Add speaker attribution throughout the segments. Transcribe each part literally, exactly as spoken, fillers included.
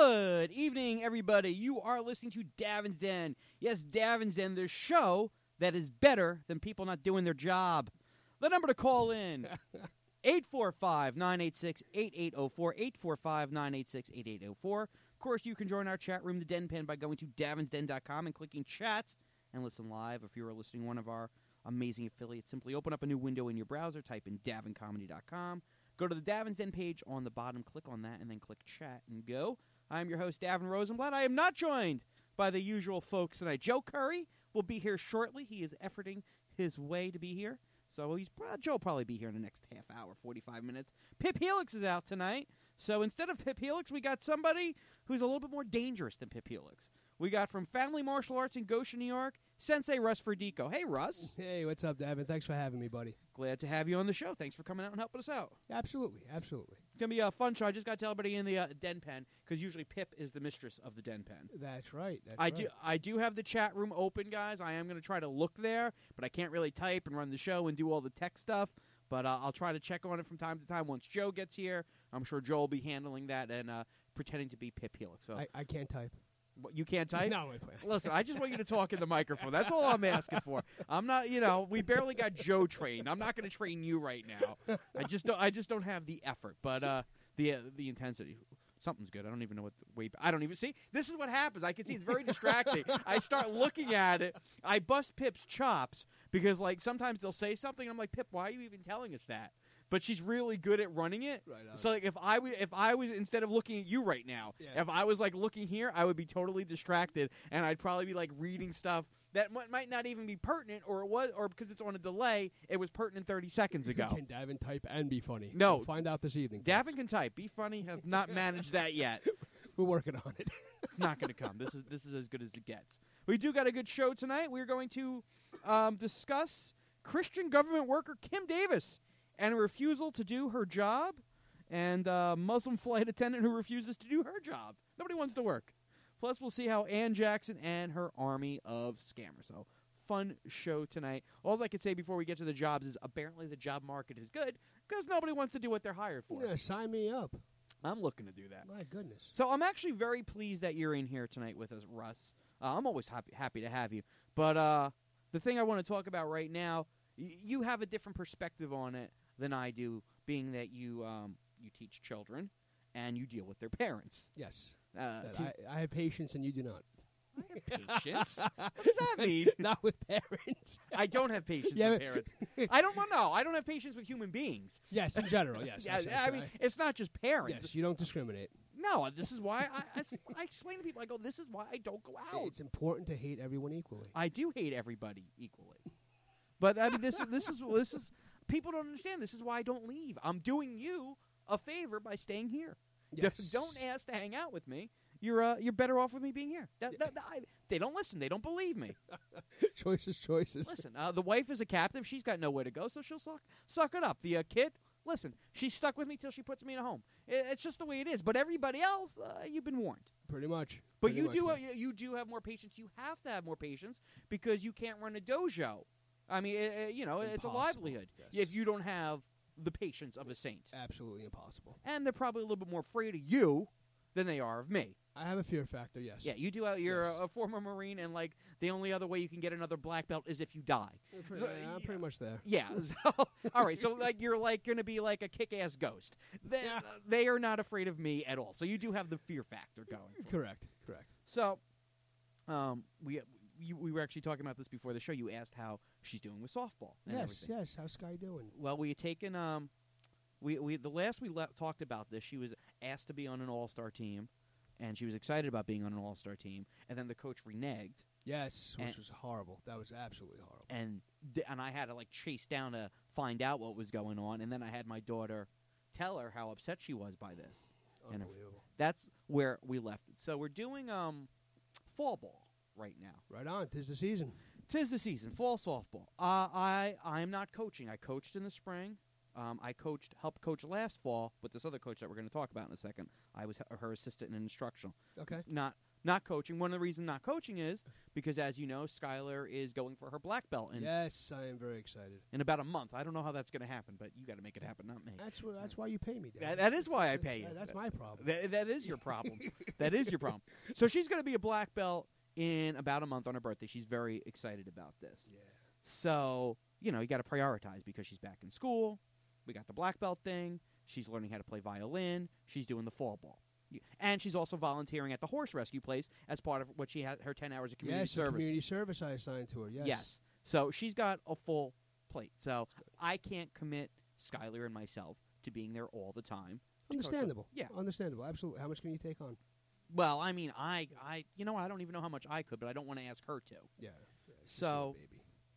Speaker 1: Good evening, everybody. You are listening to Davin's Den. Yes, Davin's Den, the show that is better than people not doing their job. The number to call in, eight four five, nine eight six, eight eight zero four, eight four five, nine eight six, eight eight zero four. Of course, you can join our chat room, the Den Pen, by going to davins den dot com and clicking chat and listen live. If you are listening to one of our amazing affiliates, simply open up a new window in your browser, type in davin comedy dot com. Go to the Davin's Den page on the bottom, click on that, and then click chat and go. I'm your host, Davin Rosenblatt. I am not joined by the usual folks tonight. Joe Curry will be here shortly. He is efforting his way to be here. So he's uh, Joe will probably be here in the next half hour, forty-five minutes. Pip Helix is out tonight. So instead of Pip Helix, we got somebody who's a little bit more dangerous than Pip Helix. We got from Family Martial Arts in Goshen, New York, Sensei Russ Ferdico. Hey, Russ.
Speaker 2: Hey, what's up, Davin? Thanks for having me, buddy.
Speaker 1: Glad to have you on the show. Thanks for coming out and helping us out.
Speaker 2: Absolutely, absolutely.
Speaker 1: It's going to be a fun show. I just got to tell everybody in the uh, Den Pen, because usually Pip is the mistress of the Den Pen.
Speaker 2: That's right. That's
Speaker 1: I
Speaker 2: right.
Speaker 1: do I do have the chat room open, guys. I am going to try to look there, but I can't really type and run the show and do all the tech stuff. But uh, I'll try to check on it from time to time. Once Joe gets here, I'm sure Joe will be handling that and uh, pretending to be Pip Helix. So
Speaker 2: I, I can't type.
Speaker 1: What, you can't type?
Speaker 2: No, I can't.
Speaker 1: Listen, I just want you to talk in the microphone. That's all I'm asking for. I'm not, you know, we barely got Joe trained. I'm not going to train you right now. I just don't. I just don't have the effort, but uh, the uh, the intensity. Something's good. I don't even know what the way. I don't even see. This is what happens. I can see it's very distracting. I start looking at it. I bust Pip's chops because, like, sometimes they'll say something. And I'm like, Pip, why are you even telling us that? But she's really good at running it.
Speaker 2: Right on.
Speaker 1: So like if I w- if I was instead of looking at you right now,
Speaker 2: Yeah.
Speaker 1: if I was like looking here, I would be totally distracted, and I'd probably be like reading stuff that m- might not even be pertinent, or it was, or because it's on a delay, it was pertinent thirty seconds ago.
Speaker 2: Can Davin type and be funny?
Speaker 1: No.
Speaker 2: We'll find out this evening.
Speaker 1: Davin can type. Be funny. Have not managed that yet.
Speaker 2: We're working on it.
Speaker 1: It's not going to come. This is this is as good as it gets. We do got a good show tonight. We're going to um, discuss Christian government worker Kim Davis and a refusal to do her job, and a Muslim flight attendant who refuses to do her job. Nobody wants to work. Plus, we'll see how Ann Jackson and her army of scammers. So, fun show tonight. All I can say before we get to the jobs is apparently the job market is good because nobody wants to do what they're hired for.
Speaker 2: Yeah, sign me up.
Speaker 1: I'm looking to do that.
Speaker 2: My goodness.
Speaker 1: So I'm actually very pleased that you're in here tonight with us, Russ. Uh, I'm always happy happy to have you. But uh, the thing I want to talk about right now, y- you have a different perspective on it than I do, being that you um, you teach children and you deal with their parents.
Speaker 2: Yes.
Speaker 1: Uh,
Speaker 2: That
Speaker 1: to-
Speaker 2: I, I have patience and you do not.
Speaker 1: I have patience. What does that mean?
Speaker 2: Not with parents.
Speaker 1: I don't have patience
Speaker 2: Yeah,
Speaker 1: with
Speaker 2: but-
Speaker 1: parents. I don't want no. I don't have patience with human beings.
Speaker 2: Yes, in general, yes.
Speaker 1: Yeah,
Speaker 2: yes, yes,
Speaker 1: I mean, it's not just parents.
Speaker 2: yes, you don't discriminate.
Speaker 1: No, this is why I, I, I explain to people. I go, this is why I don't go out.
Speaker 2: It's important to hate everyone equally.
Speaker 1: I do hate everybody equally, but I mean, this is this is this is people don't understand. This is why I don't leave. I'm doing you a favor by staying here. D-
Speaker 2: Yes.
Speaker 1: Don't ask to hang out with me. You're uh, you're better off with me being here. That, that, that- I- they don't listen. They don't believe me.
Speaker 2: Choices, choices.
Speaker 1: Listen, uh, the wife is a captive. She's got nowhere to go, so she'll suck suck it up. The uh, kid, listen, she's stuck with me till she puts me in a home. It, it's just the way it is. But everybody else, uh, you've been warned.
Speaker 2: Pretty much.
Speaker 1: But
Speaker 2: Pretty
Speaker 1: you
Speaker 2: much,
Speaker 1: do uh,
Speaker 2: man.
Speaker 1: you you do have more patience. You have to have more patience because you can't run a dojo. I mean, it, it- you know, it's a
Speaker 2: Impossible,
Speaker 1: livelihood
Speaker 2: yes.
Speaker 1: if you don't have the patience of a saint.
Speaker 2: Absolutely impossible.
Speaker 1: And they're probably a little bit more afraid of you than they are of me.
Speaker 2: I have a fear factor, yes.
Speaker 1: Yeah, you do. Uh, you're
Speaker 2: Yes.
Speaker 1: a, a former Marine, and like the only other way you can get another black belt is if you die.
Speaker 2: Pretty,
Speaker 1: So,
Speaker 2: I'm pretty much there.
Speaker 1: Yeah. So, all right. So like you're like going to be like a kick-ass ghost. They,
Speaker 2: Yeah.
Speaker 1: they are not afraid of me at all. So you do have the fear factor going. for you.
Speaker 2: Correct, correct.
Speaker 1: So, um, we you, we were actually talking about this before the show. You asked how she's doing with softball. And
Speaker 2: Yes,
Speaker 1: everything.
Speaker 2: yes. How's Sky doing?
Speaker 1: Well, we had taken um, we we the last we le- talked about this. She was asked to be on an all-star team, and she was excited about being on an all-star team. And then the coach reneged,
Speaker 2: Yes, which
Speaker 1: And-
Speaker 2: was horrible. That was absolutely horrible.
Speaker 1: and d- and I had to like chase down to find out what was going on. And then I had my daughter tell her how upset she was by this. And if-
Speaker 2: Unbelievable.
Speaker 1: That's where we left it. So we're doing um, fall ball right now.
Speaker 2: Right on. Tis the season.
Speaker 1: Tis the season, fall softball. Uh, I I am not coaching. I coached in the spring. um, I coached, helped coach last fall with this other coach that we're going to talk about in a second. I was her, her assistant in instructional.
Speaker 2: Okay.
Speaker 1: Not not coaching. One of the reasons not coaching is because, as you know, Skylar is going for her black belt in,
Speaker 2: Yes, I am very excited.
Speaker 1: in about a month. I don't know how that's going to happen, but you got to make it happen, not me.
Speaker 2: That's what. That's why you pay me, Dad.
Speaker 1: That, that is why I pay you.
Speaker 2: That's my problem.
Speaker 1: That, that is your problem. That is your problem. So she's going to be a black belt in about a month on her birthday. She's very excited about this.
Speaker 2: Yeah.
Speaker 1: So, you know, you got to prioritize because she's back in school. We got the black belt thing. She's learning how to play violin. She's doing the fall ball. Y- And she's also volunteering at the horse rescue place as part of what she had her ten hours of community
Speaker 2: Yes, the
Speaker 1: service.
Speaker 2: community service I assigned to her. Yes.
Speaker 1: Yes. So she's got a full plate. So I can't commit Skylar and myself to being there all the time. to coach them.
Speaker 2: Understandable.
Speaker 1: Yeah.
Speaker 2: Understandable. Absolutely. How much can you take on?
Speaker 1: Well, I mean, I, I, you know, I don't even know how much I could, but I don't want to ask her to.
Speaker 2: Yeah. yeah she's
Speaker 1: So-
Speaker 2: a baby.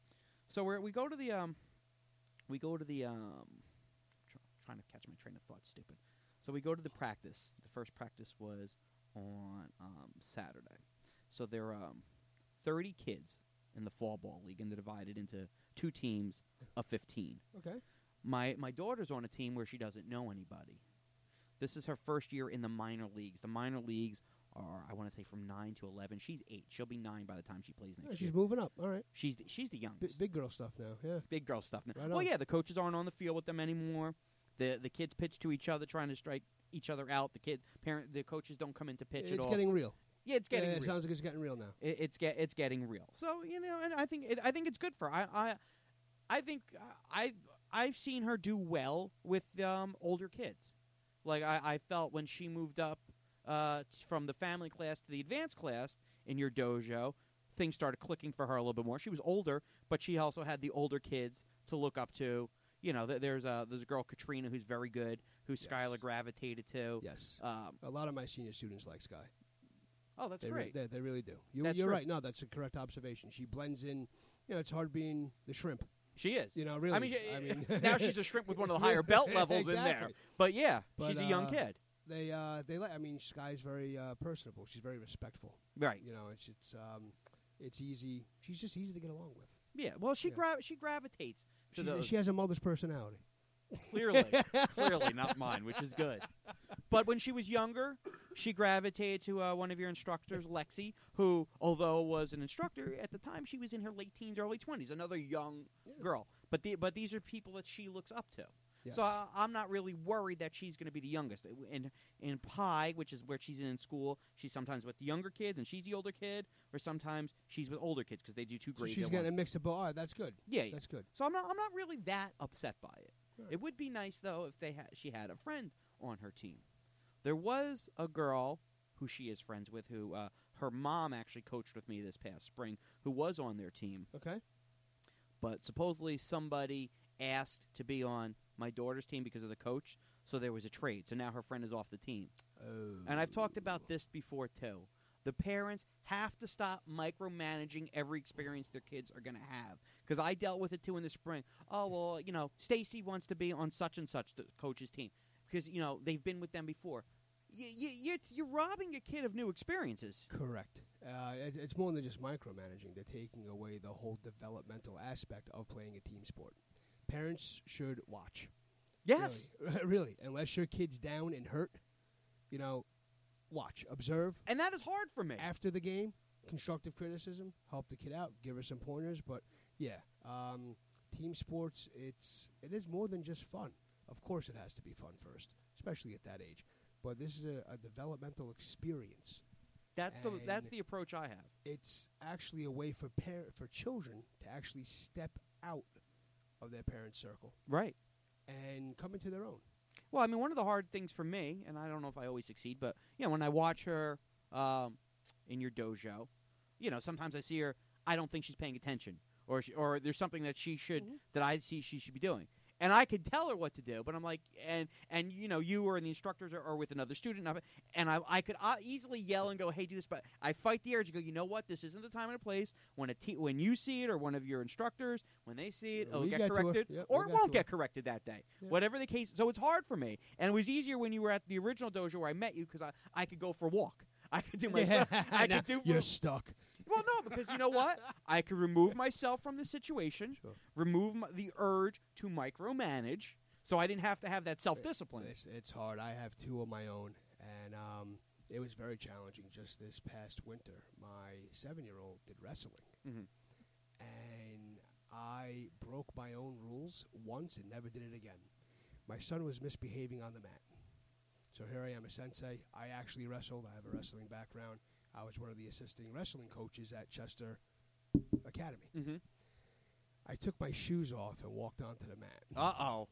Speaker 1: So we we go to the um, we go to the um, tr- trying to catch my train of thought. Stupid. So we go to the practice. The first practice was on um, Saturday. So there are um, thirty kids in the fall ball league, and they're divided into two teams of fifteen.
Speaker 2: Okay.
Speaker 1: My my daughter's on a team where she doesn't know anybody. This is her first year in the minor leagues. The minor leagues are, I want to say, from nine to eleven. She's eight. She'll be nine by the time she plays
Speaker 2: Yeah,
Speaker 1: next
Speaker 2: she's
Speaker 1: year.
Speaker 2: moving up. All right.
Speaker 1: She's the, she's the youngest.
Speaker 2: B- big girl stuff now. Yeah.
Speaker 1: Big girl stuff now.
Speaker 2: Right
Speaker 1: well,
Speaker 2: on.
Speaker 1: yeah, the coaches aren't on the field with them anymore. The the kids pitch to each other, trying to strike each other out. The kid parent, the coaches don't come in to pitch
Speaker 2: It's
Speaker 1: at all.
Speaker 2: getting real.
Speaker 1: yeah, it's getting
Speaker 2: yeah,
Speaker 1: real.
Speaker 2: It sounds like it's getting real now.
Speaker 1: It, it's get it's getting real. So you know, and I think it, I think it's good for her. I I I think uh, I I've seen her do well with um, older kids. Like I, I felt when she moved up uh, t- from the family class to the advanced class in your dojo, things started clicking for her a little bit more. She was older, but she also had the older kids to look up to. You know, th- there's a there's a girl Katrina who's very good, who
Speaker 2: Yes.
Speaker 1: Skylar gravitated to.
Speaker 2: Yes.
Speaker 1: Um,
Speaker 2: A lot of my senior students like Sky.
Speaker 1: oh, that's
Speaker 2: They, re-
Speaker 1: great.
Speaker 2: they, they really do. You,
Speaker 1: That's
Speaker 2: you're
Speaker 1: great.
Speaker 2: right. No, that's a correct observation. She blends in. You know, it's hard being the shrimp.
Speaker 1: She is.
Speaker 2: You know, really.
Speaker 1: I mean,
Speaker 2: I mean
Speaker 1: now she's a shrimp with one of the higher belt levels in there.
Speaker 2: Exactly.
Speaker 1: But yeah,
Speaker 2: But,
Speaker 1: she's a young
Speaker 2: uh,
Speaker 1: kid.
Speaker 2: They, uh, they like. I mean, Sky's very uh, personable. She's very respectful.
Speaker 1: Right.
Speaker 2: You know, it's it's um, it's easy. She's just easy to get along with.
Speaker 1: Yeah. Well, she
Speaker 2: Yeah.
Speaker 1: gra- she gravitates to
Speaker 2: She,
Speaker 1: those.
Speaker 2: she has a mother's personality.
Speaker 1: Clearly, clearly not mine, which is good. But when she was younger, she gravitated to uh, one of your instructors, Lexi, who, although was an instructor at the time, she was in her late teens, early twenties, another young
Speaker 2: Yeah.
Speaker 1: girl. But the, but these are people that she looks up to.
Speaker 2: Yes.
Speaker 1: So I, I'm not really worried that she's going to be the youngest. In in Pi, which is where she's in school, she's sometimes with the younger kids and she's the older kid, or sometimes she's with older kids because they do two
Speaker 2: So
Speaker 1: grades.
Speaker 2: she's
Speaker 1: at
Speaker 2: getting a
Speaker 1: once.
Speaker 2: mix of both. All right, that's good.
Speaker 1: Yeah, yeah.
Speaker 2: That's good.
Speaker 1: So I'm not I'm not really that upset by it.
Speaker 2: Right.
Speaker 1: It would be nice though if they ha- she had a friend on her team. There was a girl who she is friends with who uh, her mom actually coached with me this past spring who was on their team,
Speaker 2: Okay.
Speaker 1: but supposedly somebody asked to be on my daughter's team because of the coach, so there was a trade. So now her friend is off the team.
Speaker 2: Oh.
Speaker 1: And I've talked about this before too. The parents have to stop micromanaging every experience their kids are going to have. Because I dealt with it too in the spring. Oh, well, you know, Stacy wants to be on such and such the coach's team because, you know, they've been with them before. You, you, you're, you're robbing a kid of new experiences.
Speaker 2: Correct. Uh, it, it's more than just micromanaging. They're taking away the whole developmental aspect of playing a team sport. Parents should watch.
Speaker 1: Yes.
Speaker 2: Really. really. Unless your kid's down and hurt, you know, watch, observe.
Speaker 1: And that is hard for me.
Speaker 2: After the game, constructive criticism, help the kid out, give her some pointers. But yeah, um, team sports, it's it is more than just fun. Of course, it has to be fun first, especially at that age. But this is a, a developmental experience.
Speaker 1: That's the that's
Speaker 2: And-
Speaker 1: the approach I have.
Speaker 2: It's actually a way for par- for children to actually step out of their parents' circle
Speaker 1: Right.
Speaker 2: and come into their own.
Speaker 1: Well, I mean, one of the hard things for me, and I don't know if I always succeed, but you know, when I watch her um, in your dojo, you know, sometimes I see her. I don't think she's paying attention, or she, or there's something that she should
Speaker 2: Mhm.
Speaker 1: that I see she should be doing, and I can tell her what to do. But I'm like, and and you know, you or the instructors are, or with another student, and I- and I I could uh, easily yell and go, "Hey, do this!" But I fight the urge to go. You know what? This isn't the time and the place. When a te- when you see it, or one of your instructors, when they see it,
Speaker 2: Yeah,
Speaker 1: it'll
Speaker 2: we
Speaker 1: get
Speaker 2: get to her.
Speaker 1: corrected,
Speaker 2: Yep,
Speaker 1: or
Speaker 2: we
Speaker 1: it
Speaker 2: get
Speaker 1: won't
Speaker 2: to her.
Speaker 1: get corrected that day.
Speaker 2: Yeah.
Speaker 1: Whatever the case. So it's hard for me, and it was easier when you were at the original dojo where I met you because I, I could go for a walk. I could do my I
Speaker 2: Now
Speaker 1: could do
Speaker 2: you're stuck.
Speaker 1: well no because you know what, I could remove myself from the situation,
Speaker 2: Sure.
Speaker 1: remove my, the urge to micromanage, So I didn't have to have that self-discipline.
Speaker 2: It's, it's hard. I have two of my own, and um, it was very challenging just this past winter. My seven-year-old did wrestling,
Speaker 1: Mm-hmm.
Speaker 2: and I broke my own rules once and never did it again. My son was misbehaving on the mat. So here I am, a sensei. I actually wrestled. I have a wrestling background. I was one of the assisting wrestling coaches at Chester Academy.
Speaker 1: Mm-hmm.
Speaker 2: I took my shoes off and walked onto the mat.
Speaker 1: Uh-oh.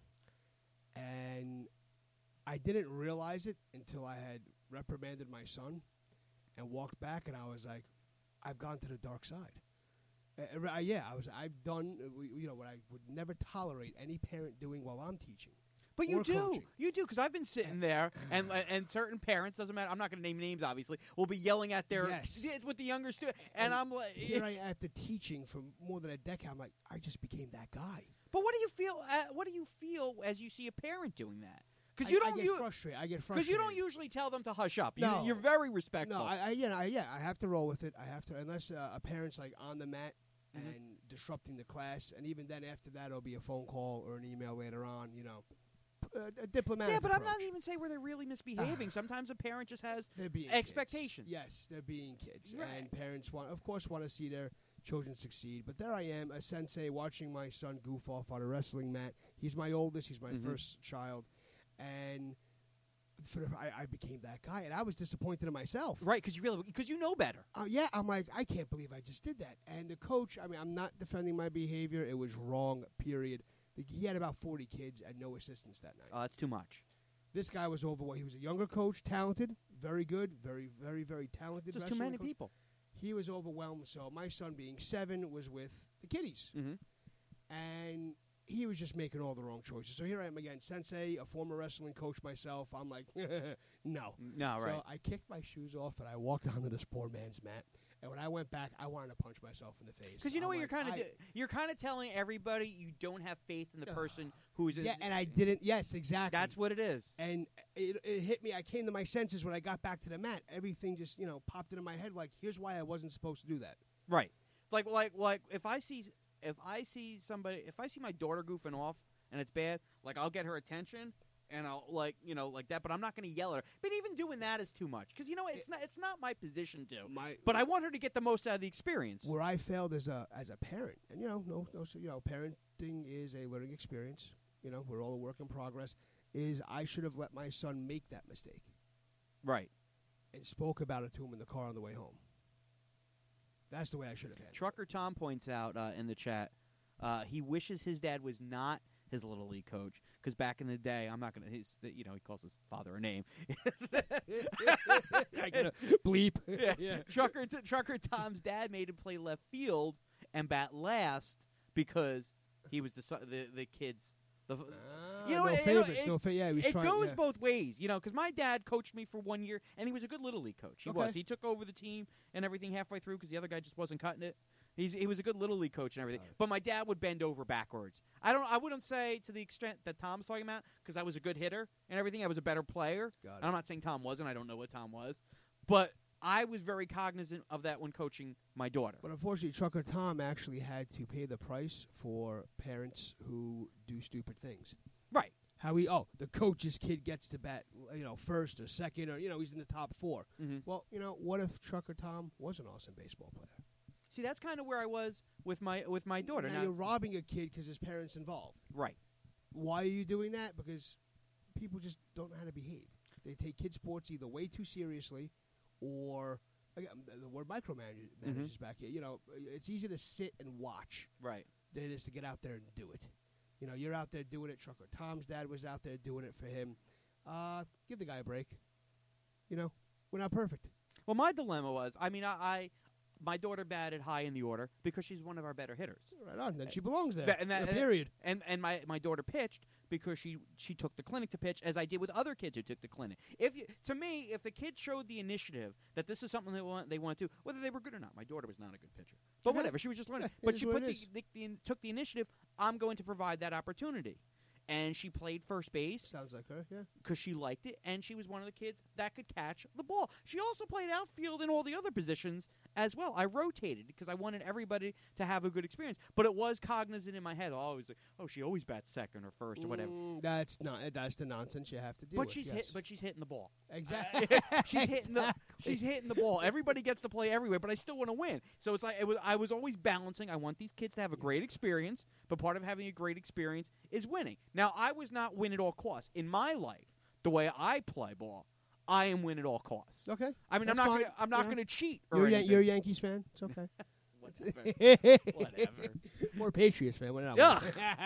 Speaker 2: And I didn't realize it until I had reprimanded my son and walked back, and I was like, I've gone to the dark side. Uh, uh, yeah, I was. I've done, uh, you know, what I would never tolerate any parent doing while I'm teaching.
Speaker 1: But you
Speaker 2: or
Speaker 1: do.
Speaker 2: coaching.
Speaker 1: You do, because I've been sitting there, and and certain parents, doesn't matter, I'm not going to name names, obviously, will be yelling at their,
Speaker 2: Yes.
Speaker 1: with the younger student, and,
Speaker 2: And
Speaker 1: I'm like,
Speaker 2: Here I after teaching for more than a decade, I'm like, I just became that guy.
Speaker 1: but what do you feel, uh, what do you feel as you see a parent doing that? Because
Speaker 2: I-
Speaker 1: you don't
Speaker 2: I get
Speaker 1: u-
Speaker 2: frustrated. I get
Speaker 1: Because
Speaker 2: frustrated.
Speaker 1: you don't usually tell them to hush up. You,
Speaker 2: No.
Speaker 1: You're very respectful.
Speaker 2: No, I, I yeah, I, yeah, I have to roll with it. I have to, unless uh, a parent's like on the mat
Speaker 1: Mhm.
Speaker 2: and disrupting the class, and even then after that, it'll be a phone call or an email later on. You know, a, a diplomatic.
Speaker 1: yeah, but I'm not
Speaker 2: approach.
Speaker 1: even saying where they're really misbehaving. Sometimes a parent just has
Speaker 2: They're being
Speaker 1: expectations.
Speaker 2: Kids. Yes, they're being kids,
Speaker 1: Right.
Speaker 2: and parents want, of course, want to see their children succeed. But there I am, a sensei, watching my son goof off on a wrestling mat. He's my oldest. He's my
Speaker 1: Mhm.
Speaker 2: first child, and for the, I, I became that guy, and I was disappointed in myself.
Speaker 1: right, because you really because you know better.
Speaker 2: Uh, yeah, I'm like, I can't believe I just did that. And the coach, I mean, I'm not defending my behavior. It was wrong, period. The, he had about forty kids and no assistants that night.
Speaker 1: Oh, that's too much.
Speaker 2: This guy was overwhelmed. He was a younger coach, talented, very good, very, very, very talented.
Speaker 1: Just too
Speaker 2: wrestling
Speaker 1: many
Speaker 2: coach.
Speaker 1: people.
Speaker 2: He was overwhelmed. So my son, being seven, was with the kiddies.
Speaker 1: Mm-hmm.
Speaker 2: And he was just making all the wrong choices. So here I am again, sensei, a former wrestling coach myself. I'm like, no.
Speaker 1: No, right.
Speaker 2: So I kicked my shoes off and I walked onto this poor man's mat. And when I went back, I wanted to punch myself in the face.
Speaker 1: Because you know
Speaker 2: I'm
Speaker 1: what
Speaker 2: like,
Speaker 1: you're kind of
Speaker 2: I-
Speaker 1: do- you're kind of telling everybody you don't have faith in the
Speaker 2: Ugh.
Speaker 1: person who's
Speaker 2: Yeah, and I didn't. Yes, exactly.
Speaker 1: That's what it is.
Speaker 2: And it, it hit me. I came to my senses when I got back to the mat. Everything just, you know, popped into my head. Like, here's why I wasn't supposed to do that.
Speaker 1: Right. Like like like if I see if I see somebody if I see my daughter goofing off and it's bad, like I'll get her attention and I'll like you know like that, but I'm not going to yell at her. But even doing that is too much because you know what? it's not it's not my position to.
Speaker 2: My,
Speaker 1: But I want her to get the most out of the experience.
Speaker 2: where I failed as a as a parent, and you know, no, no, so, you know, parenting is a learning experience. You know, we're all a work in progress. Is I should have let my son make that mistake
Speaker 1: Right.
Speaker 2: and spoke about it to him in the car on the way home. That's the way I should have handled it.
Speaker 1: Trucker Tom points out uh, in the chat uh, he wishes his dad was not his little league coach because back in the day, I'm not gonna, he's, you know, he calls his father a name.
Speaker 2: I gotta bleep.
Speaker 1: yeah.
Speaker 2: Yeah.
Speaker 1: Trucker t- Trucker Tom's dad made him play left field and bat last because he was the son- the the kids. The, f-
Speaker 2: Ah,
Speaker 1: You know,
Speaker 2: no
Speaker 1: it-
Speaker 2: favorites.
Speaker 1: it-
Speaker 2: no fa- yeah, he was
Speaker 1: it
Speaker 2: trying,
Speaker 1: goes
Speaker 2: yeah.
Speaker 1: both ways, you know, because my dad coached me for one year, and he was a good little league coach. He
Speaker 2: Okay.
Speaker 1: was. He took over the team and everything halfway through because the other guy just wasn't cutting it. He's, he was a good little league coach and everything.
Speaker 2: Got it.
Speaker 1: But my dad would bend over backwards. I don't. I wouldn't say to the extent that Tom's talking about because I was a good hitter and everything. I was a better player.
Speaker 2: Got it.
Speaker 1: And I'm not saying Tom wasn't. I don't know what Tom was, but I was very cognizant of that when coaching my daughter.
Speaker 2: But unfortunately, Trucker Tom actually had to pay the price for parents who do stupid things.
Speaker 1: Right.
Speaker 2: How he, oh, the coach's kid gets to bat, you know, first or second, or, you know, he's in the top four.
Speaker 1: Mm-hmm.
Speaker 2: Well, you know, what if Trucker Tom was an awesome baseball player?
Speaker 1: See, that's kind of where I was with my with my daughter.
Speaker 2: Now,
Speaker 1: Now-
Speaker 2: you're robbing a kid because his parents involved.
Speaker 1: right.
Speaker 2: Why are you doing that? Because people just don't know how to behave. They take kid sports either way too seriously or, again, the word micromanage
Speaker 1: Mhm.
Speaker 2: manages back here. You know, it's easy to sit and watch
Speaker 1: Right.
Speaker 2: than it is to get out there and do it. You know, you're out there doing it. Trucker Tom's dad was out there doing it for him. Uh, give the guy a break. You know, we're not perfect.
Speaker 1: Well, my dilemma was, I mean, I, I my daughter batted high in the order because she's one of our better hitters.
Speaker 2: Right on. Then she belongs there.
Speaker 1: That- and that-
Speaker 2: Uh, period.
Speaker 1: And and my, my daughter pitched because she she took the clinic to pitch, as I did with other kids who took the clinic. If you, to me, if the kid showed the initiative that this is something they want they want to do, whether they were good or not, my daughter was not a good pitcher, but
Speaker 2: Okay.
Speaker 1: whatever, she was just learning.
Speaker 2: Yeah, it
Speaker 1: but
Speaker 2: is
Speaker 1: she
Speaker 2: what
Speaker 1: put
Speaker 2: it
Speaker 1: the,
Speaker 2: is.
Speaker 1: the, the took the initiative. I'm going to provide that opportunity. and she played first base
Speaker 2: Sounds like her, yeah.
Speaker 1: because she liked it, and she was one of the kids that could catch the ball. She also played outfield in all the other positions as well. I rotated because I wanted everybody to have a good experience. But it was cognizant in my head. I always like, oh, she always bats second or first or whatever.
Speaker 2: Mm, that's not. That's the nonsense you have to deal
Speaker 1: But
Speaker 2: with.
Speaker 1: she's
Speaker 2: yes.
Speaker 1: hit, but she's hitting the ball.
Speaker 2: exactly.
Speaker 1: she's hitting the she's hitting the ball. Everybody gets to play everywhere, but I still want to win. So it's like it was, I was always balancing. I want these kids to have a great experience, but part of having a great experience is winning. Now, I was not win at all costs in my life. The way I play ball, I am win at all costs.
Speaker 2: Okay.
Speaker 1: I mean,
Speaker 2: That's
Speaker 1: I'm not
Speaker 2: fine.
Speaker 1: gonna, I'm not
Speaker 2: Yeah.
Speaker 1: going to cheat or
Speaker 2: You're, a Yan-
Speaker 1: anything.
Speaker 2: you're a Yankees fan. It's okay.
Speaker 1: Whatever. Whatever.
Speaker 2: Or a Patriots fan. Whatever.
Speaker 1: Ugh.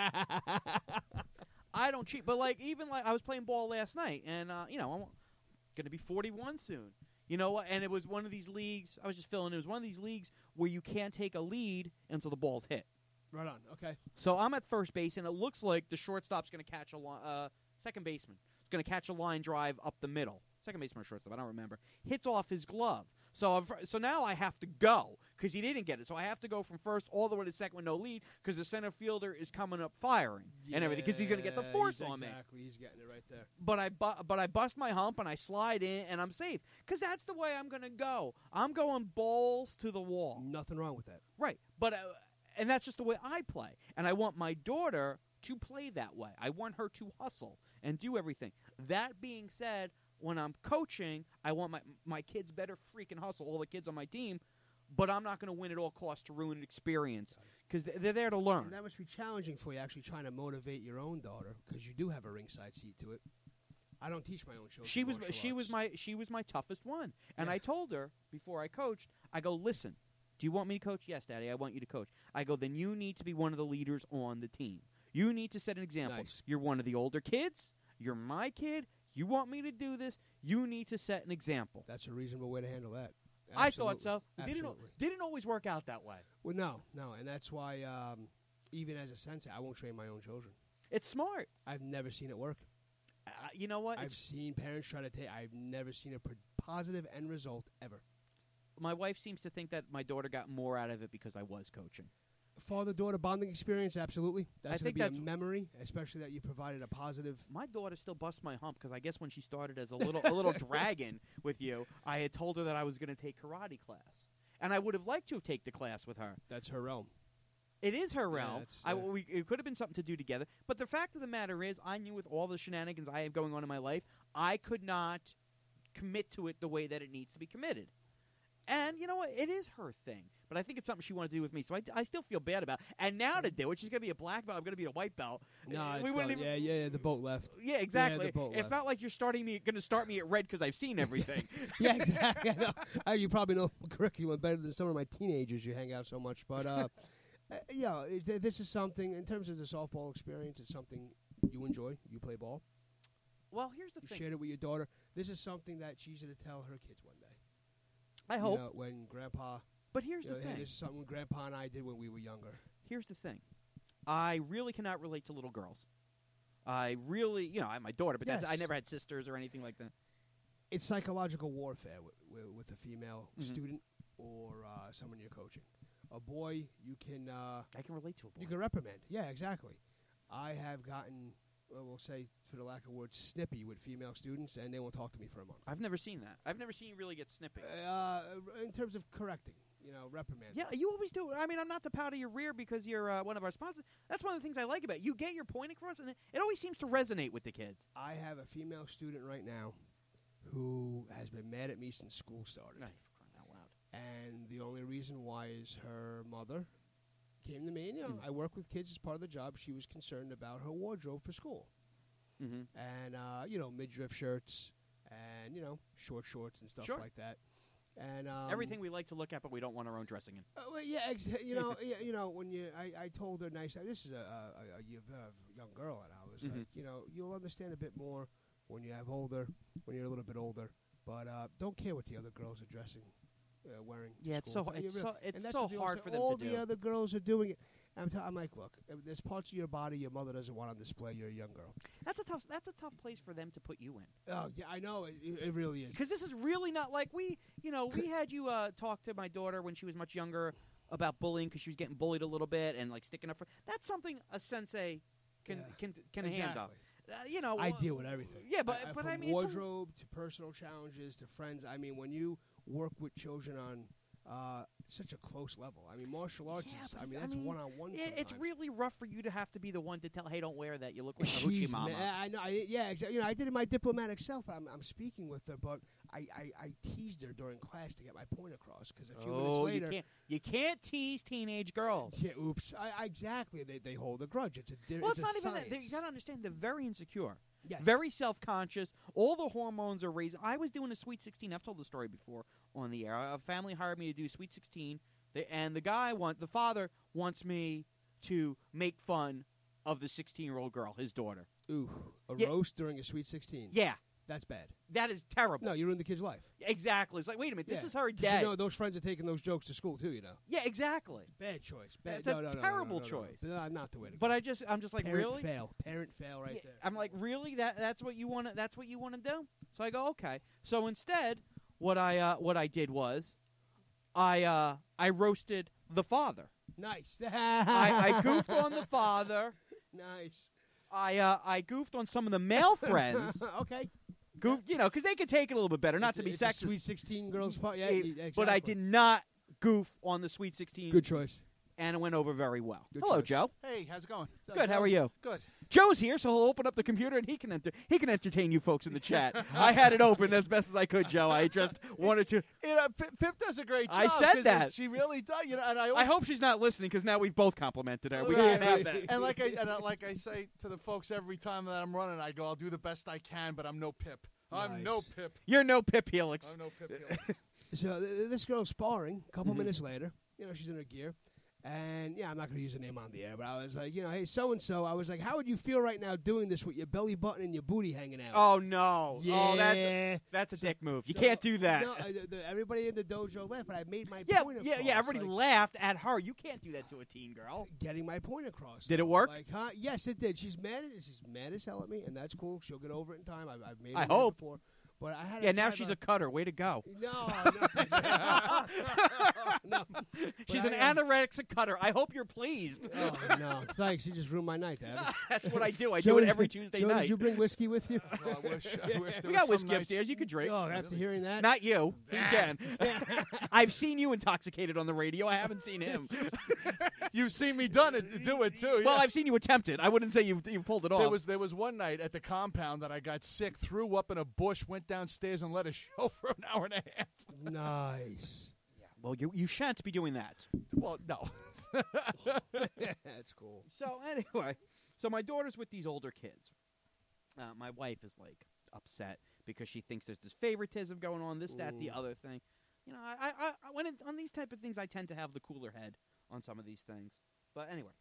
Speaker 1: I don't cheat, but like even like I was playing ball last night, and uh, you know I'm going to be forty-one soon. You know what? And it was one of these leagues. I was just filling. It was one of these leagues where you can't take a lead until the ball's hit.
Speaker 2: Right on. Okay.
Speaker 1: So I'm at first base, and it looks like the shortstop's going to catch a li- uh, second baseman. It's going to catch a line drive up the middle. Second baseman or shortstop, I don't remember. Hits off his glove. So I've, so now I have to go because he didn't get it. So I have to go from first all the way to second with no lead because the center fielder is coming up firing and everything because he's going to get the
Speaker 2: Yeah,
Speaker 1: force
Speaker 2: he's
Speaker 1: on me.
Speaker 2: Exactly. He's getting it right there.
Speaker 1: But I bu- but I bust my hump and I slide in and I'm safe because that's the way I'm going to go. I'm going balls to the wall.
Speaker 2: Nothing wrong with that.
Speaker 1: Right. But uh, and that's just the way I play. And I want my daughter to play that way. I want her to hustle and do everything. That being said, when I'm coaching, I want my my kids better freaking hustle, all the kids on my team, but I'm not going to win at all costs to ruin an experience because they're there to learn.
Speaker 2: And that must be challenging for you, actually trying to motivate your own daughter, because you do have a ringside seat to it. I don't teach my own children.
Speaker 1: She was
Speaker 2: martial
Speaker 1: she
Speaker 2: arts.
Speaker 1: was my she was my toughest one, and
Speaker 2: Yeah.
Speaker 1: I told her before I coached, I go, listen, do you want me to coach? Yes, Daddy, I want you to coach. I go, then you need to be one of the leaders on the team. You need to set an example.
Speaker 2: Nice.
Speaker 1: You're one of the older kids. You're my kid. You want me to do this. You need to set an example.
Speaker 2: That's a reasonable way to handle that.
Speaker 1: I thought so.
Speaker 2: Absolutely.
Speaker 1: It didn't, al-
Speaker 2: Absolutely.
Speaker 1: didn't always work out that way.
Speaker 2: Well, no, no, and that's why, um, even as a sensei, I won't train my own children.
Speaker 1: It's smart.
Speaker 2: I've never seen it work.
Speaker 1: Uh, you know what?
Speaker 2: I've
Speaker 1: It's-
Speaker 2: seen parents try to take. I've never seen a pr- positive end result ever.
Speaker 1: my wife seems to think that my daughter got more out of it because I was coaching.
Speaker 2: Father-daughter bonding experience, absolutely. That's
Speaker 1: think
Speaker 2: going to be
Speaker 1: that's-
Speaker 2: a memory, especially that you provided a positive.
Speaker 1: My daughter still busts my hump because I guess when she started as a little a little dragon with you, I had told her that I was going to take karate class, and I would have liked to have taken the class with her.
Speaker 2: That's her realm.
Speaker 1: It is her
Speaker 2: Yeah,
Speaker 1: realm.
Speaker 2: it's,
Speaker 1: I,
Speaker 2: uh,
Speaker 1: we, it could have been something to do together. But the fact of the matter is, I knew with all the shenanigans I have going on in my life, I could not commit to it the way that it needs to be committed. And you know what? It is her thing. But I think it's something she wanted to do with me. So I, I still feel bad about it. And now to do it, she's going to be a black belt. I'm going to be a white belt.
Speaker 2: No,
Speaker 1: Uh,
Speaker 2: it's
Speaker 1: we wouldn't
Speaker 2: not-
Speaker 1: even.
Speaker 2: yeah, yeah, yeah, the boat left.
Speaker 1: Yeah, exactly.
Speaker 2: boat
Speaker 1: it's
Speaker 2: left.
Speaker 1: not like you're starting me, going to start me at red because I've seen everything.
Speaker 2: Yeah, exactly. I know. Uh, you probably know curriculum better than some of my teenagers. You hang out so much, but uh, uh, yeah, it, th- this is something in terms of the softball experience. It's something you enjoy. You play ball.
Speaker 1: Well, here's the
Speaker 2: You
Speaker 1: thing.
Speaker 2: shared it with your daughter. This is something that she's going to tell her kids one day.
Speaker 1: I
Speaker 2: You
Speaker 1: hope.
Speaker 2: know, when Grandpa.
Speaker 1: But here's
Speaker 2: You know,
Speaker 1: the
Speaker 2: hey,
Speaker 1: thing.
Speaker 2: this is something Grandpa and I did when we were younger.
Speaker 1: Here's the thing. I really cannot relate to little girls. I really, you know, I have my daughter, but that's, I
Speaker 2: Yes.
Speaker 1: never had sisters or anything like that.
Speaker 2: It's psychological warfare with, with, with a female
Speaker 1: Mhm.
Speaker 2: student or uh, someone you're coaching. A boy, you can uh,
Speaker 1: I can relate to a boy.
Speaker 2: you can reprimand. Yeah, exactly. I have gotten, well, we'll say, for the lack of words, snippy with female students, and they won't talk to me for a month.
Speaker 1: I've never seen that. I've never seen you really get snippy.
Speaker 2: Uh, in terms of correcting, you know, reprimand.
Speaker 1: Yeah, you always do. I mean, I'm not to powder your rear because you're uh, one of our sponsors. That's one of the things I like about it. You get your point across, and it, it always seems to resonate with the kids.
Speaker 2: I have a female student right now who has been mad at me since school started.
Speaker 1: Ay, for crying out loud.
Speaker 2: And the only reason why is her mother came to me, and, you know,
Speaker 1: Mm.
Speaker 2: I work with kids as part of the job. She was concerned about her wardrobe for school.
Speaker 1: Mm-hmm.
Speaker 2: And, uh, you know, midriff shirts and, you know, short shorts and stuff
Speaker 1: Sure.
Speaker 2: like that. And um,
Speaker 1: Everything we like to look at, but we don't want our own dressing in.
Speaker 2: Uh, well, yeah, ex- you know, yeah, you know, when you, I, I told her nice. This is a, a, a, a you've, uh, young girl, and I was
Speaker 1: Mhm.
Speaker 2: like, you know, you'll understand a bit more when you have older, when you're a little bit older. But uh, don't care what the other girls are dressing, uh, wearing. to
Speaker 1: Yeah, it's
Speaker 2: school.
Speaker 1: so
Speaker 2: You
Speaker 1: it's
Speaker 2: really-
Speaker 1: so it's
Speaker 2: and that's
Speaker 1: so
Speaker 2: what they all
Speaker 1: hard
Speaker 2: say,
Speaker 1: for them
Speaker 2: all
Speaker 1: to
Speaker 2: the
Speaker 1: do.
Speaker 2: other girls are doing it. I'm, t- I'm like, look, uh, there's parts of your body your mother doesn't want on display. You're a young girl.
Speaker 1: That's a tough. That's a tough place for them to put you in.
Speaker 2: Oh yeah, I know it, it it really is.
Speaker 1: Because this is really not like we, you know, we had you uh, talk to my daughter when she was much younger about bullying because she was getting bullied a little bit and like sticking up for. That's something a sensei can
Speaker 2: Yeah.
Speaker 1: can can
Speaker 2: Exactly.
Speaker 1: handle. Uh, you know,
Speaker 2: I
Speaker 1: uh,
Speaker 2: deal with everything.
Speaker 1: Yeah, but
Speaker 2: I, I-
Speaker 1: but
Speaker 2: from
Speaker 1: I mean, it's a-
Speaker 2: wardrobe to personal challenges to friends. I mean, when you work with children on uh, such a close level, I mean, martial arts
Speaker 1: Yeah,
Speaker 2: is.
Speaker 1: but
Speaker 2: I mean,
Speaker 1: I
Speaker 2: that's
Speaker 1: mean,
Speaker 2: one on one.
Speaker 1: it- it's really rough for you to have to be the one to tell, hey, don't wear that. You look like a
Speaker 2: Jeez,
Speaker 1: hoochie mama.
Speaker 2: man, I know. I, yeah, exactly. You know, I did it my diplomatic self. I'm, I'm speaking with her, but I, I, I teased her during class to get my point across because a few minutes
Speaker 1: Oh,
Speaker 2: later,
Speaker 1: you can't you can't tease teenage girls.
Speaker 2: yeah, oops, I, I, exactly. They, they hold a grudge. It's a di-
Speaker 1: Well, it's,
Speaker 2: it's a
Speaker 1: not even that. They-
Speaker 2: science.
Speaker 1: You got to understand, they're very insecure,
Speaker 2: Yes.
Speaker 1: very self-conscious. All the hormones are raised. I was doing a Sweet sixteen. I've told the story before on the air. A family hired me to do Sweet sixteen, they, and the guy want the father wants me to make fun of the sixteen-year-old girl, his daughter.
Speaker 2: Ooh, a
Speaker 1: Yeah.
Speaker 2: roast during a Sweet sixteen.
Speaker 1: Yeah,
Speaker 2: That's bad.
Speaker 1: that is terrible.
Speaker 2: No, you ruined the kid's life.
Speaker 1: Exactly. It's like, wait a minute, this
Speaker 2: Yeah.
Speaker 1: is her
Speaker 2: 'Cause
Speaker 1: day.
Speaker 2: You know, those friends are taking those jokes to school, too, you know.
Speaker 1: Yeah, exactly.
Speaker 2: Bad choice. Bad,
Speaker 1: It's a
Speaker 2: no, no, no, no,
Speaker 1: terrible
Speaker 2: no, no, no.
Speaker 1: choice.
Speaker 2: No, not the way to go.
Speaker 1: But I just, I'm just like,
Speaker 2: Parent
Speaker 1: really?
Speaker 2: fail. Parent fail right
Speaker 1: Yeah,
Speaker 2: there.
Speaker 1: I'm like, really? That that's what you want to that's what you want to do? So I go, okay. So instead, what I uh, what I did was, I uh, I roasted the father.
Speaker 2: Nice.
Speaker 1: I, I goofed on the father.
Speaker 2: Nice.
Speaker 1: I uh, I goofed on some of the male friends.
Speaker 2: Okay.
Speaker 1: Goof, you know, because they could take it a little bit better. Not
Speaker 2: It's
Speaker 1: to
Speaker 2: a-
Speaker 1: be
Speaker 2: it's a
Speaker 1: sexist,
Speaker 2: Sweet sixteen girls part. Yeah,
Speaker 1: it-
Speaker 2: yeah,
Speaker 1: but I
Speaker 2: exactly.
Speaker 1: did not goof on the Sweet sixteen.
Speaker 2: Good choice.
Speaker 1: And it went over very well.
Speaker 2: Good
Speaker 1: Hello,
Speaker 2: choice.
Speaker 1: Joe.
Speaker 3: Hey, how's it going?
Speaker 1: Good. How are you?
Speaker 3: Good.
Speaker 1: Joe's here, so he'll open up the computer and he can enter. He can entertain you folks in the chat. I had it open as best as I could, Joe. I just wanted to.
Speaker 3: You know, Pip, Pip does a great job.
Speaker 1: I said
Speaker 3: 'cause
Speaker 1: that.
Speaker 3: it's- She really does. You know, and I,
Speaker 1: I
Speaker 3: always,
Speaker 1: hope she's not listening because now we've both complimented her. We
Speaker 3: Right,
Speaker 1: can't have
Speaker 3: right.
Speaker 1: that.
Speaker 3: And like I and I, like I say to the folks every time that I'm running, I go, I'll do the best I can, but I'm no Pip. I'm no
Speaker 2: Nice.
Speaker 3: Pip.
Speaker 1: You're no Pip Helix.
Speaker 3: I'm no Pip. Helix.
Speaker 2: So th- this girl's sparring. A couple
Speaker 1: Mhm.
Speaker 2: minutes later, you know, she's in her gear. And, yeah, I'm not going to use her name on the air, but I was like, you know, hey, so-and-so. I was like, how would you feel right now doing this with your belly button and your booty hanging out?
Speaker 1: Oh no!
Speaker 2: yeah.
Speaker 1: Oh, that's that's a dick move. You
Speaker 2: So-
Speaker 1: can't do that.
Speaker 2: No, I, the, the- everybody in the dojo laughed, but I made my
Speaker 1: yeah,
Speaker 2: point
Speaker 1: yeah,
Speaker 2: across.
Speaker 1: yeah. Everybody
Speaker 2: like,
Speaker 1: laughed at her. You can't do that to a teen girl.
Speaker 2: getting my point across.
Speaker 1: Did it
Speaker 2: though.
Speaker 1: work?
Speaker 2: Like, huh? Yes, it did. She's mad. At, she's mad as hell at me, and that's cool. She'll get over it in time. I've, I've made it
Speaker 1: I
Speaker 2: with her
Speaker 1: hope.
Speaker 2: before. But I had to
Speaker 1: Yeah, now
Speaker 2: try
Speaker 1: she's
Speaker 2: to-
Speaker 1: a cutter. Way to go.
Speaker 2: No, no. no.
Speaker 1: She's
Speaker 2: But
Speaker 1: an
Speaker 2: I, um,
Speaker 1: anorexic cutter. I hope you're pleased.
Speaker 2: Oh, no. Thanks. You just ruined my night, Dad.
Speaker 1: That's what I do. I
Speaker 2: Joe,
Speaker 1: do it
Speaker 2: did
Speaker 1: every
Speaker 2: you-
Speaker 1: Tuesday
Speaker 2: Joe,
Speaker 1: night.
Speaker 2: Did you bring whiskey with you?
Speaker 3: Well, I wish. I wish there
Speaker 1: we
Speaker 3: was
Speaker 1: got
Speaker 3: some
Speaker 1: whiskey
Speaker 3: nice-
Speaker 1: upstairs. You could drink.
Speaker 2: Oh, after hearing that?
Speaker 1: Not you. He can. I've seen you intoxicated on the radio. I haven't seen him.
Speaker 3: You've seen me done it, do it too.
Speaker 1: Well,
Speaker 3: yeah.
Speaker 1: I've seen you attempt it. I wouldn't say you you pulled it off.
Speaker 3: There was there was one night at the compound that I got sick, threw up in a bush, went downstairs and let a show for an hour and a half.
Speaker 2: Nice.
Speaker 1: well, you you shan't be doing that.
Speaker 3: Well, no.
Speaker 2: That's cool.
Speaker 1: So anyway, so my daughter's with these older kids. Uh, my wife is like upset because she thinks there's this favoritism going on, this, that, the
Speaker 2: Mm.
Speaker 1: other thing. You know, I, I, I when it, on these type of things, I tend to have the cooler head on some of these things. But anyway,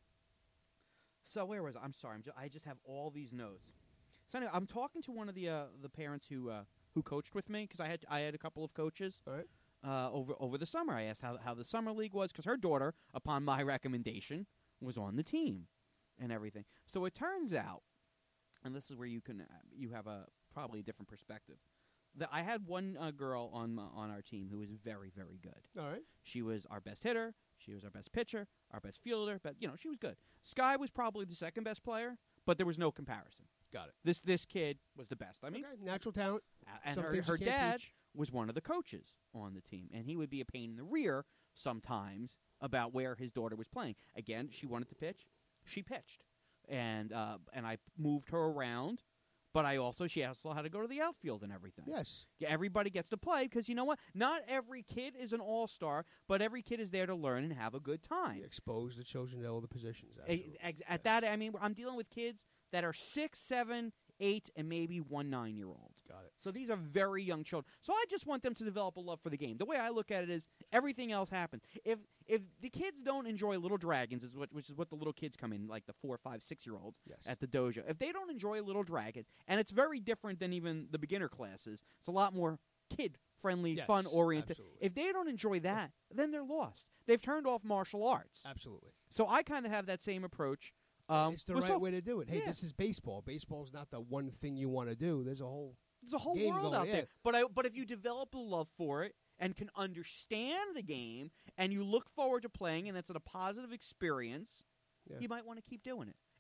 Speaker 1: so where was I? I'm sorry, I'm ju- I just have all these notes. So anyway, I'm talking to one of the uh, the parents who uh, who coached with me because I had I had a couple of coaches.
Speaker 2: All right.
Speaker 1: Uh, over over the summer, I asked how how the summer league was because her daughter, upon my recommendation, was on the team and everything. So it turns out, and this is where you can uh, you have a probably a different perspective. That I had one uh, girl on my, on our team who was very very good.
Speaker 2: All right.
Speaker 1: She was our best hitter. She was our best pitcher, our best fielder. But you know, she was good. Sky was probably the second best player, but there was no comparison.
Speaker 2: Got it.
Speaker 1: This this kid was the best. I mean,
Speaker 2: Okay. Natural talent.
Speaker 1: uh, and
Speaker 2: Some
Speaker 1: her,
Speaker 2: things you
Speaker 1: her
Speaker 2: can't
Speaker 1: dad
Speaker 2: teach.
Speaker 1: was one of the coaches on the team, and he would be a pain in the rear sometimes about where his daughter was playing. Again, she wanted to pitch, she pitched, and uh, and I moved her around, but I also she also had to go to the outfield and everything.
Speaker 2: Yes.
Speaker 1: Yeah, everybody gets to play because you know what? Not every kid is an all-star, but every kid is there to learn and have a good time.
Speaker 2: Expose the children to all the positions.
Speaker 1: A-
Speaker 2: Absolutely.
Speaker 1: ex- At that, I mean, I'm dealing with kids that are six, seven, eight, and maybe one nine-year-old.
Speaker 2: Got it.
Speaker 1: So these are very young children. So I just want them to develop a love for the game. The way I look at it is everything else happens. If if the kids don't enjoy Little Dragons, is what, which is what the little kids come in, like the four, five, six-year-olds
Speaker 2: Yes.
Speaker 1: at the dojo. If they don't enjoy Little Dragons, and it's very different than even the beginner classes, it's a lot more kid-friendly,
Speaker 2: Yes,
Speaker 1: fun-oriented.
Speaker 2: absolutely.
Speaker 1: If they don't enjoy that, then they're lost. They've turned off martial arts.
Speaker 2: Absolutely.
Speaker 1: So I kind of have that same approach. Um,
Speaker 2: it's the
Speaker 1: with
Speaker 2: right
Speaker 1: so-
Speaker 2: way to do it. Hey,
Speaker 1: yeah.
Speaker 2: this is baseball. Baseball's not the one thing you want to do. There's a whole.
Speaker 1: There's a whole
Speaker 2: game
Speaker 1: world
Speaker 2: going,
Speaker 1: out
Speaker 2: yeah.
Speaker 1: there. But I, but if you develop a love for it and can understand the game and you look forward to playing and it's a positive experience,
Speaker 2: Yeah.
Speaker 1: you might want to keep doing it.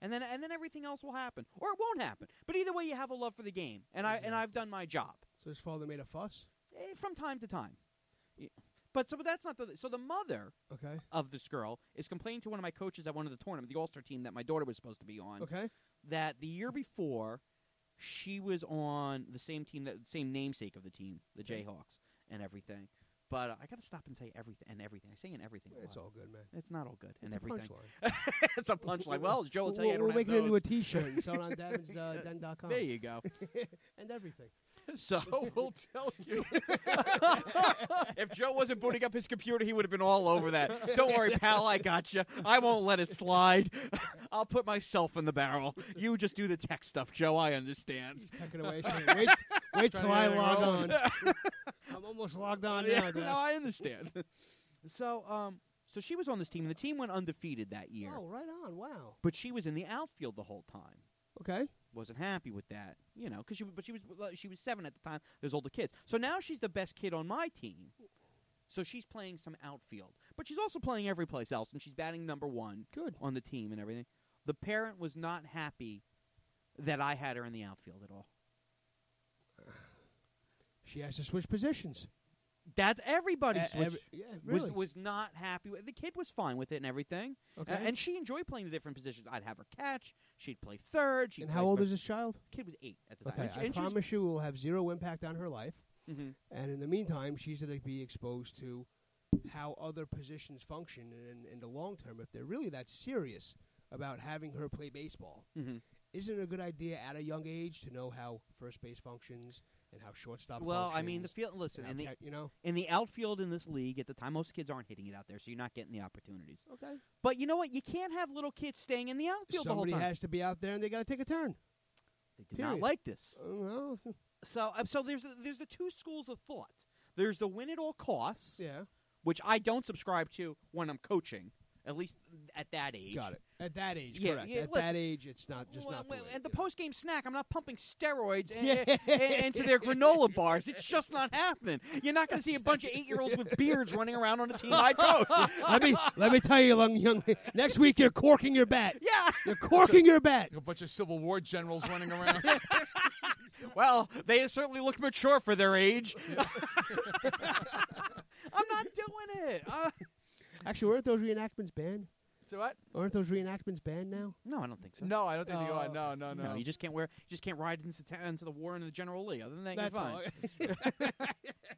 Speaker 1: and then and then everything else will happen, or it won't happen. But either way, you have a love for the game, and I and
Speaker 2: Exactly.
Speaker 1: I've done my job
Speaker 2: So his father made a fuss.
Speaker 1: eh, from time to time. Yeah. But so, but that's not the. So the mother
Speaker 2: Okay.
Speaker 1: of this girl is complaining to one of my coaches at one of the tournament, the All Star team that my daughter was supposed to be on,
Speaker 2: Okay.
Speaker 1: that the year before she was on the same team, that same namesake of the team, the
Speaker 2: Okay.
Speaker 1: Jayhawks, and everything. But uh, I got to stop and say everything and everything. I say and everything. a
Speaker 2: It's
Speaker 1: lot.
Speaker 2: all good, man.
Speaker 1: It's not all good and
Speaker 2: It's a
Speaker 1: everything.
Speaker 2: punchline.
Speaker 1: It's a punchline. Well, Joe will tell you I
Speaker 2: We'll,
Speaker 1: don't
Speaker 2: we'll
Speaker 1: have
Speaker 2: make it into a
Speaker 1: those.
Speaker 2: T-shirt and sell it on Davins Den dot com.
Speaker 1: There you go.
Speaker 2: And everything.
Speaker 1: So
Speaker 3: We'll tell you.
Speaker 1: if Joe wasn't booting up his computer, he would have been all over that. Don't worry, pal, I got you. I won't let it slide. I'll put myself in the barrel. You just do the tech stuff, Joe. I understand.
Speaker 2: He's pecking away. saying, Wait, wait till I
Speaker 3: Trying to
Speaker 2: log
Speaker 3: roll.
Speaker 2: on. I'm almost logged on
Speaker 1: Yeah,
Speaker 2: now. Dad.
Speaker 1: no, I understand. So, um, so she was on this team, and the team went undefeated that year.
Speaker 2: Oh, right on. Wow.
Speaker 1: But she was in the outfield the whole time.
Speaker 2: Okay.
Speaker 1: Wasn't happy with that, you know, because she, but she was, she was seven at the time. There's older kids, so now she's the best kid on my team. So she's playing some outfield, but she's also playing every place else, and she's batting number one
Speaker 2: Good.
Speaker 1: on the team and everything. The parent was not happy that I had her in the outfield at all.
Speaker 2: She has to switch positions.
Speaker 1: That everybody
Speaker 2: Uh,
Speaker 1: switched.
Speaker 2: every- yeah, really.
Speaker 1: was was not happy with the kid. Was fine with it and everything.
Speaker 2: Okay.
Speaker 1: A- and she enjoyed playing the different positions. I'd have her catch. She'd play third. She'd
Speaker 2: and
Speaker 1: play
Speaker 2: how old
Speaker 1: fir-
Speaker 2: is this child?
Speaker 1: Kid was eight at the time.
Speaker 2: Okay.
Speaker 1: And she-
Speaker 2: I
Speaker 1: and she was-
Speaker 2: promise you, it will have zero impact on her life.
Speaker 1: Mhm.
Speaker 2: And in the meantime, she's going to be exposed to how other positions function in, in the long term. If they're really that serious about having her play baseball,
Speaker 1: Mhm.
Speaker 2: isn't it a good idea at a young age to know how first base functions and how shortstop
Speaker 1: Well,
Speaker 2: functions?
Speaker 1: I mean, the field. Listen,
Speaker 2: and
Speaker 1: in
Speaker 2: how
Speaker 1: the
Speaker 2: ca- you know.
Speaker 1: in the outfield in this league at the time, most kids aren't hitting it out there, so you're not getting the opportunities.
Speaker 2: Okay.
Speaker 1: But you know what? You can't have little kids staying in the outfield
Speaker 2: Somebody
Speaker 1: the whole time.
Speaker 2: has to be out there, and they got to take a turn.
Speaker 1: they did not
Speaker 2: period.
Speaker 1: like this.
Speaker 2: Uh, well,
Speaker 1: So, um, so there's the, there's the two schools of thought. There's the win at all costs,
Speaker 2: yeah.
Speaker 1: which I don't subscribe to when I'm coaching, at least at that age.
Speaker 2: Got it. At that age,
Speaker 1: Yeah,
Speaker 2: correct.
Speaker 1: yeah,
Speaker 2: At
Speaker 1: listen,
Speaker 2: that age, it's not just
Speaker 1: Well,
Speaker 2: not. The
Speaker 1: well,
Speaker 2: way,
Speaker 1: and the
Speaker 2: you know.
Speaker 1: post game snack, I'm not pumping steroids in-
Speaker 2: Yeah.
Speaker 1: in- into their granola bars. It's just not happening. You're not going to see a bunch of eight year olds with beards running around on a team I coach.
Speaker 2: let me let me tell you, young young. Next week, you're corking your bat.
Speaker 1: Yeah.
Speaker 2: You're corking your bat.
Speaker 3: A bunch of Civil War generals running around.
Speaker 1: Well, they certainly look mature for their age. I'm not doing it. Uh,
Speaker 2: Actually, aren't those reenactments banned?
Speaker 3: So what?
Speaker 2: Aren't those reenactments banned now?
Speaker 1: no, I don't think so.
Speaker 3: No, I don't think they go
Speaker 2: Oh.
Speaker 3: on. No, no, no.
Speaker 1: No, you just can't wear. You just can't ride into, ta- into the war into the General Lee. Other than that,
Speaker 2: That's
Speaker 1: you're fine.
Speaker 2: all.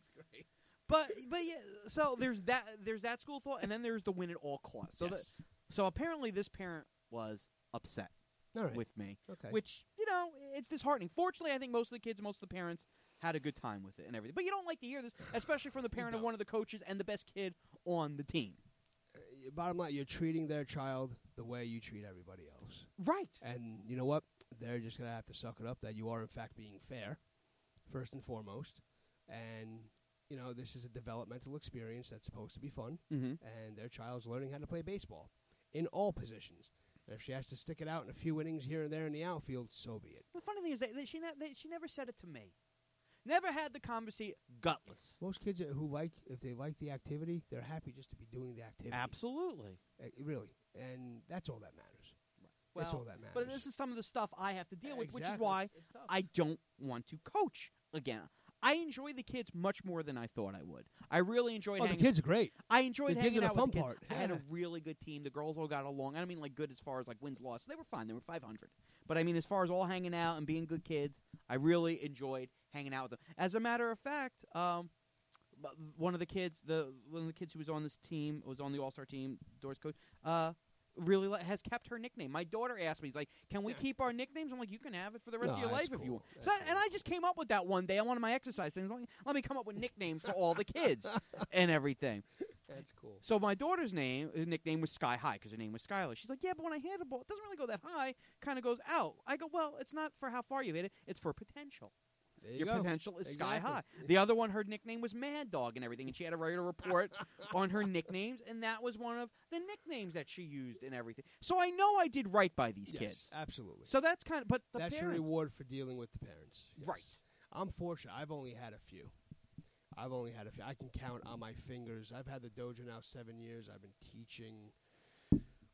Speaker 1: But but yeah, so there's that there's that school of thought, and then there's the win at all costs. So
Speaker 2: Yes.
Speaker 1: that, so apparently this parent was upset
Speaker 2: All right.
Speaker 1: with me,
Speaker 2: Okay.
Speaker 1: which you know it's disheartening. Fortunately, I think most of the kids, most of the parents had a good time with it and everything. But you don't like to hear this, especially from the parent of
Speaker 2: don't.
Speaker 1: one of the coaches and the best kid on the team.
Speaker 2: Uh, bottom line, you're treating their child the way you treat everybody else.
Speaker 1: Right.
Speaker 2: And you know what? They're just going to have to suck it up that you are, in fact, being fair, first and foremost. And, you know, this is a developmental experience that's supposed to be fun.
Speaker 1: Mm-hmm.
Speaker 2: And their child's learning how to play baseball in all positions. And if she has to stick it out in a few innings here and there in the outfield, so be it.
Speaker 1: The funny thing is that, that she ne- that she never said it to me. Never had the conversation. Gutless.
Speaker 2: Most kids who like, if they like the activity, they're happy just to be doing the activity.
Speaker 1: Absolutely.
Speaker 2: Uh, really. And that's all that matters.
Speaker 1: Well,
Speaker 2: that's all that matters.
Speaker 1: but this is some of the stuff I have to deal with, which is
Speaker 2: Exactly.
Speaker 1: why
Speaker 2: It's- it's tough.
Speaker 1: I don't want to coach again. I enjoy the kids much more than I thought I would. I really enjoyed
Speaker 2: Oh, the
Speaker 1: hanging
Speaker 2: kids are great.
Speaker 1: I enjoyed
Speaker 2: the kids
Speaker 1: hanging
Speaker 2: are the
Speaker 1: out
Speaker 2: fun
Speaker 1: with the kids.
Speaker 2: part.
Speaker 1: I had a
Speaker 2: Yeah.
Speaker 1: really good team. The girls all got along. I don't mean like good as far as like wins loss. They were fine. They were five hundred. But I mean as far as all hanging out and being good kids, I really enjoyed hanging out with them. As a matter of fact, um, one of the kids, the one of the kids who was on this team, was on the All-Star team, Doris coach, uh, really li- has kept her nickname. My daughter asked me, he's like, "Can we
Speaker 2: Yeah.
Speaker 1: keep our nicknames?" I'm like, "You can have it for the rest
Speaker 2: No,
Speaker 1: of your
Speaker 2: that's
Speaker 1: life if you
Speaker 2: cool.
Speaker 1: want." So,
Speaker 2: That's
Speaker 1: and
Speaker 2: cool.
Speaker 1: I just came up with that one day on one of my exercise things. Like, let me come up with nicknames for all the kids and everything.
Speaker 2: That's cool.
Speaker 1: So my daughter's name, her nickname was Sky High because her name was Skylar. She's like, "Yeah, but when I hit a ball, it doesn't really go that high. Kind of goes out." I go, "Well, it's not for how far you hit it; it's for potential.
Speaker 2: There you
Speaker 1: Your
Speaker 2: go.
Speaker 1: potential is sky
Speaker 2: Exactly.
Speaker 1: high." The other one, her nickname was Mad Dog and everything, and she had to write a report on her nicknames, and that was one of the nicknames that she used and everything. So I know I did right by these
Speaker 2: Yes,
Speaker 1: kids.
Speaker 2: absolutely.
Speaker 1: So that's kind of, but the
Speaker 2: That's your
Speaker 1: parents,
Speaker 2: reward for dealing with the parents. Yes.
Speaker 1: Right.
Speaker 2: I'm fortunate. I've only had a few. I've only had a few. I can count on my fingers. I've had the dojo now seven years. I've been teaching.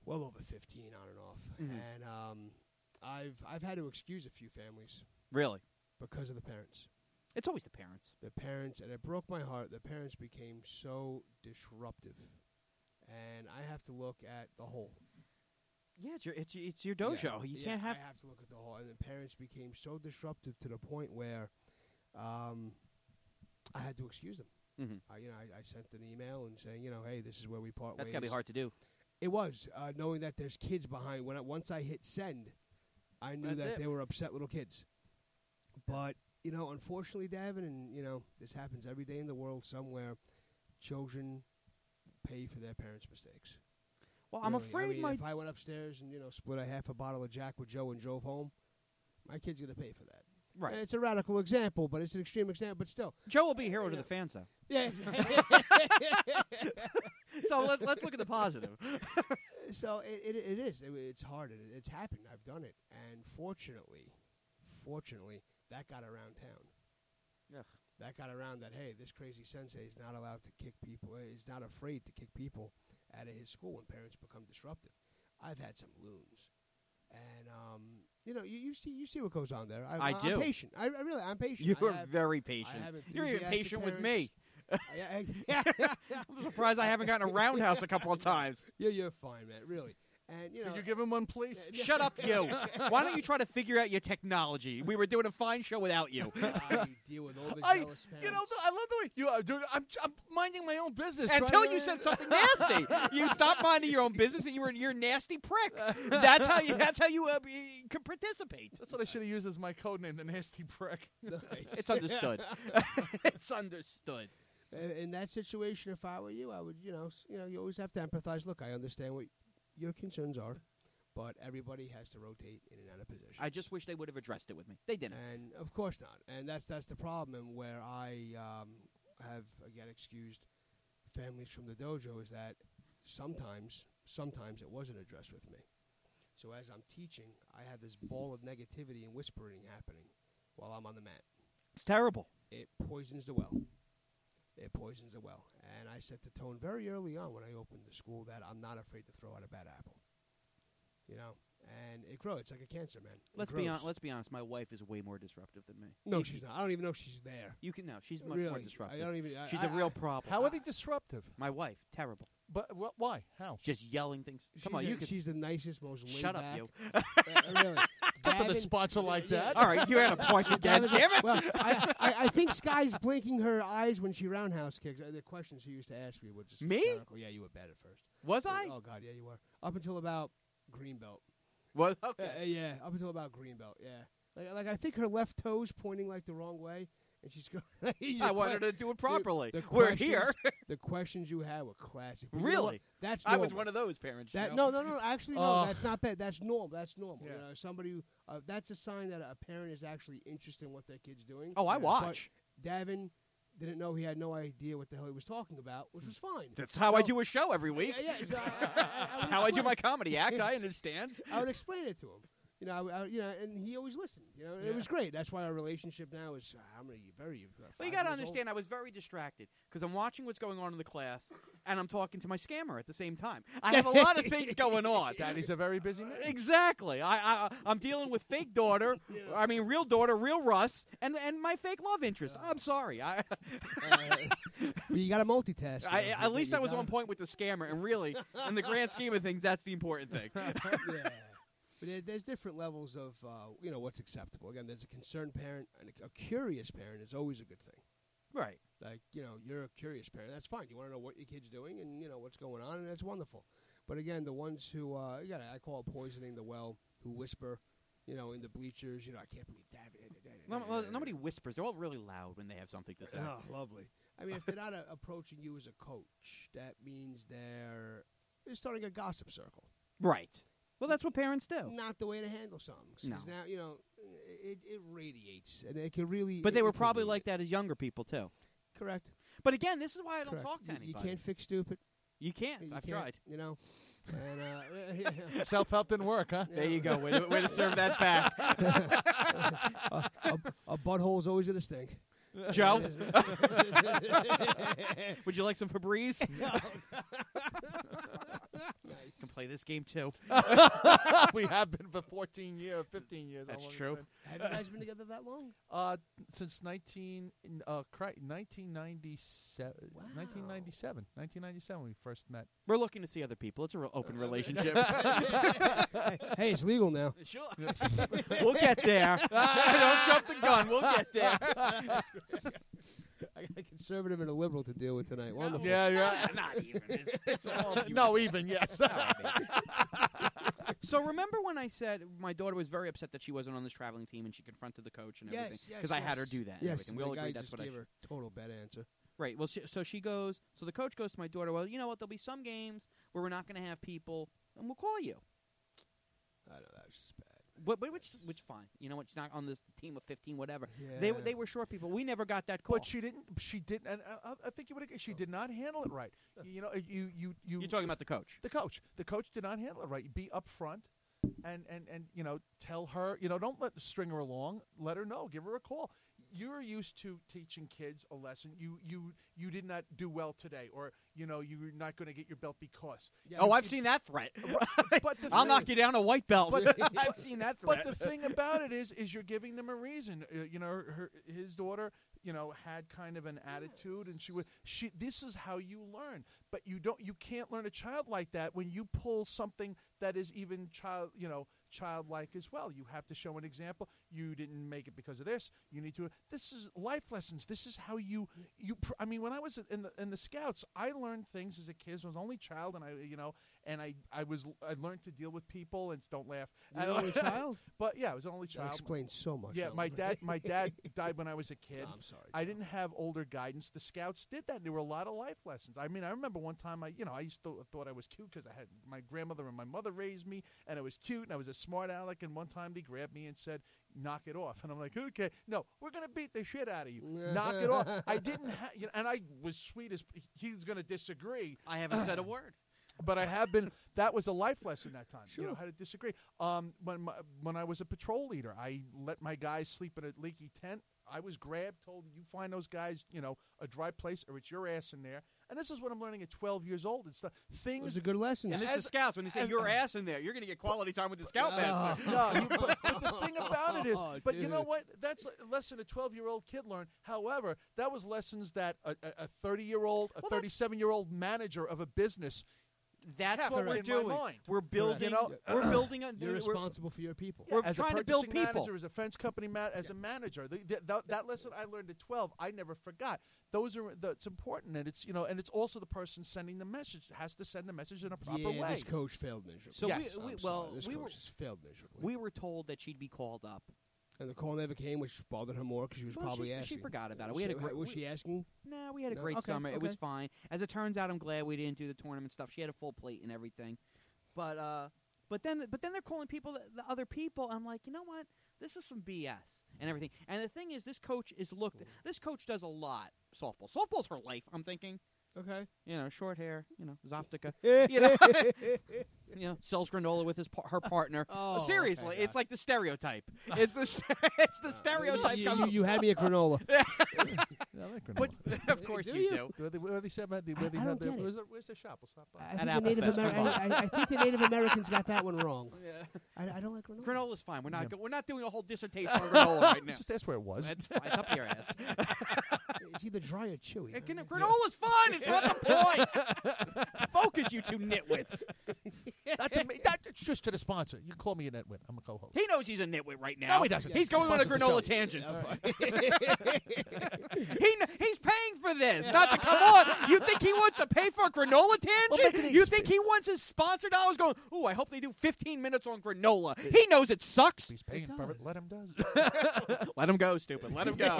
Speaker 2: well over fifteen on and off,
Speaker 1: Mhm.
Speaker 2: and um, I've I've had to excuse a few families
Speaker 1: Really?
Speaker 2: because of the parents.
Speaker 1: It's always the parents.
Speaker 2: The parents, and it broke my heart. The parents became so disruptive, and I have to look at the whole.
Speaker 1: Yeah, it's your it's, it's your dojo.
Speaker 2: Yeah,
Speaker 1: you
Speaker 2: yeah,
Speaker 1: can't have.
Speaker 2: I have to look at the whole, and the parents became so disruptive to the point where, um, I had to excuse them.
Speaker 1: Mm-hmm.
Speaker 2: I, you know, I, I sent an email and saying, you know, hey, this is where we part
Speaker 1: That's
Speaker 2: ways.
Speaker 1: gotta be hard to do.
Speaker 2: It was uh, knowing that there's kids behind. When I, once I hit send, I knew
Speaker 3: That's
Speaker 2: that
Speaker 3: it.
Speaker 2: they were upset little kids. But you know, unfortunately, Davin, and you know, this happens every day in the world somewhere. Children pay for their parents' mistakes.
Speaker 1: Well, I'm
Speaker 2: Really.
Speaker 1: afraid
Speaker 2: I mean,
Speaker 1: my
Speaker 2: if I went upstairs and you know split a half a bottle of Jack with Joe and drove home, my kid's gonna pay for that.
Speaker 1: right.
Speaker 2: And it's a radical example, but it's an extreme example. But still,
Speaker 1: Joe will be a hero to
Speaker 2: Yeah.
Speaker 1: the fans, though.
Speaker 2: yeah.
Speaker 1: So let, let's look at the positive.
Speaker 2: So it, it it is. It, it's hard. It, it's happened. I've done it, and fortunately, fortunately, that got around town.
Speaker 1: Ugh.
Speaker 2: That got around that. Hey, this crazy sensei is not allowed to kick people. He's not afraid to kick people out of his school when parents become disruptive. I've had some loons, and um, you know, you, you see you see what goes on there. I,
Speaker 1: I
Speaker 2: I'm
Speaker 1: do.
Speaker 2: patient. I, I really, I'm patient.
Speaker 1: You
Speaker 2: I
Speaker 1: are
Speaker 2: have-
Speaker 1: very
Speaker 2: I
Speaker 1: patient.
Speaker 2: have
Speaker 1: You're even
Speaker 2: enthusiastic
Speaker 1: patient with
Speaker 2: parents.
Speaker 1: me.
Speaker 2: I- I-
Speaker 1: I'm surprised I haven't gotten a roundhouse a couple of times.
Speaker 2: you're, you're fine, man. Really, and you know,
Speaker 3: Could you give him one, please?
Speaker 1: Shut up, you. Why don't you try to figure out your technology? We were doing a fine show without you.
Speaker 2: I deal with all the
Speaker 3: I,
Speaker 2: jealous parents.
Speaker 3: you know, I love the way you are doing. I'm, I'm minding my own business.
Speaker 1: Until
Speaker 3: trying
Speaker 1: you
Speaker 3: to-
Speaker 1: said something nasty. You stopped minding your own business, and you were you're a nasty prick. That's how you. That's how you uh, be, could participate.
Speaker 3: That's what I should have used as my code name, the nasty prick.
Speaker 2: Nice.
Speaker 1: It's understood. It's understood.
Speaker 2: In in that situation, if I were you, I would, you know, s- you know, you always have to empathize. Look, I understand what your concerns are, but everybody has to rotate in and out of position.
Speaker 1: I just wish they would have addressed it with me. They didn't.
Speaker 2: and of course not. And that's that's the problem. And where I um, have again excused families from the dojo is that sometimes, sometimes it wasn't addressed with me. So as I'm teaching, I have this ball of negativity and whispering happening while I'm on the mat.
Speaker 1: It's terrible.
Speaker 2: It poisons the well. It poisons the well. And I set the tone very early on when I opened the school that I'm not afraid to throw out a bad apple. You know, and it grows. It's like a cancer, man. It
Speaker 1: Let's be
Speaker 2: grows.
Speaker 1: on, let's be honest. My wife is way more disruptive than me.
Speaker 2: No,
Speaker 1: You-
Speaker 2: she's not. I don't even know if she's there.
Speaker 1: You can know she's much
Speaker 2: really,
Speaker 1: more disruptive.
Speaker 2: I don't even. I,
Speaker 1: She's
Speaker 2: I,
Speaker 1: a real
Speaker 2: I,
Speaker 1: problem.
Speaker 3: How are they disruptive?
Speaker 1: My wife, terrible.
Speaker 3: But wh- why? How?
Speaker 1: Just yelling things. Come
Speaker 2: she's
Speaker 1: on,
Speaker 2: a-
Speaker 1: you can
Speaker 2: She's the nicest, most laid
Speaker 1: shut up,
Speaker 2: back.
Speaker 1: you.
Speaker 2: Uh, really.
Speaker 3: Not for the
Speaker 2: Gavin-
Speaker 3: sponsor like
Speaker 2: yeah,
Speaker 3: that.
Speaker 1: All right, you had a point again.
Speaker 2: Gavin's-
Speaker 1: Damn it.
Speaker 2: Well, I, I, I think Sky's blinking her eyes when she roundhouse kicks. Uh, The questions she used to ask me were just
Speaker 1: Me?
Speaker 2: hysterical. Yeah, you were bad at first.
Speaker 1: Was I?
Speaker 2: Oh God, yeah, you were. Up until about Greenbelt.
Speaker 1: Was
Speaker 2: Uh,
Speaker 1: okay.
Speaker 2: uh, yeah, up until about Greenbelt. Yeah, like, like I think her left toe's pointing like the wrong way, and she's going.
Speaker 1: I wanted to do it properly.
Speaker 2: the
Speaker 1: We're
Speaker 2: questions-
Speaker 1: here.
Speaker 2: The questions you had were classic. But you know what?
Speaker 1: Really?
Speaker 2: That's
Speaker 1: I was
Speaker 2: normal.
Speaker 1: one of those parents.
Speaker 2: That
Speaker 1: Joe.
Speaker 2: no, no, no. Actually, no.
Speaker 3: Ugh.
Speaker 2: That's not bad. That's normal. That's normal.
Speaker 3: Yeah.
Speaker 2: You know, somebody. Who, uh, that's a sign that a parent is actually interested in what their kid's doing.
Speaker 1: Oh, I
Speaker 2: But
Speaker 1: watch.
Speaker 2: Davin didn't know. He had no idea what the hell he was talking about, which was fine.
Speaker 1: That's how I
Speaker 2: So-
Speaker 1: do a show every week.
Speaker 2: Yeah, yeah. So I, I, I, I
Speaker 1: That's
Speaker 2: would
Speaker 1: how I do
Speaker 2: explain-
Speaker 1: my comedy act. I understand.
Speaker 2: I would explain it to him. You know, I, I, you know, and he always listened. You know,
Speaker 3: Yeah.
Speaker 2: it was great. That's why our relationship now is uh, how many? Very. Uh,
Speaker 1: Well, you
Speaker 2: five
Speaker 1: got to
Speaker 2: years old?
Speaker 1: understand, I was very distracted because I'm watching what's going on in the class, and I'm talking to my scammer at the same time. I have a lot of things going on.
Speaker 3: Daddy's a very busy man.
Speaker 1: Exactly. I, I I'm dealing with fake daughter.
Speaker 2: Yeah.
Speaker 1: I mean, real daughter, real Russ, and and my fake love interest. I'm sorry. I,
Speaker 2: Uh, but you got to multitask.
Speaker 1: I
Speaker 2: you know.
Speaker 1: at least
Speaker 2: You
Speaker 1: I was
Speaker 2: gotta-
Speaker 1: on point with the scammer, and really, in the grand scheme of things, that's the important thing.
Speaker 2: yeah. But there, there's different levels of, uh, you know, what's acceptable. Again, there's a concerned parent and a, a curious parent is always a good thing.
Speaker 1: Right.
Speaker 2: Like, you know, you're a curious parent. That's fine. You want to know what your kid's doing and, you know, what's going on, and that's wonderful. But again, the ones who, uh, again, I call it poisoning the well, who whisper, you know, in the bleachers, you know, I can't believe that.
Speaker 1: No, no, nobody whispers. They're all really loud when they have something to say.
Speaker 2: Oh, lovely. I mean, if they're not uh, approaching you as a coach, that means they're, they're starting a gossip circle.
Speaker 1: Right. Well, that's what parents do.
Speaker 2: Not the way to handle something. Because
Speaker 1: No.
Speaker 2: now, you know, it, it radiates, and it can really.
Speaker 1: But they
Speaker 2: it-
Speaker 1: were
Speaker 2: it can
Speaker 1: probably
Speaker 2: really-
Speaker 1: like that as younger people too.
Speaker 2: Correct.
Speaker 1: But again, this is why I don't
Speaker 2: correct.
Speaker 1: talk to
Speaker 2: you,
Speaker 1: anybody.
Speaker 2: You can't fix stupid.
Speaker 1: You can't.
Speaker 2: You
Speaker 1: I've
Speaker 2: can't,
Speaker 1: tried.
Speaker 2: You know. And uh, yeah.
Speaker 3: Self-help didn't work, huh?
Speaker 1: There you go. Way to, way to serve that back,
Speaker 2: a, a, a butthole's always going to stink.
Speaker 1: Joe. Would you like some Febreze?
Speaker 2: Nice.
Speaker 1: Complain play this game too.
Speaker 3: We have been for fourteen years, fifteen years. How
Speaker 1: That's
Speaker 3: long has
Speaker 1: true.
Speaker 3: it been?
Speaker 2: Have you guys been together that long?
Speaker 3: Uh, since nineteen, uh, cri- nineteen ninety-seven,
Speaker 2: Wow.
Speaker 3: nineteen ninety-seven, nineteen ninety-seven when we first met.
Speaker 1: We're looking to see other people. It's a real open relationship.
Speaker 2: Hey, it's legal now.
Speaker 1: Sure. We'll get there. Don't jump the gun. We'll get there.
Speaker 2: I got a conservative and a liberal to deal with tonight. Wonderful.
Speaker 3: Yeah, yeah.
Speaker 1: Not even. It's, it's all
Speaker 3: No, even yes.
Speaker 1: So remember when I said my daughter was very upset that she wasn't on this traveling team and she confronted the coach and everything?
Speaker 2: Yes, yes,
Speaker 1: Because I had her
Speaker 2: yes.
Speaker 1: do that. and
Speaker 2: Yes,
Speaker 1: everything. We
Speaker 2: the
Speaker 1: all
Speaker 2: guy
Speaker 1: agreed that's
Speaker 2: just
Speaker 1: what I
Speaker 2: gave
Speaker 1: should.
Speaker 2: her a total bad answer.
Speaker 1: Right. Well, she, so she goes. So the coach goes to my daughter. Well, you know what? There'll be some games where we're not going to have people, and we'll call you.
Speaker 2: I know that was just bad.
Speaker 1: But, but which, which fine. You know, it's not on this team of fifteen, whatever.
Speaker 2: Yeah.
Speaker 1: They were- they were short people. We never got that call.
Speaker 3: But she didn't. She didn't. And I, I think you would. She did not handle it right. You know, you you you.
Speaker 1: You're talking about the coach.
Speaker 3: the coach. The coach did not handle it right. Be upfront, and and and you know, tell her. You know, don't let string her along. Let her know. Give her a call. You're used to teaching kids a lesson. You you you did not do well today, or you know, you're not going to get your belt because.
Speaker 2: Yeah,
Speaker 1: Oh,
Speaker 2: but
Speaker 1: I've
Speaker 2: it-
Speaker 1: seen that threat.
Speaker 3: But the
Speaker 1: I'll
Speaker 3: thing-
Speaker 1: knock you down a white belt.
Speaker 3: But-
Speaker 1: I've seen that
Speaker 3: But
Speaker 1: threat.
Speaker 3: the thing about it is, is you're giving them a reason. Uh, you know, her, his daughter, you know, had kind of an attitude, and she would. She. This is how you learn. But you don't. You can't learn a child like that when you pull something that is even child. You know, childlike as well. You have to show an example. You didn't make it because of this. You need to. This is life lessons. This is how you. You. Pr- I mean, when I was in the in the Scouts, I learned things as a kid. I was an only child, and I, you know, and I, I was, I learned to deal with people and don't laugh.
Speaker 2: You
Speaker 3: I
Speaker 2: were
Speaker 3: don't-
Speaker 2: an only child?
Speaker 3: But yeah, I was an only
Speaker 2: That
Speaker 3: child.
Speaker 2: explains so much.
Speaker 3: Yeah,
Speaker 2: though.
Speaker 3: my dad, my dad died when I was a kid.
Speaker 2: No, I'm sorry.
Speaker 3: I didn't have older guidance. The Scouts did that. There were a lot of life lessons. I mean, I remember one time, I, you know, I used to thought I was cute because I had my grandmother and my mother raised me, and I was cute, and I was a smart aleck. And one time they grabbed me and said, "Knock it off," and I'm like, "Okay, no, we're gonna beat the shit out of you. Knock it off." I didn't, ha- you know, and I was sweet as he's gonna disagree.
Speaker 1: I haven't said a word.
Speaker 3: But I have been. That was a life lesson that time. You know how to disagree. Um, when my, when I was a patrol leader, I let my guys sleep in a leaky tent. I was grabbed, told you find those guys, you know, a dry place, or it's your ass in there. And this is what I'm learning at twelve years old and stuff.
Speaker 2: It
Speaker 3: Things.
Speaker 2: was a good lesson.
Speaker 1: And this
Speaker 3: As-
Speaker 1: is scouts. When they say
Speaker 3: as-
Speaker 1: your ass in there, you're going to get quality time with the scoutmaster.
Speaker 3: no, you, but, but the thing about it is,
Speaker 2: Oh,
Speaker 3: but you know
Speaker 2: dude.
Speaker 3: what? That's a lesson a twelve-year-old kid learned. However, that was lessons that a thirty-year-old, a
Speaker 1: Well, that-
Speaker 3: thirty-seven-year-old manager of a business.
Speaker 1: That's
Speaker 3: kept
Speaker 1: what we're
Speaker 3: in my
Speaker 1: doing.
Speaker 3: mind.
Speaker 1: We're building.
Speaker 3: You know,
Speaker 1: we're building a.
Speaker 2: You're
Speaker 1: we're-
Speaker 2: responsible for your people.
Speaker 1: We're
Speaker 3: as
Speaker 1: trying
Speaker 3: a
Speaker 1: to build
Speaker 3: purchasing
Speaker 1: people.
Speaker 3: manager, as a fence company ma- as a manager. The, the, that, that lesson I learned at twelve, I never forgot. Those are that's important, and it's you know, and it's also the person sending the message has to send the message in a proper
Speaker 2: yeah,
Speaker 3: way.
Speaker 2: this coach failed miserably.
Speaker 1: So
Speaker 3: Yes.
Speaker 1: we, we
Speaker 2: I'm
Speaker 1: well
Speaker 2: sorry, this
Speaker 1: we
Speaker 2: coach
Speaker 1: were
Speaker 2: just failed miserably.
Speaker 1: we were told that she'd be called up.
Speaker 2: and the call never came, which bothered her more because she was
Speaker 1: Well,
Speaker 2: probably
Speaker 1: she,
Speaker 2: asking.
Speaker 1: she forgot about it. We had a
Speaker 2: So,
Speaker 1: great.
Speaker 2: was
Speaker 1: we-
Speaker 2: she asking?
Speaker 1: Nah, we had a
Speaker 2: No?
Speaker 1: great
Speaker 2: Okay,
Speaker 1: summer. It was
Speaker 2: okay.
Speaker 1: fine. As it turns out, I'm glad we didn't do the tournament stuff. She had a full plate and everything. But uh, but then but then they're calling people the, the other people. I'm like, you know what? This is some B S and everything. And the thing is, this coach is looked. This coach does a lot softball. Softball's her life. I'm thinking.
Speaker 2: Okay.
Speaker 1: You know, short hair. You know, Zoftica. you know, you know, sells granola with his par- her partner.
Speaker 2: Oh,
Speaker 1: Seriously,
Speaker 2: okay,
Speaker 1: it's
Speaker 2: got
Speaker 1: like the stereotype. It's the st- it's the stereotype.
Speaker 2: You,
Speaker 1: comes
Speaker 2: you, you had me a granola.
Speaker 3: Yeah, I like
Speaker 1: But
Speaker 3: granola.
Speaker 1: of course
Speaker 2: Do
Speaker 1: you
Speaker 2: you?
Speaker 1: do.
Speaker 3: Where they, where they said about the,
Speaker 2: I-
Speaker 3: where they
Speaker 2: I
Speaker 3: had
Speaker 2: don't
Speaker 3: the,
Speaker 2: get it.
Speaker 3: where's, the, where's the shop? We'll stop by.
Speaker 2: I
Speaker 1: At
Speaker 2: think, the
Speaker 1: Apple
Speaker 2: Native
Speaker 1: Fest,
Speaker 2: Ameri-
Speaker 1: come on.
Speaker 2: I, I, I think the Native Americans got that one wrong. I, I don't like granola.
Speaker 1: Granola's fine. We're not
Speaker 3: Yeah.
Speaker 1: go- we're not doing a whole dissertation on granola right now.
Speaker 3: Just ask where it was.
Speaker 1: That's fine. It's up your ass.
Speaker 2: It's either dry or chewy.
Speaker 1: It can- Granola's fun. It's not the point. Focus, you two nitwits.
Speaker 3: That's ama- that's just to the sponsor. You call me a nitwit. I'm a co-host.
Speaker 1: He knows he's a nitwit right now.
Speaker 3: No, he doesn't.
Speaker 1: He's going on a
Speaker 3: Sponsors the
Speaker 1: granola
Speaker 3: show.
Speaker 1: tangent.
Speaker 2: Okay.
Speaker 1: he kn- he's paying for this. Not to come on. You think he wants to pay for a granola
Speaker 3: make
Speaker 1: tangent?
Speaker 3: it
Speaker 1: You
Speaker 3: exp-
Speaker 1: think he wants his sponsor dollars going, ooh, I hope they do fifteen minutes on granola. He knows it sucks.
Speaker 3: He's paying
Speaker 2: It
Speaker 3: for
Speaker 2: does.
Speaker 3: it. Let him does.
Speaker 1: Let him go, stupid. Let him go.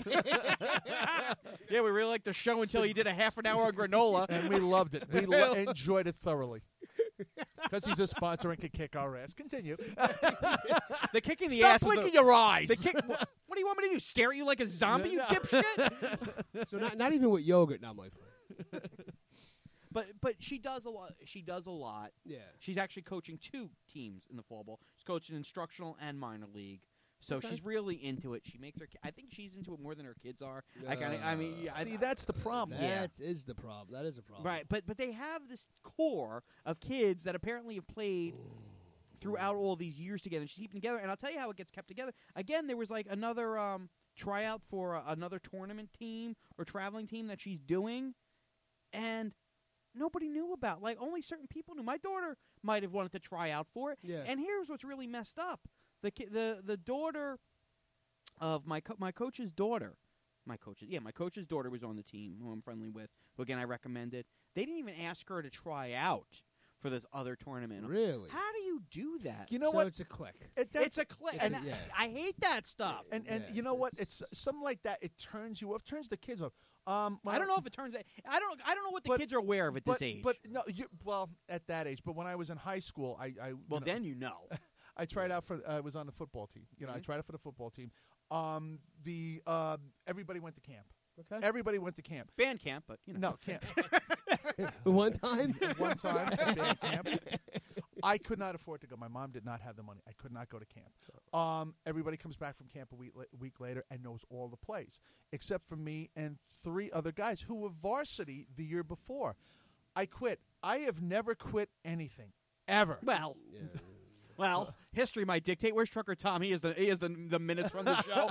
Speaker 1: yeah, we really liked the show until he did a half an hour on granola.
Speaker 3: And we loved it. We lo- enjoyed it thoroughly. Because he's a sponsor and can kick our ass. Continue.
Speaker 1: The kicking the
Speaker 3: Stop
Speaker 1: ass. is
Speaker 3: blinking
Speaker 1: a-
Speaker 3: your eyes.
Speaker 1: The kick. What, what do you want me to do? Stare at you like a zombie, you
Speaker 3: No.
Speaker 1: dipshit?
Speaker 2: So not, not even with yogurt. Not my point.
Speaker 1: But but she does a lot. She does a lot.
Speaker 2: Yeah.
Speaker 1: She's actually coaching two teams in the fall ball. She's coaching instructional and minor league. So
Speaker 2: Okay.
Speaker 1: she's really into it. She makes her. ki- I think she's into it more than her kids are. I kind of. I mean, yeah, I-
Speaker 3: See, that's the problem.
Speaker 1: Yeah.
Speaker 2: That is the problem. That is a problem.
Speaker 1: right. But but they have this core of kids that apparently have played throughout all these years together. She's keeping together, and I'll tell you how it gets kept together. Again, there was like another um, tryout for uh, another tournament team or traveling team that she's doing, and nobody knew about. Like only certain people knew. My daughter might have wanted to try out for it.
Speaker 2: Yeah.
Speaker 1: And here's what's really messed up: the ki- the the daughter of my co- my coach's daughter, my coach's yeah, my coach's daughter was on the team who I'm friendly with. Who again I recommended. They didn't even ask her to try out for this other tournament.
Speaker 2: Really?
Speaker 1: How do you do that?
Speaker 3: You know
Speaker 2: so
Speaker 3: what?
Speaker 2: it's a click.
Speaker 3: It, that-
Speaker 1: It's a click,
Speaker 2: It's
Speaker 1: and
Speaker 2: a-
Speaker 1: I-
Speaker 2: yeah.
Speaker 1: I hate that stuff.
Speaker 3: and and
Speaker 2: Yeah,
Speaker 3: you know what?
Speaker 2: it's-
Speaker 3: It's something like that. It turns you off. Turns the kids off. Um,
Speaker 1: I don't know if it turns. I don't. I don't know what the
Speaker 3: But-
Speaker 1: kids are aware of at
Speaker 3: but,
Speaker 1: this age.
Speaker 3: But no, you, well, at that age. But when I was in high school, I, I
Speaker 1: well,
Speaker 3: you know,
Speaker 1: then you know.
Speaker 3: I tried out for. I was on the football team. You know, I
Speaker 1: Mhm.
Speaker 3: tried out for the football team. Um, the uh, everybody went to camp.
Speaker 2: Okay.
Speaker 3: Everybody went to camp.
Speaker 1: Band camp, but you know.
Speaker 3: No, camp.
Speaker 2: One time.
Speaker 3: One time at band camp. I could not afford to go. My mom did not have the money. I could not go to camp. Um, everybody comes back from camp a week, la- week later and knows all the plays, except for me and three other guys who were varsity the year before. I quit. I have never quit anything, ever.
Speaker 1: Well,
Speaker 2: Yeah.
Speaker 1: well, history might dictate. Where's Trucker Tom? He is the he is the the minutes from the show.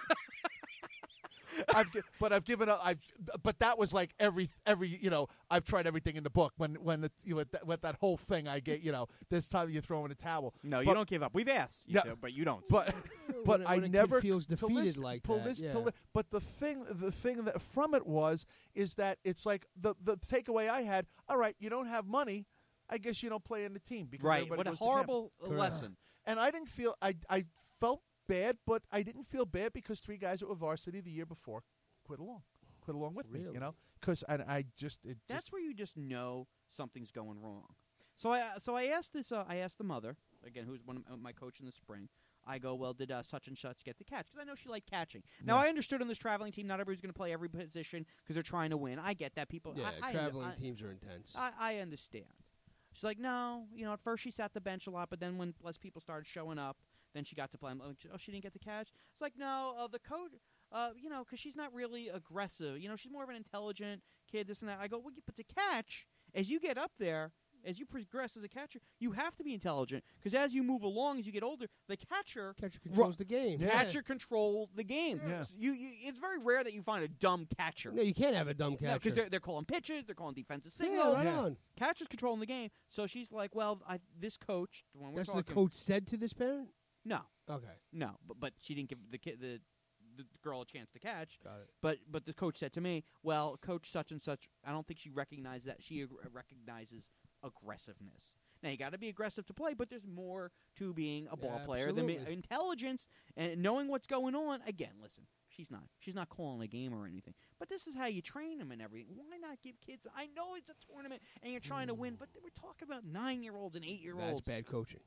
Speaker 3: I've, gi- but I've given up. I've, but that was like every every you know. I've tried everything in the book. When when the, you know, with, that, with that whole thing, I get you know. This time you throw in a towel.
Speaker 1: No, you
Speaker 3: But-
Speaker 1: don't give up. We've asked, you
Speaker 3: No,
Speaker 1: to, but you don't.
Speaker 3: But but
Speaker 2: When a-
Speaker 3: I
Speaker 2: when a kid
Speaker 3: never
Speaker 2: feels
Speaker 3: to
Speaker 2: defeated
Speaker 3: listen-
Speaker 2: like
Speaker 3: to
Speaker 2: that,
Speaker 3: listen-
Speaker 2: yeah.
Speaker 3: to li- but the thing the thing that from it was is that it's like the the takeaway I had. All right, you don't have money. I guess you don't play in the team because
Speaker 1: right,
Speaker 3: everybody
Speaker 1: what a
Speaker 3: goes to camp.
Speaker 1: horrible
Speaker 2: Correct.
Speaker 1: lesson.
Speaker 3: And I didn't feel I I felt bad, but I didn't feel bad because three guys that were varsity the year before quit along, quit along with me.
Speaker 2: Really?
Speaker 3: You know, because I, I just it
Speaker 1: That's
Speaker 3: just
Speaker 1: where you just know something's going wrong. So I so I asked this. Uh, I asked the mother again, who's one of my- my coach in the spring. I go, well, did uh, such and such get the catch? Because I know she liked catching. Now
Speaker 3: Yeah.
Speaker 1: I understood on this traveling team, not everybody's going to play every position because they're trying to win. I get that. People,
Speaker 2: Yeah,
Speaker 1: I, I,
Speaker 2: traveling
Speaker 1: I,
Speaker 2: teams are intense.
Speaker 1: I, I understand. She's like, no, you know, at first she sat the bench a lot, but then when less people started showing up, then she got to play. I'm like, oh, she didn't get the catch? It's like, no, uh, the coach, uh, you know, because she's not really aggressive. You know, she's more of an intelligent kid, this and that. I go, well, but to catch, as you get up there, as you progress as a catcher, you have to be intelligent because as you move along, as you get older, the catcher
Speaker 2: Catcher controls the game.
Speaker 3: Yeah.
Speaker 1: catcher controls the game.
Speaker 3: Yeah.
Speaker 1: So you, you, it's very rare that you find a dumb catcher.
Speaker 2: No, you can't have a dumb catcher.
Speaker 1: Because they're, they're calling pitches, they're calling defensive
Speaker 2: yeah,
Speaker 1: signals.
Speaker 2: right
Speaker 3: Yeah.
Speaker 2: on.
Speaker 1: Catcher's controlling the game. So she's like, well, I, this coach, the one we're
Speaker 2: That's what
Speaker 1: talking,
Speaker 2: the coach said to this parent.
Speaker 1: no,
Speaker 2: Okay,
Speaker 1: no, but, but she didn't give the kid the the girl a chance to catch.
Speaker 2: got it.
Speaker 1: But but the coach said to me, well, coach such and such, I don't think she recognized that. She ag- recognizes aggressiveness. Now you got to be aggressive to play, but there's more to being a ball
Speaker 2: Yeah,
Speaker 1: player than be-
Speaker 2: absolutely.
Speaker 1: intelligence and knowing what's going on. Again, listen, she's not she's not calling a game or anything, but this is how you train them and everything. Why not give kids? I know it's a tournament and you're trying to win, but we're talking about nine year olds and eight year
Speaker 2: That's
Speaker 1: olds.
Speaker 2: bad coaching.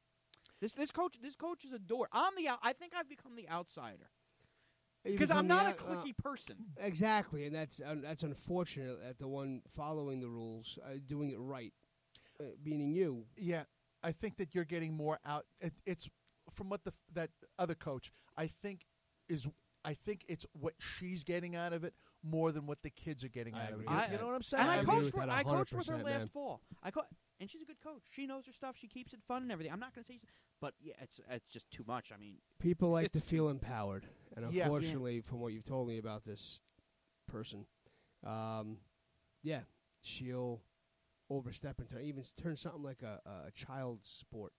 Speaker 1: This this coach this coach is a door. I'm the out- I think I've become the outsider
Speaker 2: You
Speaker 1: because
Speaker 2: become
Speaker 1: I'm
Speaker 2: the
Speaker 1: not a
Speaker 2: out- uh,
Speaker 1: cliquey person.
Speaker 2: Exactly, and that's uh, that's unfortunate that the one following the rules, uh, doing it right, uh, meaning you.
Speaker 3: yeah. I think that you're getting more out. It, it's from what the that other coach I think is. I think it's what she's getting out of it more than what the kids are getting
Speaker 2: I
Speaker 3: out of it.
Speaker 2: agree
Speaker 3: You,
Speaker 1: with
Speaker 3: you
Speaker 2: that.
Speaker 3: know what I'm saying?
Speaker 1: And I,
Speaker 2: I
Speaker 3: mean,
Speaker 2: agree
Speaker 1: coached
Speaker 2: with
Speaker 1: with,
Speaker 2: that
Speaker 1: I coached with her
Speaker 2: one hundred percent,
Speaker 1: last
Speaker 2: man.
Speaker 1: fall. I co- and she's a good coach. She knows her stuff. She keeps it fun and everything. I'm not going to say, she's- but yeah, it's it's just too much. I mean,
Speaker 2: People like to
Speaker 1: It's-
Speaker 2: feel empowered, and
Speaker 3: Yeah.
Speaker 2: unfortunately, from what you've told me about this person, um, yeah, she'll overstep into even s- turn something like a, a child's sport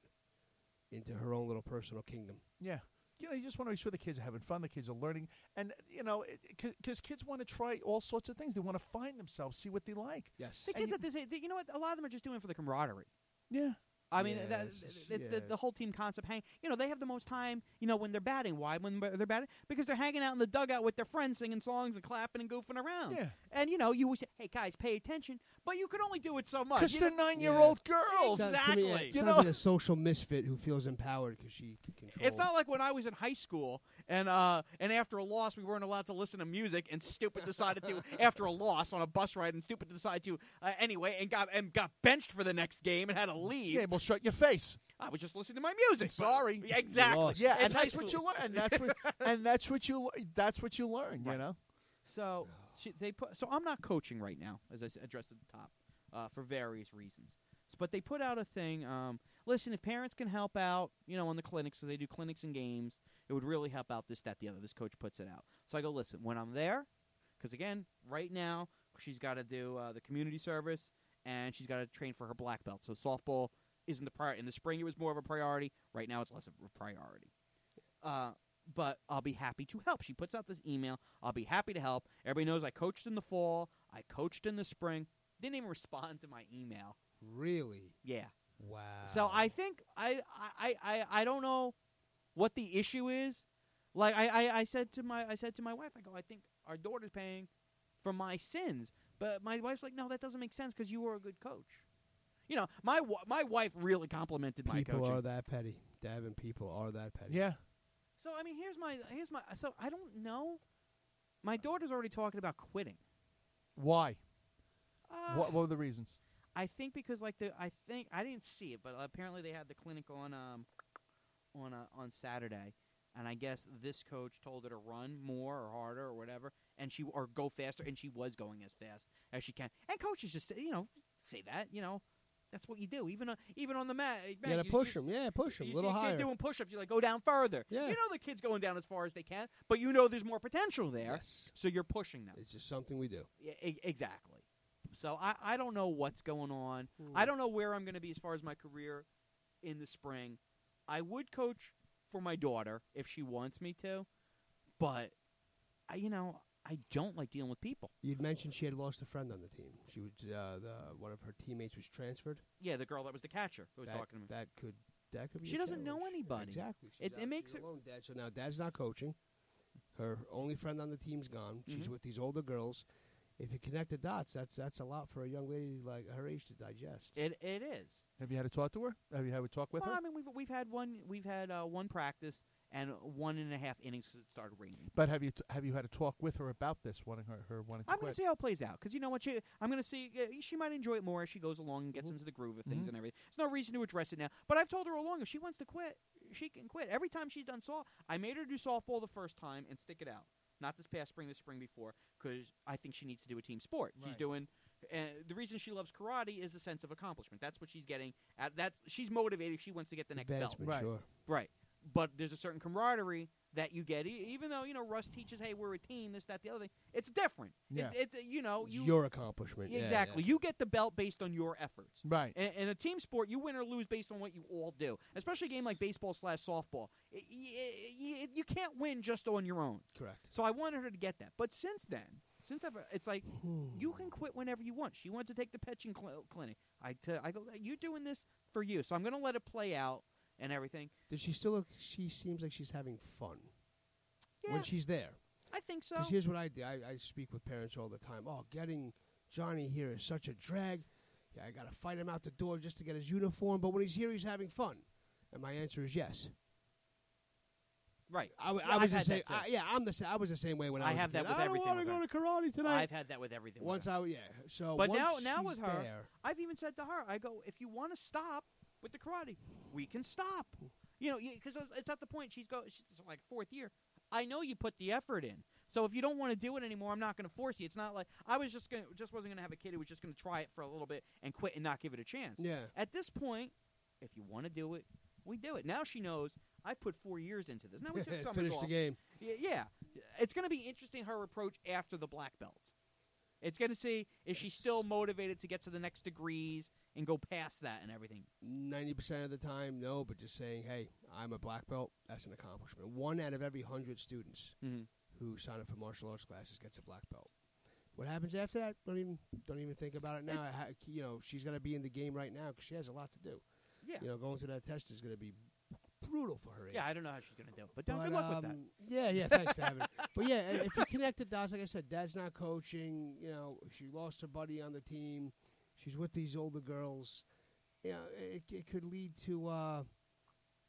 Speaker 2: into her own little personal kingdom.
Speaker 3: Yeah. You know, you just want to make sure the kids are having fun, the kids are learning, and you know, because kids want to try all sorts of things. They want to find themselves, see what they like.
Speaker 2: Yes.
Speaker 1: the
Speaker 3: And
Speaker 1: kids
Speaker 3: you-
Speaker 1: at this age, they- you know what? A lot of them are just doing it for the camaraderie.
Speaker 3: Yeah.
Speaker 1: I mean,
Speaker 2: Yeah,
Speaker 1: that,
Speaker 2: it's
Speaker 1: it's,
Speaker 2: just-
Speaker 1: the,
Speaker 2: yeah.
Speaker 1: the whole team concept. Hang, you know, they have the most time. You know, when they're batting. Why? When they're batting, because they're hanging out in the dugout with their friends, singing songs and clapping and goofing around.
Speaker 3: Yeah.
Speaker 1: And you know, you would say, "Hey guys, pay attention," but you can only do it so much.
Speaker 3: Because
Speaker 1: You
Speaker 3: they're
Speaker 1: know-
Speaker 3: nine-year-old girls.
Speaker 2: Sounds- to me,
Speaker 1: Exactly.
Speaker 2: it
Speaker 1: You
Speaker 2: sounds
Speaker 3: know-
Speaker 2: like a social misfit who feels empowered because she can control.
Speaker 1: It's not like when I was in high school And uh, and after a loss, we weren't allowed to listen to music, and Stupid decided to after a loss on a bus ride, and Stupid decided to uh, anyway, and got and got benched for the next game and had to leave.
Speaker 3: Yeah, well, shut your face.
Speaker 1: I was just listening to my music.
Speaker 3: Sorry.
Speaker 1: Yeah, exactly.
Speaker 2: lost.
Speaker 3: Yeah,
Speaker 1: It's
Speaker 3: and
Speaker 1: high
Speaker 3: that's what
Speaker 1: school.
Speaker 3: you learn. And that's what and that's what you that's what you learn. You
Speaker 1: Right.
Speaker 3: know.
Speaker 1: So she, they put. So I'm not coaching right now, as I s- addressed at the top, uh, for various reasons. S- But they put out a thing. Um, listen, if parents can help out, you know, on the clinics, so they do clinics and games, it would really help out this, that, the other. This coach puts it out. So I go, listen, when I'm there, because again, right now she's got to do uh, the community service and she's got to train for her black belt. So softball isn't the priority. In the spring, it was more of a priority. Right now, it's less of a priority. Uh, but I'll be happy to help. She puts out this email. I'll be happy to help. Everybody knows I coached in the fall. I coached in the spring. Didn't even respond to my email.
Speaker 2: Really?
Speaker 1: Yeah.
Speaker 2: Wow.
Speaker 1: So I think I I, I, I don't know what the issue is. Like I, I, I said to my I said to my wife, I go, I think our daughter's paying for my sins. But my wife's like, no, that doesn't make sense because you were a good coach. You know, my wa- my wife really complimented my
Speaker 2: people
Speaker 1: coaching.
Speaker 2: are that petty. Davin, people are that petty.
Speaker 3: Yeah.
Speaker 1: So I mean, here's my here's my so I don't know. My daughter's already talking about quitting.
Speaker 3: Why?
Speaker 1: Uh,
Speaker 3: What, what were the reasons?
Speaker 1: I think because like the I think I didn't see it, but apparently they had the clinic on um on uh, on Saturday, and I guess this coach told her to run more or harder or whatever, and she or go faster, and she was going as fast as she can. And coaches just you know say that you know. That's what you do, even on, even on the mat.
Speaker 2: You gotta push them. Yeah, push them.
Speaker 1: You
Speaker 2: A little
Speaker 1: see a
Speaker 2: higher.
Speaker 1: kid doing push-ups, you're like, go down further.
Speaker 2: Yeah.
Speaker 1: You know the kid's going down as far as they can, but you know there's more potential there,
Speaker 2: Yes.
Speaker 1: so you're pushing them.
Speaker 2: It's just something we do.
Speaker 1: Yeah, e- exactly. So I, I don't know what's going on.
Speaker 2: Hmm.
Speaker 1: I don't know where I'm going to be as far as my career in the spring. I would coach for my daughter if she wants me to, but I, you know, I don't like dealing with people.
Speaker 2: You'd mentioned she had lost a friend on the team. She was uh, the one of her teammates was transferred.
Speaker 1: Yeah, the girl that was the catcher who was
Speaker 2: that,
Speaker 1: talking to me.
Speaker 2: That could that could be.
Speaker 1: She
Speaker 2: a
Speaker 1: doesn't know
Speaker 2: challenge.
Speaker 1: anybody.
Speaker 2: Exactly. She's
Speaker 1: It- it
Speaker 2: out-
Speaker 1: makes
Speaker 2: she's
Speaker 1: it-
Speaker 2: alone, Dad. So now Dad's not coaching. Her only friend on the team's gone. She's
Speaker 1: Mhm.
Speaker 2: with these older girls. If you connect the dots, that's that's a lot for a young lady like her age to digest.
Speaker 1: It it is.
Speaker 3: Have you had to talk to her? Have you had a talk with
Speaker 1: well,
Speaker 3: her?
Speaker 1: I mean, we've we've had one we've had uh, one practice and one and a half innings because it started raining.
Speaker 3: But have you t- have you had a talk with her about this, wanting her, her wanting to
Speaker 1: I'm going
Speaker 3: quit?
Speaker 1: to see how it plays out because you know what? She, I'm going to see. Uh, she might enjoy it more as she goes along and gets
Speaker 3: Mhm.
Speaker 1: into the groove of things
Speaker 3: Mhm.
Speaker 1: and everything. There's no reason to address it now. But I've told her all along if she wants to quit, she can quit. Every time she's done soft, I made her do softball the first time and stick it out. Not this past spring, the spring before, because I think she needs to do a team sport. She's
Speaker 3: Right.
Speaker 1: doing. Uh, the reason she loves karate is a sense of accomplishment. That's what she's getting. At that she's motivated. She wants to get the next belt.
Speaker 2: Advancement,
Speaker 3: Right.
Speaker 2: sure.
Speaker 1: Right. But there's a certain camaraderie that you get, e- even though you know Russ teaches, "Hey, we're a team." This, that, the other thing. It's different.
Speaker 3: Yeah.
Speaker 1: It's, it's you know
Speaker 2: It's
Speaker 1: you
Speaker 2: your accomplishment. Yeah,
Speaker 1: exactly.
Speaker 2: yeah.
Speaker 1: You get the belt based on your efforts.
Speaker 3: Right.
Speaker 1: In, in a team sport, you win or lose based on what you all do. Especially a game like baseball slash softball, I- I- I- you can't win just on your own.
Speaker 2: Correct.
Speaker 1: So I wanted her to get that. But since then, since I've, it's like you can quit whenever you want. She wants to take the pitching cl- clinic. I, t- I go, you're doing this for you, so I'm going to let it play out and everything.
Speaker 2: Does she still look? She seems like she's having fun
Speaker 1: Yeah,
Speaker 2: when she's there.
Speaker 1: I think so.
Speaker 2: Because here's what I do. I, I speak with parents all the time. Oh, getting Johnny here is such a drag. Yeah, I got to fight him out the door just to get his uniform. But when he's here, he's having fun. And my answer is yes.
Speaker 1: Right.
Speaker 2: I, w-
Speaker 1: Yeah,
Speaker 2: I was
Speaker 1: I've
Speaker 2: the
Speaker 1: had
Speaker 2: same.
Speaker 1: that too.
Speaker 2: I, yeah, I'm the. Sa- I was the same way when I,
Speaker 1: I
Speaker 2: was a
Speaker 1: have that
Speaker 2: kid.
Speaker 1: with
Speaker 2: I
Speaker 1: everything
Speaker 2: don't want to
Speaker 1: with
Speaker 2: go to karate tonight.
Speaker 1: I've had that with everything. with
Speaker 2: once
Speaker 1: her.
Speaker 2: I yeah. So
Speaker 1: But
Speaker 2: once
Speaker 1: now- now
Speaker 2: she's
Speaker 1: with her,
Speaker 2: there,
Speaker 1: I've even said to her, I go, if you want to stop with the karate, we can stop. You know, because it's at the point she's go, she's like fourth year. I know you put the effort in. So if you don't want to do it anymore, I'm not going to force you. It's not like I was just going, just wasn't going to have a kid who was just going to try it for a little bit and quit and not give it a chance.
Speaker 2: yeah.
Speaker 1: At this point, if you want to do it, we do it. Now she knows I put four years into this. Now we took summers
Speaker 2: Finish
Speaker 1: off.
Speaker 2: the game.
Speaker 1: Y- Yeah, it's going to be interesting her approach after the black belt. It's going to see is she
Speaker 2: Yes.
Speaker 1: still motivated to get to the next degrees and go past that and everything.
Speaker 2: Ninety percent of the time, no. But just saying, hey, I'm a black belt. That's an accomplishment. One out of every hundred students
Speaker 1: Mm-hmm.
Speaker 2: who sign up for martial arts classes gets a black belt. What happens after that? Don't even don't even think about it now. Ha- you know, she's going to be in the game right now because she has a lot to do.
Speaker 1: Yeah,
Speaker 2: You know, going through that test is going to be brutal for her age.
Speaker 1: yeah. I don't know how she's going to do it, but, don't
Speaker 2: But,
Speaker 1: good luck with that.
Speaker 2: um, Yeah, yeah. Thanks, Davin. But yeah, and if you connect the dots, like I said, Dad's not coaching. You know, she lost her buddy on the team. She's with these older girls. You know, it, it could lead to uh,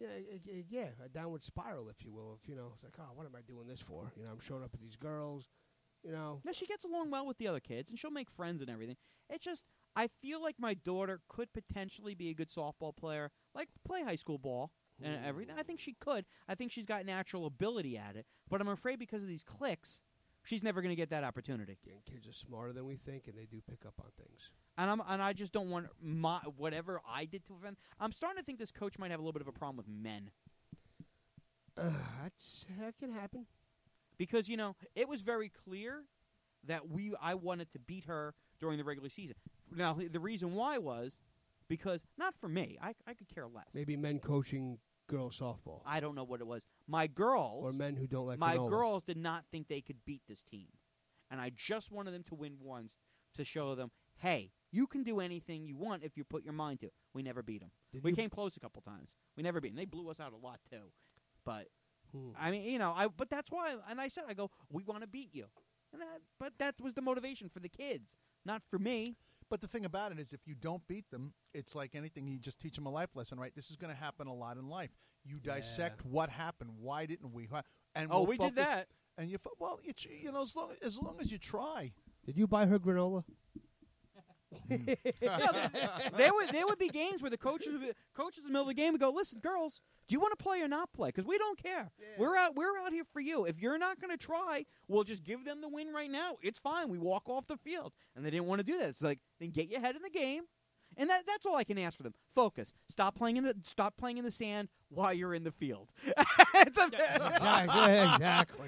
Speaker 2: yeah, uh, uh, yeah, a downward spiral, if you will. If you know, it's like, oh, what am I doing this for? You know, I'm showing up with these girls. You know,
Speaker 1: Now, she gets along well with the other kids, and she'll make friends and everything. It's just, I feel like my daughter could potentially be a good softball player, like play high school ball and everything. I think she could. I think she's got natural ability at it. But I'm afraid because of these cliques, she's never going to get that opportunity.
Speaker 2: and kids are smarter than we think, and they do pick up on things.
Speaker 1: And I'm and I just don't want my whatever I did to offend. I'm starting to think this coach might have a little bit of a problem with men.
Speaker 2: Uh, that's that can happen.
Speaker 1: Because, you know, it was very clear that we I wanted to beat her during the regular season. Now, the reason why was because, not for me, I, I could care less.
Speaker 2: Maybe men coaching girls softball,
Speaker 1: I don't know what it was. My girls,
Speaker 2: or men who don't like
Speaker 1: my
Speaker 2: granola.
Speaker 1: girls did not think they could beat this team. And I just wanted them to win once to show them, hey, you can do anything you want if you put your mind to it. We never beat them.
Speaker 2: Did
Speaker 1: We
Speaker 2: you-
Speaker 1: came close a couple times. We never beat them. They blew us out a lot, too. But...
Speaker 2: Hmm.
Speaker 1: I mean, you know, I but that's why, and I said, I go, we want to beat you, and that, but that was the motivation for the kids, not for me.
Speaker 3: But the thing about it is, if you don't beat them, it's like anything. You just teach them a life lesson, right? This is going to happen a lot in life. You dissect what happened. Why didn't we? Why- And
Speaker 1: Oh,
Speaker 3: we'll
Speaker 1: we did
Speaker 3: focus-
Speaker 1: that.
Speaker 3: And you, fo- well, you, ch- you know, as long as long as you try.
Speaker 2: Did you buy her granola?
Speaker 1: There would there would be games where the coaches would be, coaches in the middle of the game would go, listen, girls, do you want to play or not play? Because we don't care. We're out we're out here for you. If you're not going to try, we'll just give them the win right now. It's fine. We walk off the field, and they didn't want to do that. It's like, then get your head in the game. And that, that's all I can ask for them. Focus. Stop playing in the stop playing in the sand while you're in the field. It's a,
Speaker 2: exactly. exactly.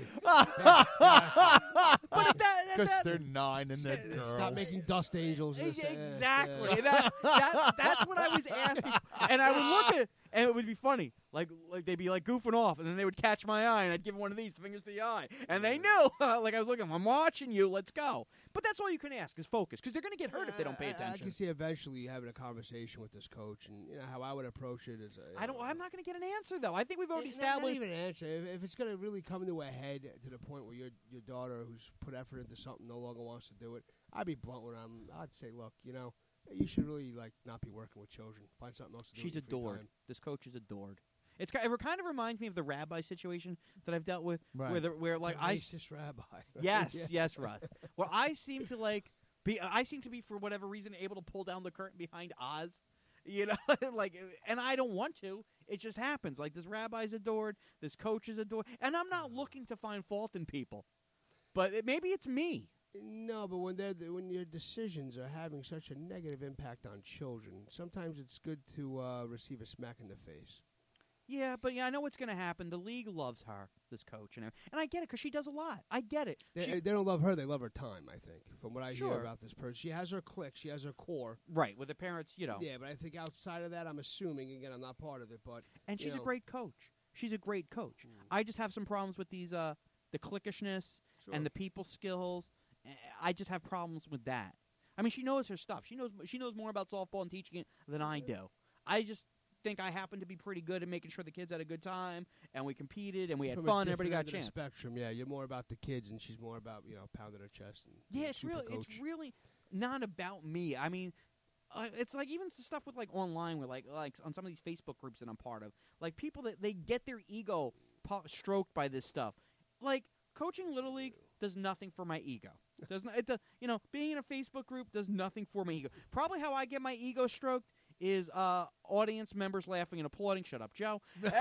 Speaker 1: but if that, if
Speaker 3: Because
Speaker 1: that,
Speaker 3: they're nine and they're girls.
Speaker 2: Stop making dust angels. in the sand.
Speaker 1: exactly.
Speaker 2: Yeah.
Speaker 1: That, that, that's what I was asking. And I would look at, and it would be funny. Like, like they'd be like goofing off, and then they would catch my eye, and I'd give them one of these fingers to the eye, and they knew. Like I was looking, I'm watching you. Let's go. But that's all you can ask is focus, because they're going to get hurt if they don't pay
Speaker 2: I- I, I
Speaker 1: attention.
Speaker 2: can see eventually having a conversation with this coach, and you know how I would approach it is. A,
Speaker 1: I don't. I'm not going to get an answer though. I think we've already
Speaker 2: Not- not
Speaker 1: established.
Speaker 2: even an answer. If, if it's going to really come to a head to the point where your your daughter, who's put effort into something, no longer wants to do it, I'd be blunt when I'm. I'd say, look, you know, you should really like not be working with children. Find something else to do.
Speaker 1: She's
Speaker 2: with your free
Speaker 1: adored.
Speaker 2: time.
Speaker 1: This coach is adored. It's ki- it kind of reminds me of the rabbi situation that I've dealt with,
Speaker 3: Right.
Speaker 1: where the, where like
Speaker 2: The
Speaker 1: I
Speaker 2: racist rabbi.
Speaker 1: yes
Speaker 2: Yeah.
Speaker 1: yes Russ. Well, I seem to like be I seem to be for whatever reason able to pull down the curtain behind Oz, you know, like, and I don't want to. It just happens. Like this rabbi's adored, this coach is adored, and I'm not looking to find fault in people, but it, maybe it's me.
Speaker 2: No, but when they're when your decisions are having such a negative impact on children, sometimes it's good to uh, receive a smack in the face.
Speaker 1: Yeah, but yeah, I know what's going to happen. The league loves her, this coach, and everything. And I get it because she does a lot. I get it.
Speaker 2: They,
Speaker 1: She-
Speaker 2: they don't love her; they love her time. I think, from what I
Speaker 1: Sure.
Speaker 2: hear about this person, she has her clique, she has her core.
Speaker 1: right with the parents, you know.
Speaker 2: Yeah, but I think outside of that, I'm assuming again, I'm not part of it, but
Speaker 1: And
Speaker 2: you
Speaker 1: she's a
Speaker 2: know.
Speaker 1: great coach. She's a great coach.
Speaker 2: Mm.
Speaker 1: I just have some problems with these, uh, the cliquishness
Speaker 2: Sure.
Speaker 1: and the people skills. Eh, I just have problems with that. I mean, she knows her stuff. She knows she knows more about softball and teaching it than I do. I just think I happen to be pretty good at making sure the kids had a good time and we competed and we had
Speaker 2: From a
Speaker 1: fun. Everybody
Speaker 2: different
Speaker 1: got a
Speaker 2: end of the
Speaker 1: chance.
Speaker 2: Spectrum, yeah. You're more about the kids, and she's more about you know pounding her chest. And
Speaker 1: Yeah,
Speaker 2: being
Speaker 1: it's
Speaker 2: super
Speaker 1: really
Speaker 2: coach.
Speaker 1: it's really not about me. I mean, uh, it's like even s- stuff with like online, where like like on some of these Facebook groups that I'm part of, like people that they get their ego po- stroked by this stuff. Like coaching Little League does nothing for my ego. Does not it? Does, you know, being in a Facebook group does nothing for my ego. Probably how I get my ego stroked is uh, audience members laughing and applauding. Shut up, Joe.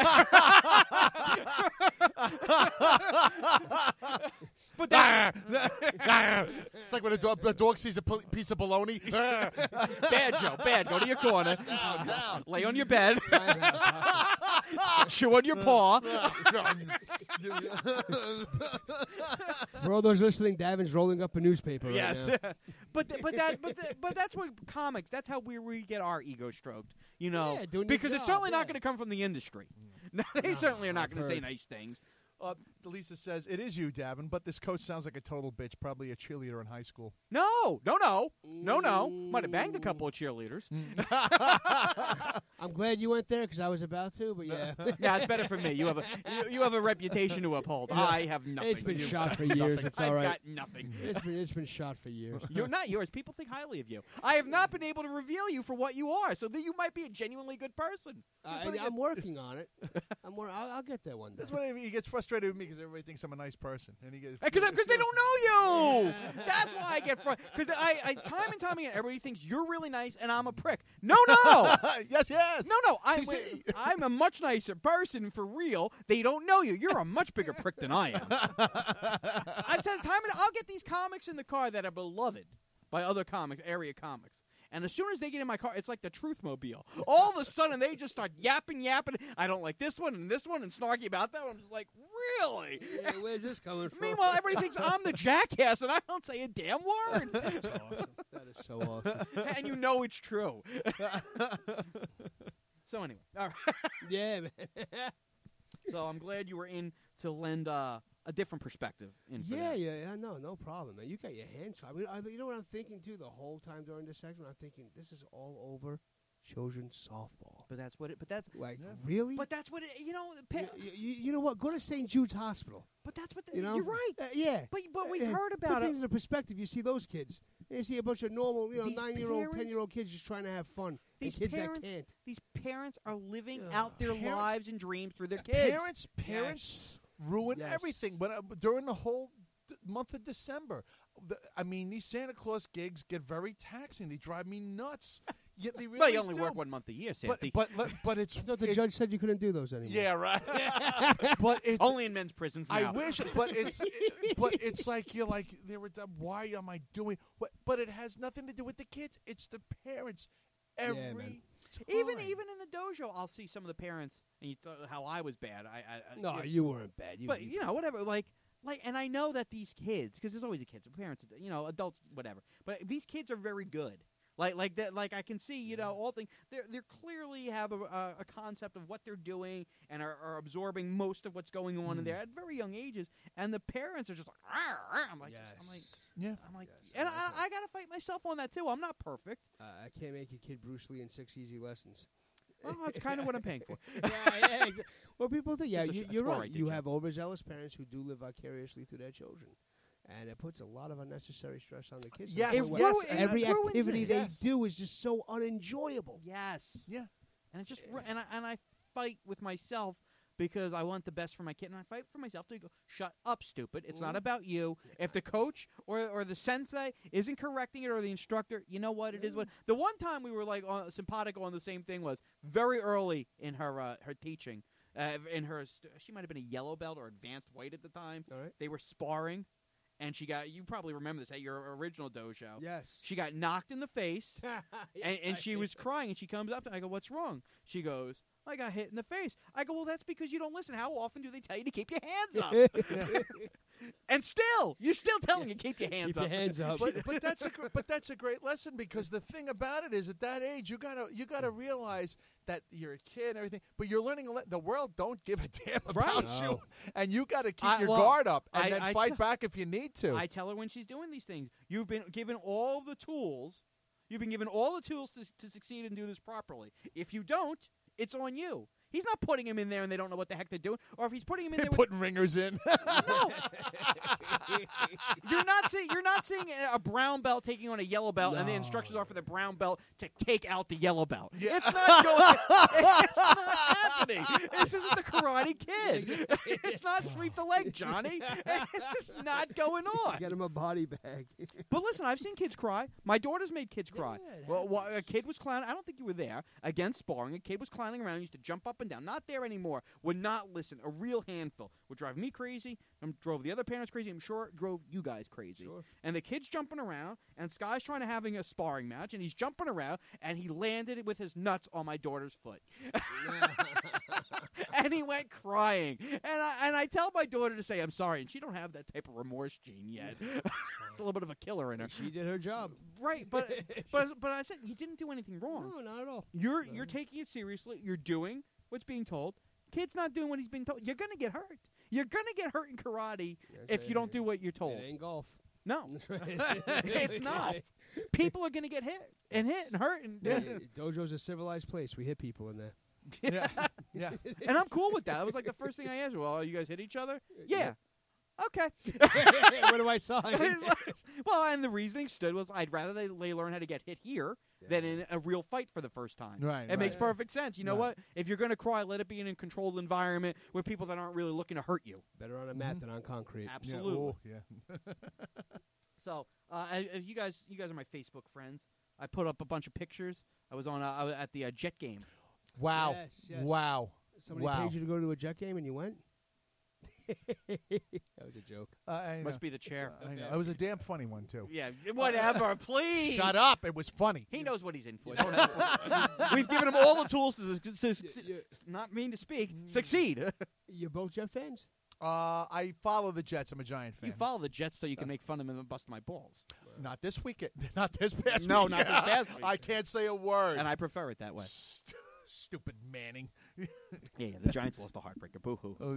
Speaker 1: But that,
Speaker 3: It's like when a dog, a dog sees a pol- piece of bologna.
Speaker 1: bad Joe, bad. Go to your corner.
Speaker 3: down, down.
Speaker 1: Lay on your bed. Chew on your paw.
Speaker 2: For all those listening, Davin's rolling up a newspaper. right
Speaker 1: Yes,
Speaker 2: now.
Speaker 1: but th- but that but th- but that's what comics. That's how we we get our ego stroked. You know,
Speaker 2: Yeah, doing your
Speaker 1: because it's
Speaker 2: job,
Speaker 1: certainly
Speaker 2: yeah.
Speaker 1: not going to come from the industry. No, they
Speaker 2: No,
Speaker 1: certainly are not
Speaker 2: I've
Speaker 1: going to say
Speaker 2: heard.
Speaker 1: nice things. Uh,
Speaker 3: Lisa says, it is you, Davin, but this coach sounds like a total bitch, probably a cheerleader in high school.
Speaker 1: No, no, no, no, no. Might have banged a couple of cheerleaders.
Speaker 2: I'm glad you went there because I was about to, but yeah.
Speaker 1: Yeah, it's better for me. You have a you, you have a reputation to uphold. I have nothing.
Speaker 2: It's been
Speaker 1: You-
Speaker 2: shot for years. It's all
Speaker 1: I've
Speaker 2: right.
Speaker 1: got nothing.
Speaker 2: It's been it's been shot for years.
Speaker 1: You're not yours. People think highly of you. I have not been able to reveal you for what you are, so that you might be a genuinely good person. Just
Speaker 2: I,
Speaker 1: wanna get-
Speaker 2: I'm working on it. I'm wor- I'll, I'll get there one day.
Speaker 3: That's what I mean. He gets frustrated with me because everybody thinks I'm a nice person, and he gets
Speaker 1: Because they don't know you. That's why I get frustrated. Because I, I, time and time again, everybody thinks you're really nice and I'm a prick. No, no.
Speaker 3: yes, yes.
Speaker 1: No, no. I'm,
Speaker 3: See, see-
Speaker 1: I'm a much nicer person for real. They don't know you. You're a much bigger prick than I am. I've said time and I'll get these comics in the car that are beloved by other comics, area comics. And as soon as they get in my car, it's like the Truth Mobile. All of a sudden, they just start yapping, yapping. I don't like this one and this one and snarky about that one. I'm just like, really?
Speaker 2: Yeah, where's this coming from?
Speaker 1: Meanwhile, everybody thinks I'm the jackass, and I don't say a damn word.
Speaker 2: That's awesome. That is so awesome.
Speaker 1: And you know it's true. So anyway, all right.
Speaker 2: Yeah, man.
Speaker 1: So I'm glad you were in to lend uh, a different perspective. In for
Speaker 2: Yeah,
Speaker 1: that.
Speaker 2: yeah, yeah. No, no problem, man. You got your hands. I mean, I, you know what I'm thinking too. The whole time during this segment, I'm thinking this is all over children's softball.
Speaker 1: But that's what it. But that's.
Speaker 2: Like, really?
Speaker 1: But that's what it. You know. the
Speaker 2: you,
Speaker 1: pa-
Speaker 2: you, you know what? Go to Saint Jude's Hospital.
Speaker 1: but that's what. The,
Speaker 2: You know,
Speaker 1: you're right.
Speaker 2: Uh, yeah.
Speaker 1: But but we've
Speaker 2: Uh,
Speaker 1: heard
Speaker 2: Put
Speaker 1: about
Speaker 2: things
Speaker 1: it.
Speaker 2: into perspective. You see those kids. And you see a bunch of normal, you know,
Speaker 1: These
Speaker 2: nine-year-old,
Speaker 1: parents-
Speaker 2: ten-year-old kids just trying to have fun.
Speaker 1: These
Speaker 2: and kids
Speaker 1: parents,
Speaker 2: that can't.
Speaker 1: These parents are living
Speaker 2: Ugh.
Speaker 1: out their
Speaker 3: Parents-
Speaker 1: lives and dreams through their kids.
Speaker 3: Parents, parents ruin
Speaker 2: Yes.
Speaker 3: everything. But uh, during the whole d- month of December, the, I mean, these Santa Claus gigs get very taxing. They drive me nuts. Yeah, they really
Speaker 1: Well, you only
Speaker 3: do.
Speaker 1: work one month a year,
Speaker 3: But
Speaker 1: Santy.
Speaker 3: but le- but it's
Speaker 2: I thought the
Speaker 3: it-
Speaker 2: judge said you couldn't do those anymore.
Speaker 3: yeah right. But it's
Speaker 1: Only in men's prisons now.
Speaker 3: I wish, but it's but it's like you're like they were. done, Why am I doing? What? But it has nothing to do with the kids. It's the parents. Every
Speaker 2: man.
Speaker 3: time.
Speaker 1: Even even in the dojo, I'll see some of the parents, and you thought how I was bad. I, I I-
Speaker 2: No,
Speaker 1: you-
Speaker 2: you weren't bad. You,
Speaker 1: but you know, whatever. Like, like, and I know that these kids, because there's always a kids, parents, you know, adults, whatever. But these kids are very good. Like, like that. Like I can see, you know, all things. They they clearly have a, a, a concept of what they're doing and are, are absorbing most of what's going on in there at very young ages. And the parents are just like, "Arr, arr." I'm like,
Speaker 2: yes.
Speaker 1: I'm like,
Speaker 3: Yeah.
Speaker 1: I'm like,
Speaker 2: Yes,
Speaker 1: and
Speaker 2: I like
Speaker 1: I, I gotta fight myself on that too. I'm not perfect.
Speaker 2: uh, I can't make your kid Bruce Lee in six easy lessons.
Speaker 1: Well, that's kind of what I'm paying for.
Speaker 2: yeah, yeah. Exa- well, people think, yeah,
Speaker 1: Just a
Speaker 2: you,
Speaker 1: sh-
Speaker 2: you're
Speaker 1: score
Speaker 2: right.
Speaker 1: right there,
Speaker 2: You
Speaker 1: Jim.
Speaker 2: have overzealous parents who do live vicariously through their children. And it puts a lot of unnecessary stress on the kids. to the
Speaker 3: Yes,
Speaker 2: point
Speaker 1: It
Speaker 2: where
Speaker 1: ru- it
Speaker 2: every
Speaker 1: ruins
Speaker 2: activity
Speaker 1: it.
Speaker 2: they
Speaker 3: Yes.
Speaker 2: do is just so unenjoyable.
Speaker 1: Yes.
Speaker 3: Yeah.
Speaker 1: And it's just, and I, and I fight with myself because I want the best for my kid, and I fight for myself to go, shut up, stupid. It's not
Speaker 2: Mhm.
Speaker 1: about you. If the coach or or the sensei isn't correcting it, or the instructor, you know what? It is what. The one time we were like on, simpatico on the same thing was very early in her uh, her teaching. Uh, in her, st- she might have been a yellow belt or advanced white at the time.
Speaker 2: All right.
Speaker 1: They were sparring, and she got. You probably remember this at your original dojo.
Speaker 2: Yes.
Speaker 1: She got knocked in the face.
Speaker 2: Yes,
Speaker 1: And, and
Speaker 2: I
Speaker 1: she
Speaker 2: did.
Speaker 1: was crying, and she comes up to me. I go, what's wrong? She goes, I got hit in the face. I go, well, that's because you don't listen. How often do they tell you to keep your hands up? And still, you're still telling you keep your hands
Speaker 2: Keep
Speaker 1: up.
Speaker 2: your hands up.
Speaker 3: But, but that's a gr- but that's a great lesson because the thing about it is at that age you gotta you gotta realize that you're a kid and everything, but you're learning a le- the world don't give a damn about
Speaker 2: Right.
Speaker 3: you,
Speaker 2: No.
Speaker 3: and you got to keep
Speaker 1: I-
Speaker 3: your
Speaker 1: well,
Speaker 3: guard up and
Speaker 1: I-
Speaker 3: then
Speaker 1: I
Speaker 3: fight
Speaker 1: t-
Speaker 3: back if you need to.
Speaker 1: I tell her when she's doing these things, you've been given all the tools. You've been given all the tools to, to succeed and do this properly. If you don't, it's on you. He's not putting him in there and they don't know what the heck they're doing. Or if he's putting him in there with
Speaker 3: Putting ringers in.
Speaker 1: no. You're not seeing you're not seeing a brown belt taking on a yellow belt, and the
Speaker 2: No.
Speaker 1: instructions are for the brown belt to take out the yellow belt.
Speaker 3: Yeah.
Speaker 1: It's not going. It's not happening. This isn't the Karate Kid. It's not sweep the leg, Johnny. It's just not going on.
Speaker 2: Get him a body bag.
Speaker 1: But listen, I've seen kids cry. My daughter's made kids cry.
Speaker 2: Yeah, it
Speaker 1: Well, well, a kid was clowning. I don't think you were there. Against sparring, a kid was clowning around. Used to jump up and down. Not there anymore. Would not listen. A real handful. Would drive me crazy. And drove the other parents crazy. I'm sure it drove you guys crazy.
Speaker 2: Sure.
Speaker 1: And the kid's jumping around, and Sky's trying to having a sparring match, and he's jumping around, and he landed it with his nuts on my daughter's foot. And he went crying. And I and I tell my daughter to say I'm sorry, and she don't have that type of remorse gene yet. It's a little bit of a killer in her.
Speaker 2: She did her job.
Speaker 1: Right, but but but I said you didn't do anything wrong.
Speaker 2: No, not at all.
Speaker 1: You're you're taking it seriously. You're doing what's being told. Kid's not doing what he's being told. You're gonna get hurt. You're going to get hurt in karate
Speaker 2: That's
Speaker 1: if
Speaker 2: right.
Speaker 1: you don't do what you're told.
Speaker 2: It ain't golf.
Speaker 1: No, it's not. People are going to get hit and hit and hurt. And,
Speaker 2: Yeah, dojo's a civilized place. We hit people in there.
Speaker 3: Yeah, yeah.
Speaker 1: and I'm cool with that. That was like the first thing I asked. Well, you guys hit each other? Yeah. Okay.
Speaker 2: What do I sign?
Speaker 1: Well, and the reasoning stood was I'd rather they, they learn how to get hit here than in a real fight for the first time.
Speaker 3: Right,
Speaker 1: It
Speaker 3: right.
Speaker 1: makes perfect sense. You know
Speaker 3: Right.
Speaker 1: what? If you're going to cry, let it be in a controlled environment with people that aren't really looking to hurt you.
Speaker 2: Better on a mat than on concrete.
Speaker 1: Absolutely.
Speaker 3: Yeah, oh, yeah.
Speaker 1: So, uh, I- I- you guys, you guys are my Facebook friends. I put up a bunch of pictures. I was on uh, I was at the uh, Jet game.
Speaker 3: Wow.
Speaker 2: Yes, yes.
Speaker 3: Wow.
Speaker 2: Somebody
Speaker 3: Wow.
Speaker 2: paid you to go to a Jet game and you went? That was a joke.
Speaker 3: Uh, I know.
Speaker 1: Must be the chair.
Speaker 3: I know. It was a damn funny one, too.
Speaker 1: Yeah, whatever. Please
Speaker 3: Shut up. It was funny.
Speaker 1: He knows what he's in for. Don't have- We've given him all the tools to, to, to,
Speaker 2: You,
Speaker 1: not mean to speak, succeed.
Speaker 2: you're both Jet fans?
Speaker 3: Uh, I follow the Jets. I'm a Giant fan.
Speaker 1: You follow the Jets so you can make fun of them and bust my balls.
Speaker 3: Not this weekend. Not this past
Speaker 1: No,
Speaker 3: weekend.
Speaker 1: not this past weekend.
Speaker 3: I can't say a word.
Speaker 1: And I prefer it that way.
Speaker 3: St- stupid Manning.
Speaker 1: Yeah, yeah, the Giants lost a heartbreaker. Boo-hoo.
Speaker 3: Oh,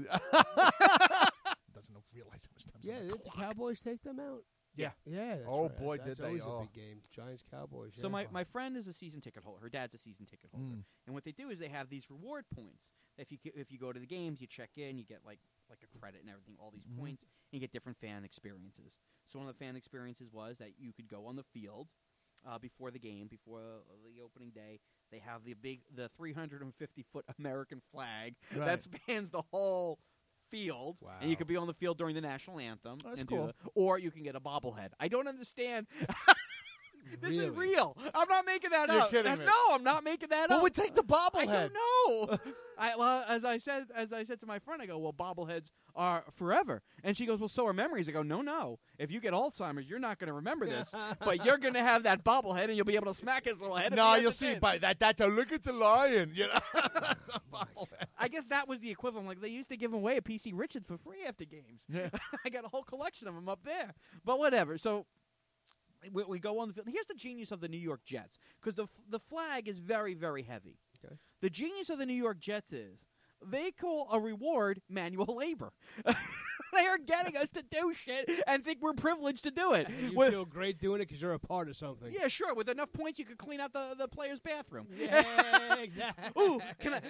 Speaker 3: doesn't realize how much time.
Speaker 2: Yeah, did the Cowboys take them out?
Speaker 3: Yeah.
Speaker 2: Yeah. That's
Speaker 3: Oh,
Speaker 2: right.
Speaker 3: boy,
Speaker 2: that's,
Speaker 3: did
Speaker 2: that's
Speaker 3: they.
Speaker 2: always
Speaker 3: Oh.
Speaker 2: a big game. Giants, Cowboys.
Speaker 1: So
Speaker 2: yeah.
Speaker 1: my, my friend is a season ticket holder. Her dad's a season ticket holder.
Speaker 3: Mm.
Speaker 1: And what they do is they have these reward points. If you if you go to the games, you check in, you get like like a credit and everything, all these
Speaker 3: Mhm.
Speaker 1: points, and you get different fan experiences. So one of the fan experiences was that you could go on the field uh, before the game, before uh, the opening day. They have the big, the three hundred fifty foot American flag
Speaker 3: Right.
Speaker 1: that spans the whole field,
Speaker 2: Wow.
Speaker 1: and you could be on the field during the national anthem.
Speaker 3: Oh, that's
Speaker 1: and do
Speaker 3: cool.
Speaker 1: the- or you can get a bobblehead. I don't understand. This
Speaker 2: Really?
Speaker 1: is real. I'm not making that
Speaker 3: You're
Speaker 1: up.
Speaker 3: kidding
Speaker 1: Uh,
Speaker 3: me.
Speaker 1: No, I'm not making that
Speaker 3: Who
Speaker 1: up.
Speaker 3: would take the
Speaker 1: I
Speaker 3: bobblehead?
Speaker 1: don't know. I, well, as I said, as I said to my friend, I go, "Well, bobbleheads are forever," and she goes, "Well, so are memories." I go, "No, no. If you get Alzheimer's, you're not going to remember this, but you're going to have that bobblehead, and you'll be able to smack his little head." if
Speaker 3: No,
Speaker 1: he
Speaker 3: you'll
Speaker 1: has
Speaker 3: see
Speaker 1: it.
Speaker 3: by that. That uh, look at the lion. You know. Bobblehead.
Speaker 1: I guess that was the equivalent. Like they used to give away a P C Richards for free after games.
Speaker 3: Yeah.
Speaker 1: I got a whole collection of them up there. But whatever. So we, we go on the field. Here's the genius of the New York Jets, because the f- the flag is very, very heavy.
Speaker 2: Okay.
Speaker 1: The genius of the New York Jets is they call a reward manual labor. They are getting us to do shit and think we're privileged to do it.
Speaker 2: And you
Speaker 1: With-
Speaker 2: feel great doing it because you're a part of something.
Speaker 1: yeah, sure. With enough points, you could clean out the, the player's bathroom.
Speaker 2: Yeah, exactly.
Speaker 1: Ooh, can I?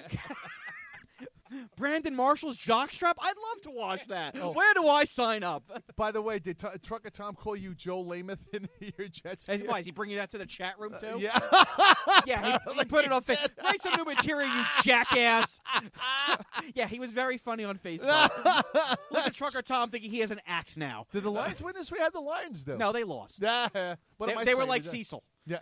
Speaker 1: Brandon Marshall's jockstrap? I'd love to watch that.
Speaker 3: Oh.
Speaker 1: Where do I sign up?
Speaker 3: By the way, did T- Trucker Tom call you Joe Lameth in your Jets?
Speaker 1: Is, why, is he bringing that to the chat room, too?
Speaker 3: Uh, yeah.
Speaker 1: Yeah, he, he put it on Facebook. Write some new material, you jackass. Yeah, he was very funny on Facebook. Look at Trucker Tom thinking he has an act now.
Speaker 3: Did the Lions win this? We had the Lions do.
Speaker 1: No, they lost.
Speaker 3: Yeah. What
Speaker 1: They,
Speaker 3: am I
Speaker 1: they were
Speaker 3: saying?
Speaker 1: like
Speaker 3: Is that-
Speaker 1: Cecil.
Speaker 3: Yeah.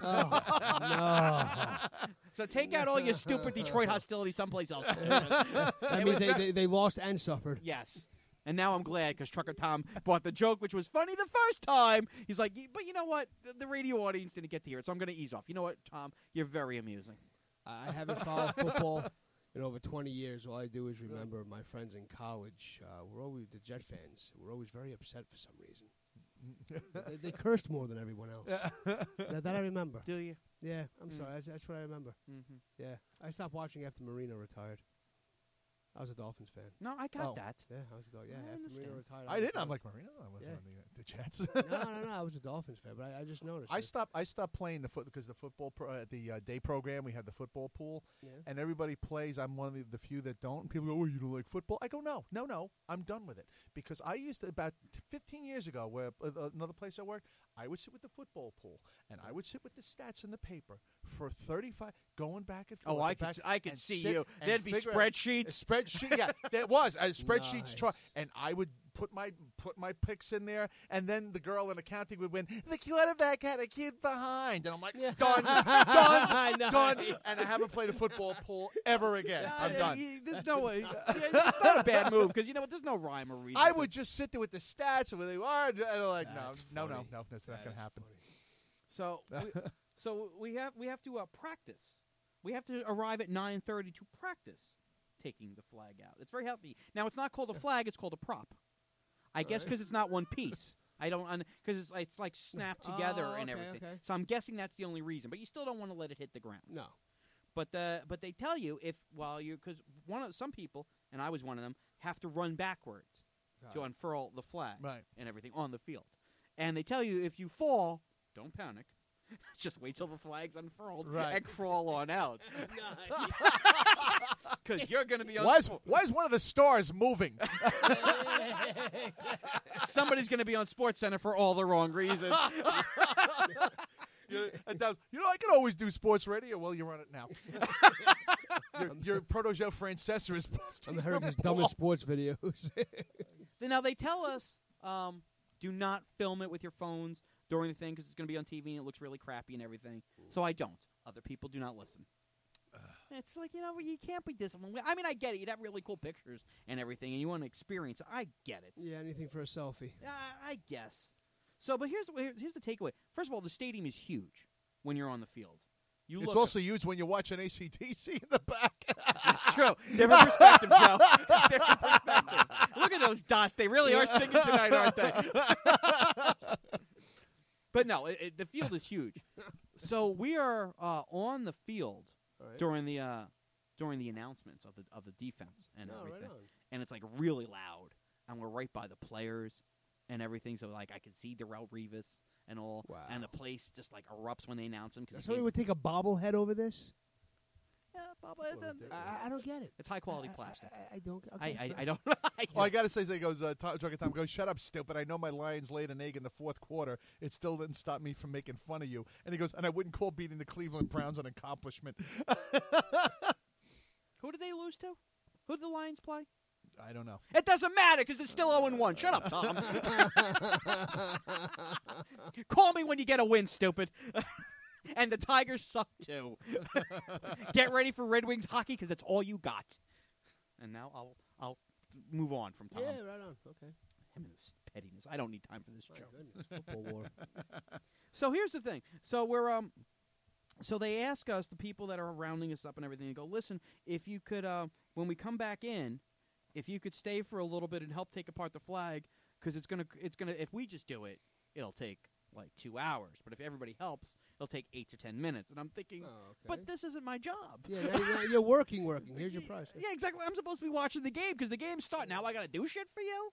Speaker 2: No.
Speaker 1: So take out all your stupid Detroit hostility someplace else.
Speaker 2: That means they, they, they lost and suffered.
Speaker 1: Yes. And now I'm glad because Trucker Tom brought the joke, which was funny the first time. He's like, "Y- but you know what? The, the radio audience didn't get to hear it, so I'm going to ease off. You know what, Tom? You're very amusing.
Speaker 2: I haven't followed football in over twenty years. All I do is remember my friends in college. Uh, we're always the Jet fans. We're always very upset for some reason. they, they cursed more than everyone else. that, that I remember.
Speaker 1: Do you?
Speaker 2: Yeah, I'm
Speaker 1: Mm.
Speaker 2: sorry. That's, that's what I remember.
Speaker 1: Mm-hmm.
Speaker 2: Yeah, I stopped watching after Marino retired. I was a Dolphins fan.
Speaker 1: No, I got
Speaker 3: Oh.
Speaker 1: that.
Speaker 2: Yeah, I was a Dol- Yeah,
Speaker 1: I
Speaker 2: after Marino
Speaker 1: understand.
Speaker 2: retired.
Speaker 3: I
Speaker 2: was
Speaker 3: didn't.
Speaker 2: a
Speaker 3: I'm like Marino. I wasn't
Speaker 2: Yeah.
Speaker 3: on the, uh, the Jets.
Speaker 2: no, no, no. I was a Dolphins fan, but I, I just noticed.
Speaker 3: I
Speaker 2: it.
Speaker 3: stopped. I stopped playing the foot because the football pro, uh, the uh, day program. We had the football pool,
Speaker 2: Yeah.
Speaker 3: and everybody plays. I'm one of the, the few that don't. And people go, "Oh, you don't like football?" I go, "No, no, no. I'm done with it." Because I used to about t- fifteen years ago, where uh, another place I worked, I would sit with the football pool, and I would sit with the stats in the paper for thirty-five, going back and forth.
Speaker 1: Oh, I
Speaker 3: and
Speaker 1: could,
Speaker 3: back,
Speaker 1: I could
Speaker 3: and
Speaker 1: see
Speaker 3: sit
Speaker 1: you.
Speaker 3: and
Speaker 1: There'd be
Speaker 3: figure out-
Speaker 1: spreadsheets.
Speaker 3: A spreadsheet, yeah, there was a spreadsheets.
Speaker 2: Nice.
Speaker 3: Try, and I would put my put my picks in there, and then the girl in accounting would win. The quarterback had a kid behind, and I'm like, done, done, done,
Speaker 2: Nice.
Speaker 3: and I haven't played a football pool ever again. I'm
Speaker 1: Uh,
Speaker 3: done.
Speaker 1: y- There's no way. Yeah, it's not a bad move because you know what? There's no rhyme or reason.
Speaker 3: I
Speaker 1: to-
Speaker 3: would just sit there with the stats and where they are, and I'm like, no,
Speaker 2: That's
Speaker 3: no, no,
Speaker 2: funny.
Speaker 3: no, that's not
Speaker 2: That
Speaker 3: gonna
Speaker 2: is
Speaker 3: happen.
Speaker 2: funny.
Speaker 1: So, we, so we have we have to uh, practice. We have to arrive at nine thirty to practice taking the flag out. It's very healthy. Now it's not called a flag; it's called a prop. I guess
Speaker 2: Alright.
Speaker 1: because it's not one piece. I don't because it's it's like snapped together
Speaker 2: Oh,
Speaker 1: and
Speaker 2: okay,
Speaker 1: everything.
Speaker 2: okay.
Speaker 1: So I'm guessing that's the only reason. But you still don't want to let it hit the ground.
Speaker 2: No.
Speaker 1: But uh, but they tell you if while you because one of some people and I was one of them have to run backwards to unfurl the flag
Speaker 3: Right.
Speaker 1: and everything on the field. And they tell you if you fall, don't panic. Just wait till the flag's unfurled
Speaker 3: Right.
Speaker 1: and crawl on out. Because you're going to be on
Speaker 3: Why is,
Speaker 1: spo-
Speaker 3: why is one of the stars moving?
Speaker 1: Somebody's going to be on Sports Center for all the wrong reasons.
Speaker 3: you, and that was- you know, I can always do sports radio. Well, you're on it now. your, your protege Francesa is busting
Speaker 2: I'm heard
Speaker 3: your
Speaker 2: his
Speaker 3: balls.
Speaker 2: dumbest sports videos.
Speaker 1: Now, they tell us um, do not film it with your phones during the thing because it's going to be on T V and it looks really crappy and everything. So I don't. Other people do not listen. It's like, you know, you can't be disciplined. I mean, I get it. You'd have really cool pictures and everything, and you want to experience it. I get it.
Speaker 2: Yeah, anything for a selfie.
Speaker 1: Uh, I guess. So, but here's here- here's the takeaway. First of all, the stadium is huge when you're on the field. You
Speaker 3: It's
Speaker 1: look
Speaker 3: also huge when you watch an A C D C in the back.
Speaker 1: That's true. Different perspective, Joe. Different perspective. Look at those dots. They really are singing tonight, aren't they? But no, it, it, the field is huge. So we are uh, on the field
Speaker 2: All right.
Speaker 1: during the uh, during the announcements of the of the defense and
Speaker 2: Oh, right
Speaker 1: everything,
Speaker 2: on.
Speaker 1: and it's like really loud, and we're right by the players and everything. So like I can see Darrelle Revis and all,
Speaker 2: Wow.
Speaker 1: and the place just like erupts when they announce him because
Speaker 2: Somebody would take a bobblehead over this?
Speaker 1: yeah, Bubba,
Speaker 2: That's
Speaker 1: it-
Speaker 2: what
Speaker 1: it-
Speaker 2: it- I, I don't get it.
Speaker 1: it's high quality
Speaker 2: I-
Speaker 1: plastic.
Speaker 2: I, I, I don't.
Speaker 1: I,
Speaker 2: Okay.
Speaker 1: I, I don't. I
Speaker 3: Well, I
Speaker 1: don't.
Speaker 3: got to say, he goes, uh, Tom, Drunken Tom goes, shut up, stupid. I know my Lions laid an egg in the fourth quarter. It still didn't stop me from making fun of you. And he goes, and I wouldn't call beating the Cleveland Browns an accomplishment.
Speaker 1: Who did they lose to? Who did the Lions play?
Speaker 3: I don't know.
Speaker 1: It doesn't matter because it's still oh and one. Shut up, Tom. Call me when you get a win, stupid. And the Tigers suck, too. Get ready for Red Wings hockey because that's all you got. And now I'll I'll move on from Tom.
Speaker 2: Yeah, right on. Okay.
Speaker 1: Him and his pettiness. I don't need time for this
Speaker 2: My
Speaker 1: joke.
Speaker 2: goodness. Football war.
Speaker 1: So here's the thing. So we're um, so they ask us, the people that are rounding us up and everything, to go, listen, if you could, uh, when we come back in, if you could stay for a little bit and help take apart the flag, because it's gonna, it's gonna, if we just do it, it'll take like two hours. But if everybody helps, it'll take eight to ten minutes. And I'm thinking,
Speaker 2: Oh, okay.
Speaker 1: but this isn't my job.
Speaker 2: yeah, now you're, you're working, working. Here's your price.
Speaker 1: Yeah, exactly. I'm supposed to be watching the game because the game's starting. Now I got to do shit for you.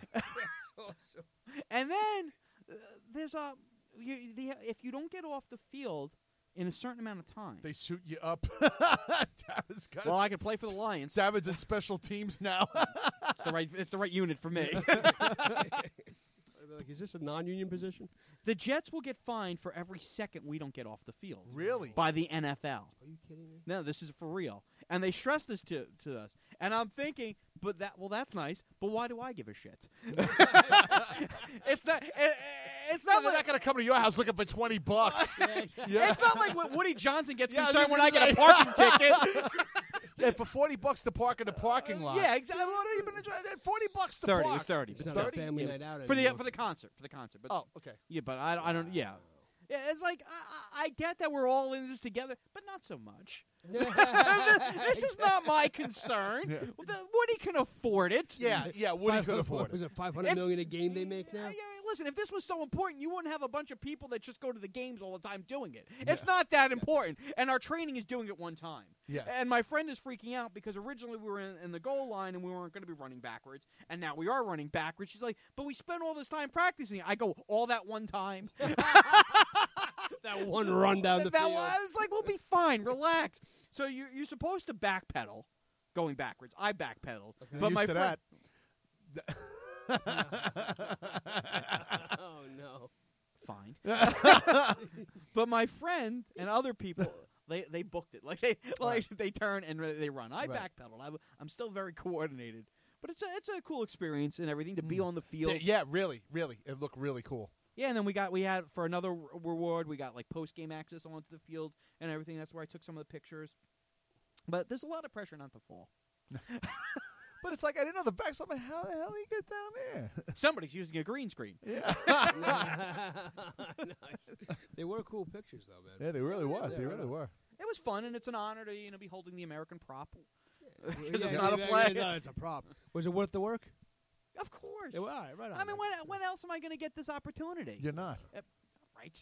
Speaker 1: And then uh, there's a you, the, if you don't get off the field in a certain amount of time.
Speaker 3: They suit you up. David's got
Speaker 1: Well, I can play for the Lions.
Speaker 3: David's in special teams now.
Speaker 1: It's the right. It's the right unit for me.
Speaker 2: I'd be like, is this a non-union position?
Speaker 1: The Jets will get fined for every second we don't get off the field
Speaker 3: Really?
Speaker 1: by the N F L.
Speaker 2: Are you kidding me?
Speaker 1: No, this is for real, and they stress this to to us. And I'm thinking, but that well, that's nice. But why do I give a shit? It's not. It, it's
Speaker 3: No,
Speaker 1: not
Speaker 3: they're
Speaker 1: like.
Speaker 3: not going to come to your house looking for twenty bucks. Yeah.
Speaker 1: It's not like when Woody Johnson gets
Speaker 3: Yeah, I was
Speaker 1: concerned
Speaker 3: just
Speaker 1: when I
Speaker 3: gonna
Speaker 1: get a parking ticket.
Speaker 3: Yeah, for forty bucks to park in the parking lot.
Speaker 1: Yeah, exactly.
Speaker 3: What are you been enjoying? Forty bucks to
Speaker 1: Thirty.
Speaker 3: park.
Speaker 1: It was thirty.
Speaker 2: It's
Speaker 1: but
Speaker 2: not a
Speaker 1: 30?
Speaker 2: family
Speaker 1: Yeah, it
Speaker 2: night out
Speaker 1: for the
Speaker 2: anymore.
Speaker 1: for the concert for the concert. But
Speaker 3: Oh, okay.
Speaker 1: yeah, but I, I don't. Yeah. Yeah, it's like I, I I get that we're all in this together, but not so much. This is not my concern.
Speaker 3: Yeah.
Speaker 1: The- Woody can afford it.
Speaker 3: Yeah, yeah. Woody
Speaker 2: Five-
Speaker 3: could afford
Speaker 2: Was
Speaker 3: it.
Speaker 2: it five hundred
Speaker 1: If-
Speaker 2: million a game they make now?
Speaker 1: Yeah, yeah, listen, if this was so important, you wouldn't have a bunch of people that just go to the games all the time doing it. It's not that important, and our training is doing it one time.
Speaker 3: Yeah.
Speaker 1: And my friend is freaking out because originally we were in, in the goal line and we weren't going to be running backwards, and now we are running backwards. She's like, but we spent all this time practicing. I go, all that one time?
Speaker 2: That one run down the
Speaker 1: that
Speaker 2: field.
Speaker 1: was, I was like, we'll be fine. Relax. So you're, you're supposed to backpedal going backwards. I backpedaled.
Speaker 3: I'm
Speaker 1: But
Speaker 3: used
Speaker 1: my
Speaker 3: to
Speaker 1: friend,
Speaker 3: that.
Speaker 2: Oh no!
Speaker 1: fine. But my friend and other people, they, they booked it. Like they like they turn and they run. I
Speaker 3: Right.
Speaker 1: backpedaled. I, I'm still very coordinated. But it's a it's a cool experience and everything to be
Speaker 3: Mm.
Speaker 1: on the field.
Speaker 3: Yeah, really, really. It looked really cool.
Speaker 1: Yeah, and then we got we had for another r- reward, we got like post game access onto the field and everything. That's where I took some of the pictures. But there's a lot of pressure not to fall.
Speaker 3: But it's like I didn't know the back. So I'm like, how the hell do you get down there?
Speaker 1: Somebody's using a green screen.
Speaker 3: Yeah,
Speaker 2: Nice. They were cool pictures, though, man.
Speaker 3: yeah, they really were.
Speaker 2: Yeah,
Speaker 3: They
Speaker 2: right
Speaker 3: really
Speaker 2: on.
Speaker 3: were.
Speaker 1: It was fun, and it's an honor to you know be holding the American prop.
Speaker 2: Yeah,
Speaker 1: Because it's
Speaker 2: yeah,
Speaker 1: not a
Speaker 2: yeah,
Speaker 1: flag.
Speaker 2: yeah, no, it's a prop. Was it worth the work?
Speaker 1: Of course.
Speaker 2: Yeah, well, all right, right on.
Speaker 1: I mean,
Speaker 2: then.
Speaker 1: when when else am I going to get this opportunity?
Speaker 3: You're not.
Speaker 1: Right right.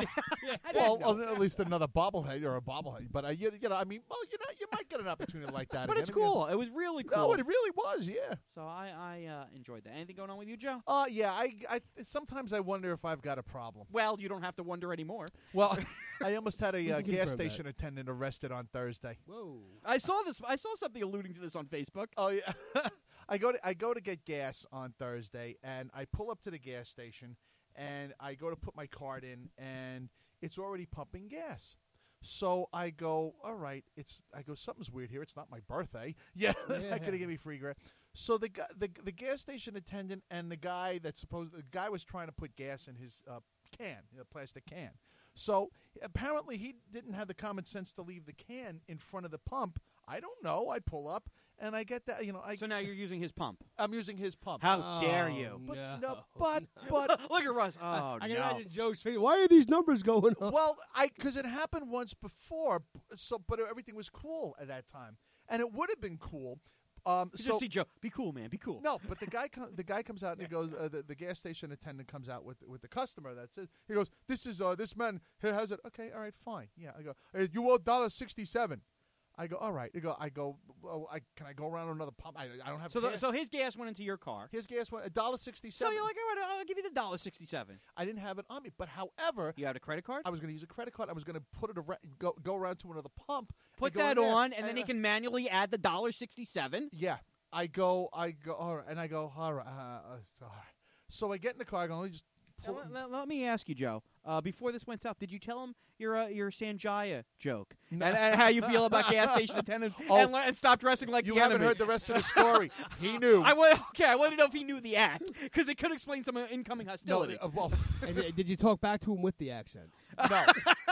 Speaker 3: Well, well, at least another bobblehead or a bobblehead. But uh, you, you know, I mean, well, you know, you might get an opportunity like that.
Speaker 1: But
Speaker 3: again.
Speaker 1: it's cool. It was really cool.
Speaker 3: No, it really was. Yeah.
Speaker 1: So I, I uh, enjoyed that. Anything going on with you, Joe?
Speaker 3: Uh, yeah. I, I sometimes I wonder if I've got a problem.
Speaker 1: Well, you don't have to wonder anymore.
Speaker 3: Well, I almost had a uh,
Speaker 2: can
Speaker 3: gas
Speaker 2: confirm that.
Speaker 3: station attendant arrested on Thursday.
Speaker 2: Whoa.
Speaker 1: I saw this. I saw something alluding to this on Facebook.
Speaker 3: Oh yeah. I go to I go to get gas on Thursday, and I pull up to the gas station, and I go to put my card in, and it's already pumping gas. So I go, all right. It's I go something's weird here. It's not my birthday. Yeah,
Speaker 2: Yeah.
Speaker 3: not gonna give me free gas. So the guy, the the gas station attendant and the guy that's supposed the guy was trying to put gas in his uh, can, a plastic can. So apparently he didn't have the common sense to leave the can in front of the pump. I don't know. I pull up and I get that. You know, I
Speaker 1: So now you're using his pump.
Speaker 3: I'm using his pump.
Speaker 1: How dare
Speaker 2: Oh,
Speaker 1: you?
Speaker 3: But
Speaker 2: no.
Speaker 3: no, but but
Speaker 1: Look at Russ. Oh,
Speaker 2: I can
Speaker 1: no.
Speaker 2: imagine Joe's face. Why are these numbers going up?
Speaker 3: well, I because it happened once before. b- So, but everything was cool at that time, and it would have been cool. Um,
Speaker 1: You
Speaker 3: so
Speaker 1: just see Joe. Be cool, man. Be cool.
Speaker 3: no, but the guy com- the guy comes out and he goes. Uh, the, the gas station attendant comes out with with the customer. That says he goes. This is uh this man he has it. Okay, all right, fine. Yeah, I go. "Hey, you owe dollar sixty seven. I go. All right. I go. I go. Oh, I can I go around another pump? I, I don't have.
Speaker 1: So, the,
Speaker 3: gas.
Speaker 1: so his gas went into your car.
Speaker 3: His gas went a dollar sixty
Speaker 1: So
Speaker 3: seven.
Speaker 1: you're like, all right, I'll give you the dollar sixty-seven.
Speaker 3: I didn't have it on me, but however,
Speaker 1: You had a credit card.
Speaker 3: I was going to use a credit card. I was going to put it around, go go around to another pump.
Speaker 1: Put
Speaker 3: and go in
Speaker 1: that
Speaker 3: there,
Speaker 1: on, and then he
Speaker 3: uh,
Speaker 1: can manually add the dollar sixty-seven.
Speaker 3: Yeah, I go. I go. All right, and I go. All right. Uh, uh, all right. So I get in the car. I go. Let me just
Speaker 1: Now,
Speaker 3: pull.
Speaker 1: let, let- let me ask you, Joe. Uh, before this went south, did you tell him your uh, your Sanjaya joke
Speaker 3: No.
Speaker 1: and, and how you feel about gas station attendants
Speaker 3: Oh.
Speaker 1: and, le- and stop dressing like
Speaker 3: You
Speaker 1: the
Speaker 3: haven't
Speaker 1: enemy?
Speaker 3: heard the rest of the story. He knew.
Speaker 1: I wa- okay. I want to know if he knew the act because it could explain some uh, incoming
Speaker 3: no.
Speaker 1: hostility.
Speaker 3: Uh, well,
Speaker 2: And, uh, did you talk back to him with the accent?
Speaker 3: no.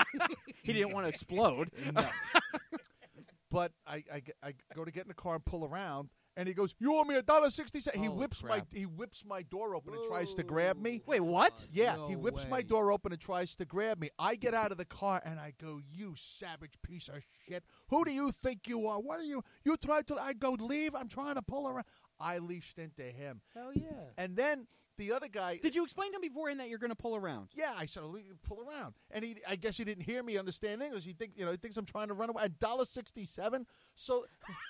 Speaker 1: He didn't want to explode.
Speaker 3: No. But I, I, get- I go to get in the car and pull around, and he goes, "You owe me a dollar sixty cents." He
Speaker 1: Holy
Speaker 3: whips
Speaker 1: crap.
Speaker 3: my he whips my door open and tries to grab me.
Speaker 1: Wait, what?
Speaker 3: Yeah,
Speaker 2: No
Speaker 3: he whips my
Speaker 2: way.
Speaker 3: door open and tries to grab me. I get out of the car and I go, "You savage piece of shit! Who do you think you are? What are you? You tried to?" I go, "Leave! I'm trying to pull around." I leashed into him,
Speaker 2: Hell yeah.
Speaker 3: and then the other guy.
Speaker 1: Did you explain to him beforehand that you're going to pull around?
Speaker 3: Yeah, I said, "Le- pull around, and he. I guess he didn't hear me understand English. He thinks, you know, he thinks I'm trying to run away. A dollar sixty-seven. So,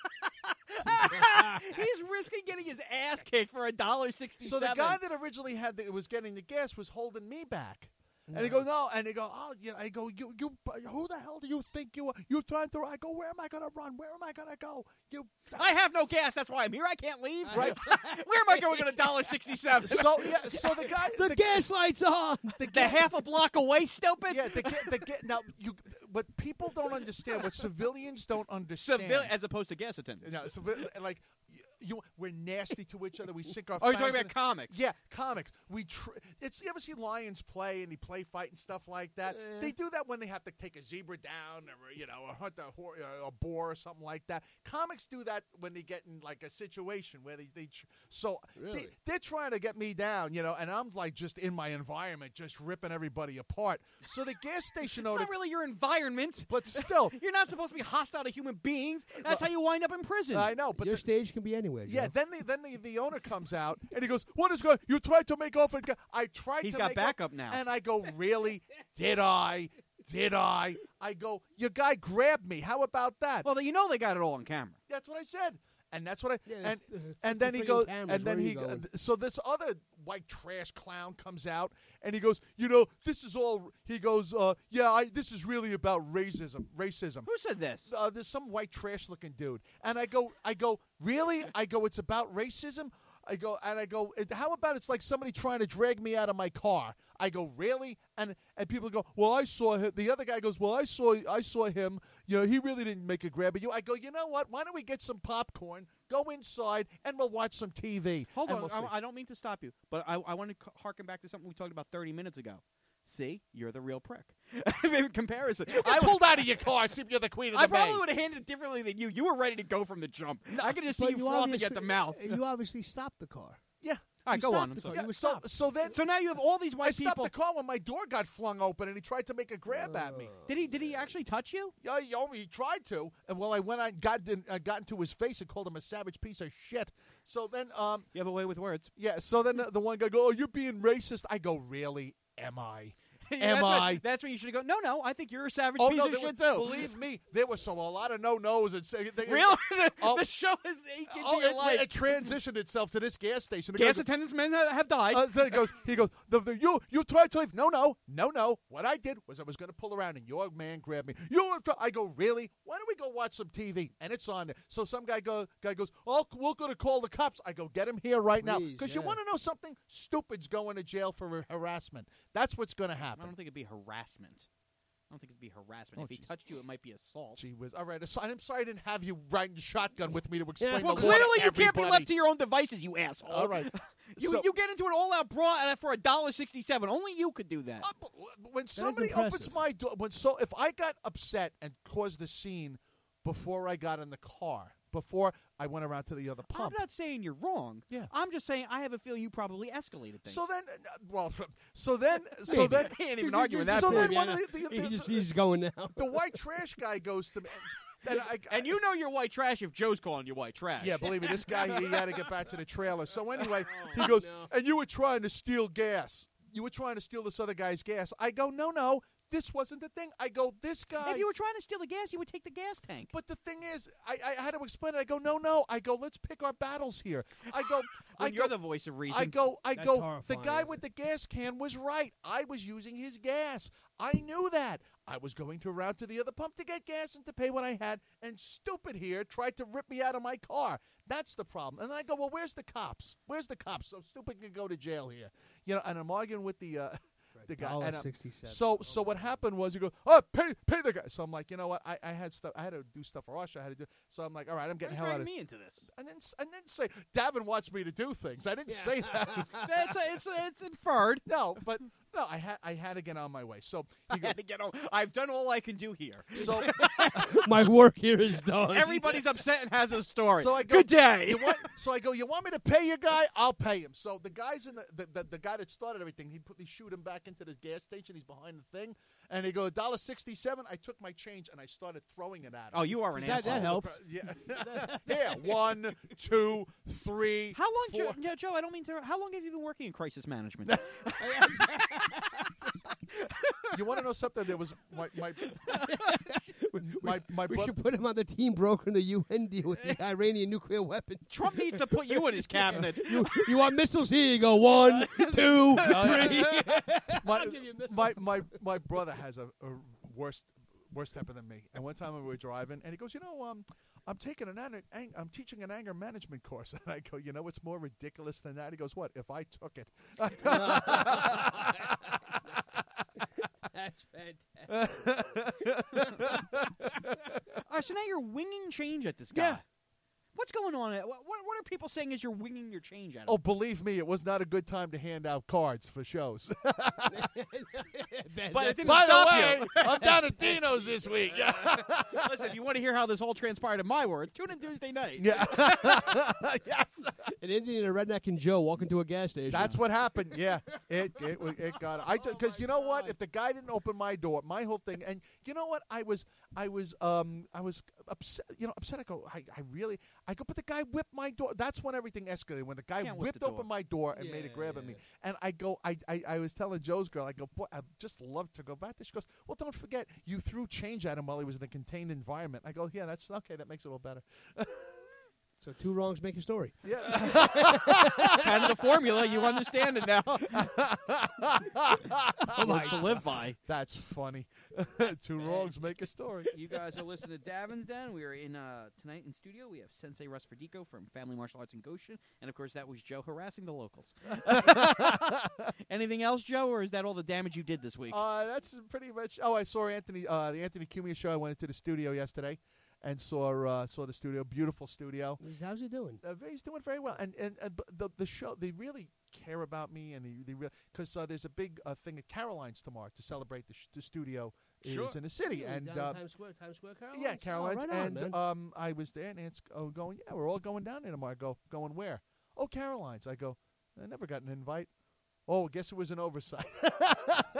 Speaker 1: He's risking getting his ass kicked for a dollar sixty-seven.
Speaker 3: so the guy that originally had the, was getting the gas was holding me back. And he goes, no, and they go, oh, you know, I go, you, you, who the hell do you think you are? You trying to? I go, where am I going to run? Where am I going to go? You,
Speaker 1: I have no gas. That's why I'm here. I can't leave.
Speaker 3: Right.
Speaker 1: Where am I going at a dollar sixty-seven?
Speaker 3: so yeah, so the guy,
Speaker 2: The,
Speaker 3: the,
Speaker 2: gas light's on.
Speaker 3: the,
Speaker 1: The half a block away, stupid.
Speaker 3: yeah, the, ga- the, ga- now you, what people don't understand, what civilians don't understand,
Speaker 1: Civil, as opposed to gas attendants.
Speaker 3: no, civi- like you, you, we're nasty to each other. We sink our.
Speaker 1: Oh, you're talking
Speaker 3: fangs
Speaker 1: about
Speaker 3: in-
Speaker 1: comics?
Speaker 3: Yeah, comics. We tr- it's you ever see lions play and they play fight and stuff like that.
Speaker 1: Eh.
Speaker 3: They do that when they have to take a zebra down or you know or hunt a, hor- uh, a boar or something like that. Comics do that when they get in like a situation where they they tr- so
Speaker 2: Really?
Speaker 3: they, they're trying to get me down, you know, and I'm like just in my environment, just ripping everybody apart. So the gas station
Speaker 1: It's
Speaker 3: owner,
Speaker 1: not really your environment.
Speaker 3: but still,
Speaker 1: You're not supposed to be hostile to human beings. That's how you wind up in prison.
Speaker 3: I know, but
Speaker 2: Your
Speaker 3: the,
Speaker 2: stage can be anywhere.
Speaker 3: yeah,
Speaker 2: Joe.
Speaker 3: then the, then the, the owner comes out and he goes, "What is going? You tried to make off and go-" I tried
Speaker 1: He's
Speaker 3: to
Speaker 1: got
Speaker 3: make
Speaker 1: backup
Speaker 3: off,
Speaker 1: now.
Speaker 3: and I go, "Really? Did I? Did I?" I go, "Your guy grabbed me. How about that?"
Speaker 1: Well, you know they got it all on camera.
Speaker 3: That's what I said, and that's what I
Speaker 2: Yeah,
Speaker 3: and
Speaker 2: there's, uh,
Speaker 3: and
Speaker 2: fifty
Speaker 3: then he
Speaker 2: friggin'
Speaker 3: goes,
Speaker 2: cameras.
Speaker 3: and then
Speaker 2: Where are
Speaker 3: he
Speaker 2: you
Speaker 3: uh,
Speaker 2: going?
Speaker 3: so this other white trash clown comes out and he goes, "You know, this is all." He goes, uh, "Yeah, I, this is really about racism. Racism."
Speaker 1: Who said this?
Speaker 3: Uh, there's some white trash looking dude, and I go, I go, really? I go, it's about racism. I go, and I go, "It- how about it's like somebody trying to drag me out of my car? I go, really? And and people go, well, I saw him. The other guy goes, well, I saw, I saw him. You know, he really didn't make a grab at you. I go, you know what? Why don't we get some popcorn, go inside, and we'll watch some T V.
Speaker 1: Hold
Speaker 3: and
Speaker 1: on.
Speaker 3: we'll see."
Speaker 1: I, I don't mean to stop you, but I, I want to harken back to something we talked about thirty minutes ago. See, you're the real prick. In comparison,
Speaker 3: You
Speaker 1: I
Speaker 3: get pulled out of your car and see if you're the queen of the
Speaker 1: I probably
Speaker 3: bay.
Speaker 1: would have handled it differently than you. You were ready to go from the jump. I could just see
Speaker 2: But
Speaker 1: you frothing
Speaker 2: obviously-
Speaker 1: at the mouth.
Speaker 2: You obviously stopped the car.
Speaker 3: Yeah.
Speaker 1: All right,
Speaker 2: You
Speaker 1: go
Speaker 2: stopped
Speaker 1: on. I'm
Speaker 2: the
Speaker 1: sorry.
Speaker 2: car.
Speaker 3: Yeah,
Speaker 2: was
Speaker 3: so,
Speaker 2: stopped.
Speaker 3: so then
Speaker 1: So now you have all these
Speaker 3: I
Speaker 1: white
Speaker 3: stopped
Speaker 1: people.
Speaker 3: the car when my door got flung open and he tried to make a grab at me.
Speaker 1: Did he? Did he actually touch you?
Speaker 3: Yeah, he, oh, he tried to, and well, I went on, got in, uh, got into his face and called him a savage piece of shit. So then, um,
Speaker 1: You have a way with words.
Speaker 3: yeah. So then the, the one guy go, "Oh, you're being racist." I go, "Really? Am I?" Am
Speaker 1: that's
Speaker 3: I?
Speaker 1: Right. That's when you should go. No, no. I think you're a savage
Speaker 3: Oh
Speaker 1: piece
Speaker 3: no!
Speaker 1: of
Speaker 3: there
Speaker 1: shit
Speaker 3: was-
Speaker 1: too.
Speaker 3: Believe me, there was a lot of no nos and say, they,
Speaker 1: Really? the,
Speaker 3: Oh.
Speaker 1: the show has ate into
Speaker 3: Oh,
Speaker 1: your
Speaker 3: it,
Speaker 1: life.
Speaker 3: it transitioned itself to this gas station. The
Speaker 1: Gas
Speaker 3: guy-
Speaker 1: attendants men ha- have died.
Speaker 3: Uh, so he goes, he goes, the, the, you, you tried to leave. No, no, no, no. What I did was I was going to pull around and your man grabbed me. You, were try-" I go, really? Why don't we go watch some T V? And it's on there. So some guy go, guy goes, oh, we're going to call the cops. I go, get him here right now.
Speaker 2: Please,
Speaker 3: Because you
Speaker 2: yeah.
Speaker 3: want to know something? Stupid's going to jail for harassment. That's what's going to
Speaker 1: I
Speaker 3: happen.
Speaker 1: don't think it'd be harassment. I don't think it'd be harassment.
Speaker 3: Oh,
Speaker 1: if he
Speaker 3: geez.
Speaker 1: touched you, it might be assault.
Speaker 3: Gee whiz. All right. I'm sorry I didn't have you riding shotgun with me to explain
Speaker 2: Yeah.
Speaker 3: the
Speaker 1: Well,
Speaker 3: law
Speaker 1: clearly
Speaker 3: to
Speaker 1: you can't be
Speaker 3: everybody.
Speaker 1: left to your own devices, you asshole.
Speaker 3: All right.
Speaker 1: You
Speaker 3: So-
Speaker 1: you get into an all-out brawl uh, for a dollar sixty-seven. Only you could do that.
Speaker 3: Uh, but when somebody
Speaker 2: impressive.
Speaker 3: opens my door, when so if I got upset and caused the scene before I got in the car, before I went around to the other
Speaker 1: I'm
Speaker 3: pump.
Speaker 1: not saying you're wrong.
Speaker 3: Yeah.
Speaker 1: I'm just saying I have a feeling you probably escalated things.
Speaker 3: So then, uh, well, so then, so then,
Speaker 1: I ain't even arguing that.
Speaker 3: So
Speaker 1: for
Speaker 3: then
Speaker 1: you.
Speaker 3: one of the, the,
Speaker 2: He
Speaker 3: the,
Speaker 2: just,
Speaker 3: the,
Speaker 2: he's going now.
Speaker 3: the white trash guy goes to me, and, I,
Speaker 1: And you know you're white trash if Joe's calling you white trash.
Speaker 3: yeah, believe me, this guy he had to get back to the trailer. So anyway,
Speaker 2: Oh,
Speaker 3: he goes,
Speaker 2: no.
Speaker 3: and you were trying to steal gas. You were trying to steal this other guy's gas. I go, no, no, this wasn't the thing. I go, this guy.
Speaker 1: If you were trying to steal the gas, you would take the gas tank.
Speaker 3: But the thing is, I, I had to explain it. I go, no, no. I go, let's pick our battles here. I go, I
Speaker 1: When you're
Speaker 3: go,
Speaker 1: the voice of reason.
Speaker 3: I go, I
Speaker 2: That's
Speaker 3: go. The
Speaker 2: horrifying.
Speaker 3: guy with the gas can was right. I was using his gas. I knew that. I was going to route to the other pump to get gas and to pay what I had. And stupid here tried to rip me out of my car. That's the problem. And then I go, well, where's the cops? Where's the cops? So stupid can go to jail here. You know. And I'm arguing with the. Uh, The guy, and, uh,
Speaker 2: sixty-seven.
Speaker 3: so so what happened was you go, oh, pay pay the guy. So I'm like, you know what? I, I had stuff. I had to do stuff for Russia. I had to do. So I'm like, all right, I'm getting
Speaker 1: You're
Speaker 3: hell out
Speaker 1: dragging
Speaker 3: of.
Speaker 1: me into this.
Speaker 3: And then s- and then say, Davin wants me to do things. I didn't say that.
Speaker 1: That's it's it's inferred.
Speaker 3: No, but no, I had I had to get on my way. So
Speaker 1: I
Speaker 3: he go,
Speaker 1: had to get on. I've done all I can do here.
Speaker 3: so
Speaker 2: My work here is done.
Speaker 1: Everybody's upset and has a story.
Speaker 3: so I go,
Speaker 1: Good day.
Speaker 3: You want, so I go, you want me to pay your guy? I'll pay him. So the guy's in the the, the, the guy that started everything. He put he shoot him back into the gas station. He's behind the thing, and he goes one dollar sixty-seven. I took my change and I started throwing it at him.
Speaker 1: Oh, you are an
Speaker 2: That-
Speaker 1: asshole.
Speaker 2: that helps.
Speaker 3: Yeah, yeah. One, two, three.
Speaker 1: How long,
Speaker 3: four.
Speaker 1: Joe, no, Joe? I don't mean to. How long have you been working in crisis management?
Speaker 3: You want to know something? There was my my my, my
Speaker 2: We
Speaker 3: bro-
Speaker 2: should put him on the team brokering the U N deal with the Iranian nuclear weapon.
Speaker 1: Trump needs to put you in his cabinet.
Speaker 2: You, you want missiles? Here you go. One, two, three.
Speaker 3: my,
Speaker 2: I'll give you missiles.
Speaker 3: my my my brother has a, a worse worse temper than me. And one time we were driving, and he goes, you know, um, I'm taking an anger, ang- I'm teaching an anger management course. And I go, you know, what's more ridiculous than that? He goes, what? If I took it.
Speaker 2: That's fantastic.
Speaker 1: All right, so now you're winging change at this guy.
Speaker 3: Yeah.
Speaker 1: What's going on? What, what what are people saying as you're winging your change at him?
Speaker 3: Oh, believe me, it was not a good time to hand out cards for shows.
Speaker 1: but it didn't
Speaker 3: By
Speaker 1: stop
Speaker 3: the way,
Speaker 1: you.
Speaker 3: I'm down at Dino's this week.
Speaker 1: Listen, if you want to hear how this all transpired in my words, tune in Tuesday night.
Speaker 3: Yeah. Yes.
Speaker 2: An Indian, a redneck, and Joe walk into a gas station.
Speaker 3: That's what happened. Yeah, it it wa- it got. I because you know what? If the guy didn't open my door, my whole thing, and you know what? I was I was um I was upset. You know, upset. I go. I, I really. I go. But the guy whipped my door. That's when everything escalated. When the guy
Speaker 1: Can't whip
Speaker 3: whipped
Speaker 1: the door.
Speaker 3: open my door and made a
Speaker 2: Yeah,
Speaker 3: grab at
Speaker 2: yeah.
Speaker 3: me, and I go. I, I I was telling Joe's girl. I go. Boy, I just love to go back there. She goes. Well, don't forget, you threw change at him while he was in a contained environment. I go. Yeah, that's okay. That makes it a little better.
Speaker 2: So two wrongs make a story.
Speaker 3: Yeah.
Speaker 1: Kind of the formula. You understand it now.
Speaker 2: Oh
Speaker 1: Words to live by.
Speaker 3: That's funny. Two wrongs make a story.
Speaker 1: You guys are listening to Davin's Den. We are in uh, tonight in studio. We have Sensei Russ Ferdico from Family Martial Arts in Goshen, and of course that was Joe harassing the locals. Anything else, Joe, or is that all the damage you did this week?
Speaker 3: Uh, that's pretty much. Oh, I saw Anthony, uh, the Anthony Cumia show. I went into the studio yesterday and saw uh, saw the studio. Beautiful studio.
Speaker 2: How's he doing?
Speaker 3: Uh, he's doing very well, and and, and b- the the show they really care about me, and they, they really because uh, there's a big uh, thing at Caroline's tomorrow to celebrate the, sh- the studio
Speaker 1: Sure.
Speaker 3: is in the city,
Speaker 2: Really,
Speaker 3: and
Speaker 2: down
Speaker 3: uh,
Speaker 2: Times Square, Times Square, Caroline's?
Speaker 3: yeah, Caroline's,
Speaker 2: Oh, right on,
Speaker 3: and
Speaker 2: man.
Speaker 3: um, I was there, and it's oh, going. Yeah, we're all going down there tomorrow. I go going where? Oh, Caroline's. I go. I never got an invite. Oh, guess it was an oversight.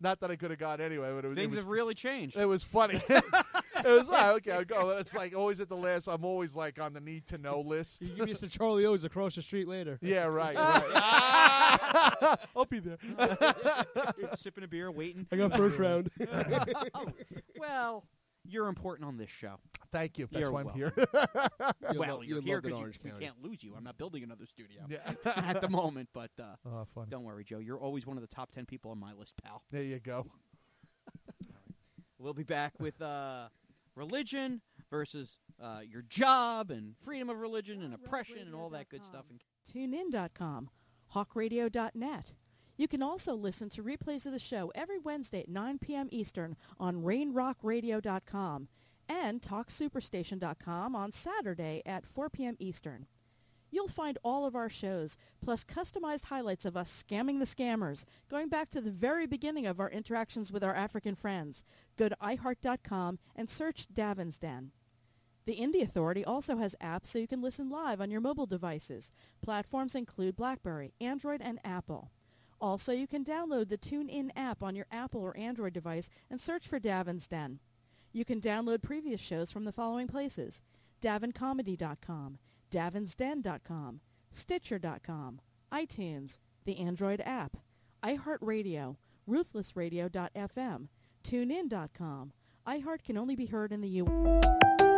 Speaker 3: Not that I could have gone anyway, but it was,
Speaker 1: Things
Speaker 3: it was,
Speaker 1: have really changed.
Speaker 3: it was funny. It was like, okay, I'll go. It's like always at the last. I'm always like on the need to know list.
Speaker 2: You give me Mister Charlie O's across the street later.
Speaker 3: Yeah, right. right. Ah! I'll be there.
Speaker 1: Sipping a beer, waiting.
Speaker 2: I got first round.
Speaker 1: Well, you're important on this show.
Speaker 3: Thank you. That's
Speaker 1: You're
Speaker 3: why I'm here.
Speaker 2: You
Speaker 1: well,
Speaker 2: lo-
Speaker 1: you're
Speaker 2: you
Speaker 1: here
Speaker 2: loved in
Speaker 1: because
Speaker 2: Orange
Speaker 1: we
Speaker 2: County.
Speaker 1: can't lose you. I'm not building another studio
Speaker 3: Yeah.
Speaker 1: at the moment, but uh,
Speaker 3: Oh, funny.
Speaker 1: don't worry, Joe. You're always one of the top ten people on my list, pal.
Speaker 3: There you go.
Speaker 1: We'll be back with uh, religion versus uh, your job and freedom of religion and oppression and all that good stuff. And
Speaker 4: tune in dot com, hawk radio dot net. You can also listen to replays of the show every Wednesday at nine p.m. Eastern on rain rock radio dot com and talk superstation dot com on Saturday at four p.m. Eastern. You'll find all of our shows, plus customized highlights of us scamming the scammers, going back to the very beginning of our interactions with our African friends. Go to i heart dot com and search Davin's Den. The Indie Authority also has apps so you can listen live on your mobile devices. Platforms include BlackBerry, Android, and Apple. Also, you can download the TuneIn app on your Apple or Android device and search for Davin's Den. You can download previous shows from the following places: davin comedy dot com, davins den dot com, stitcher dot com, iTunes, the Android app, iHeartRadio, ruthless radio dot f m, tune in dot com. iHeart can only be heard in the U S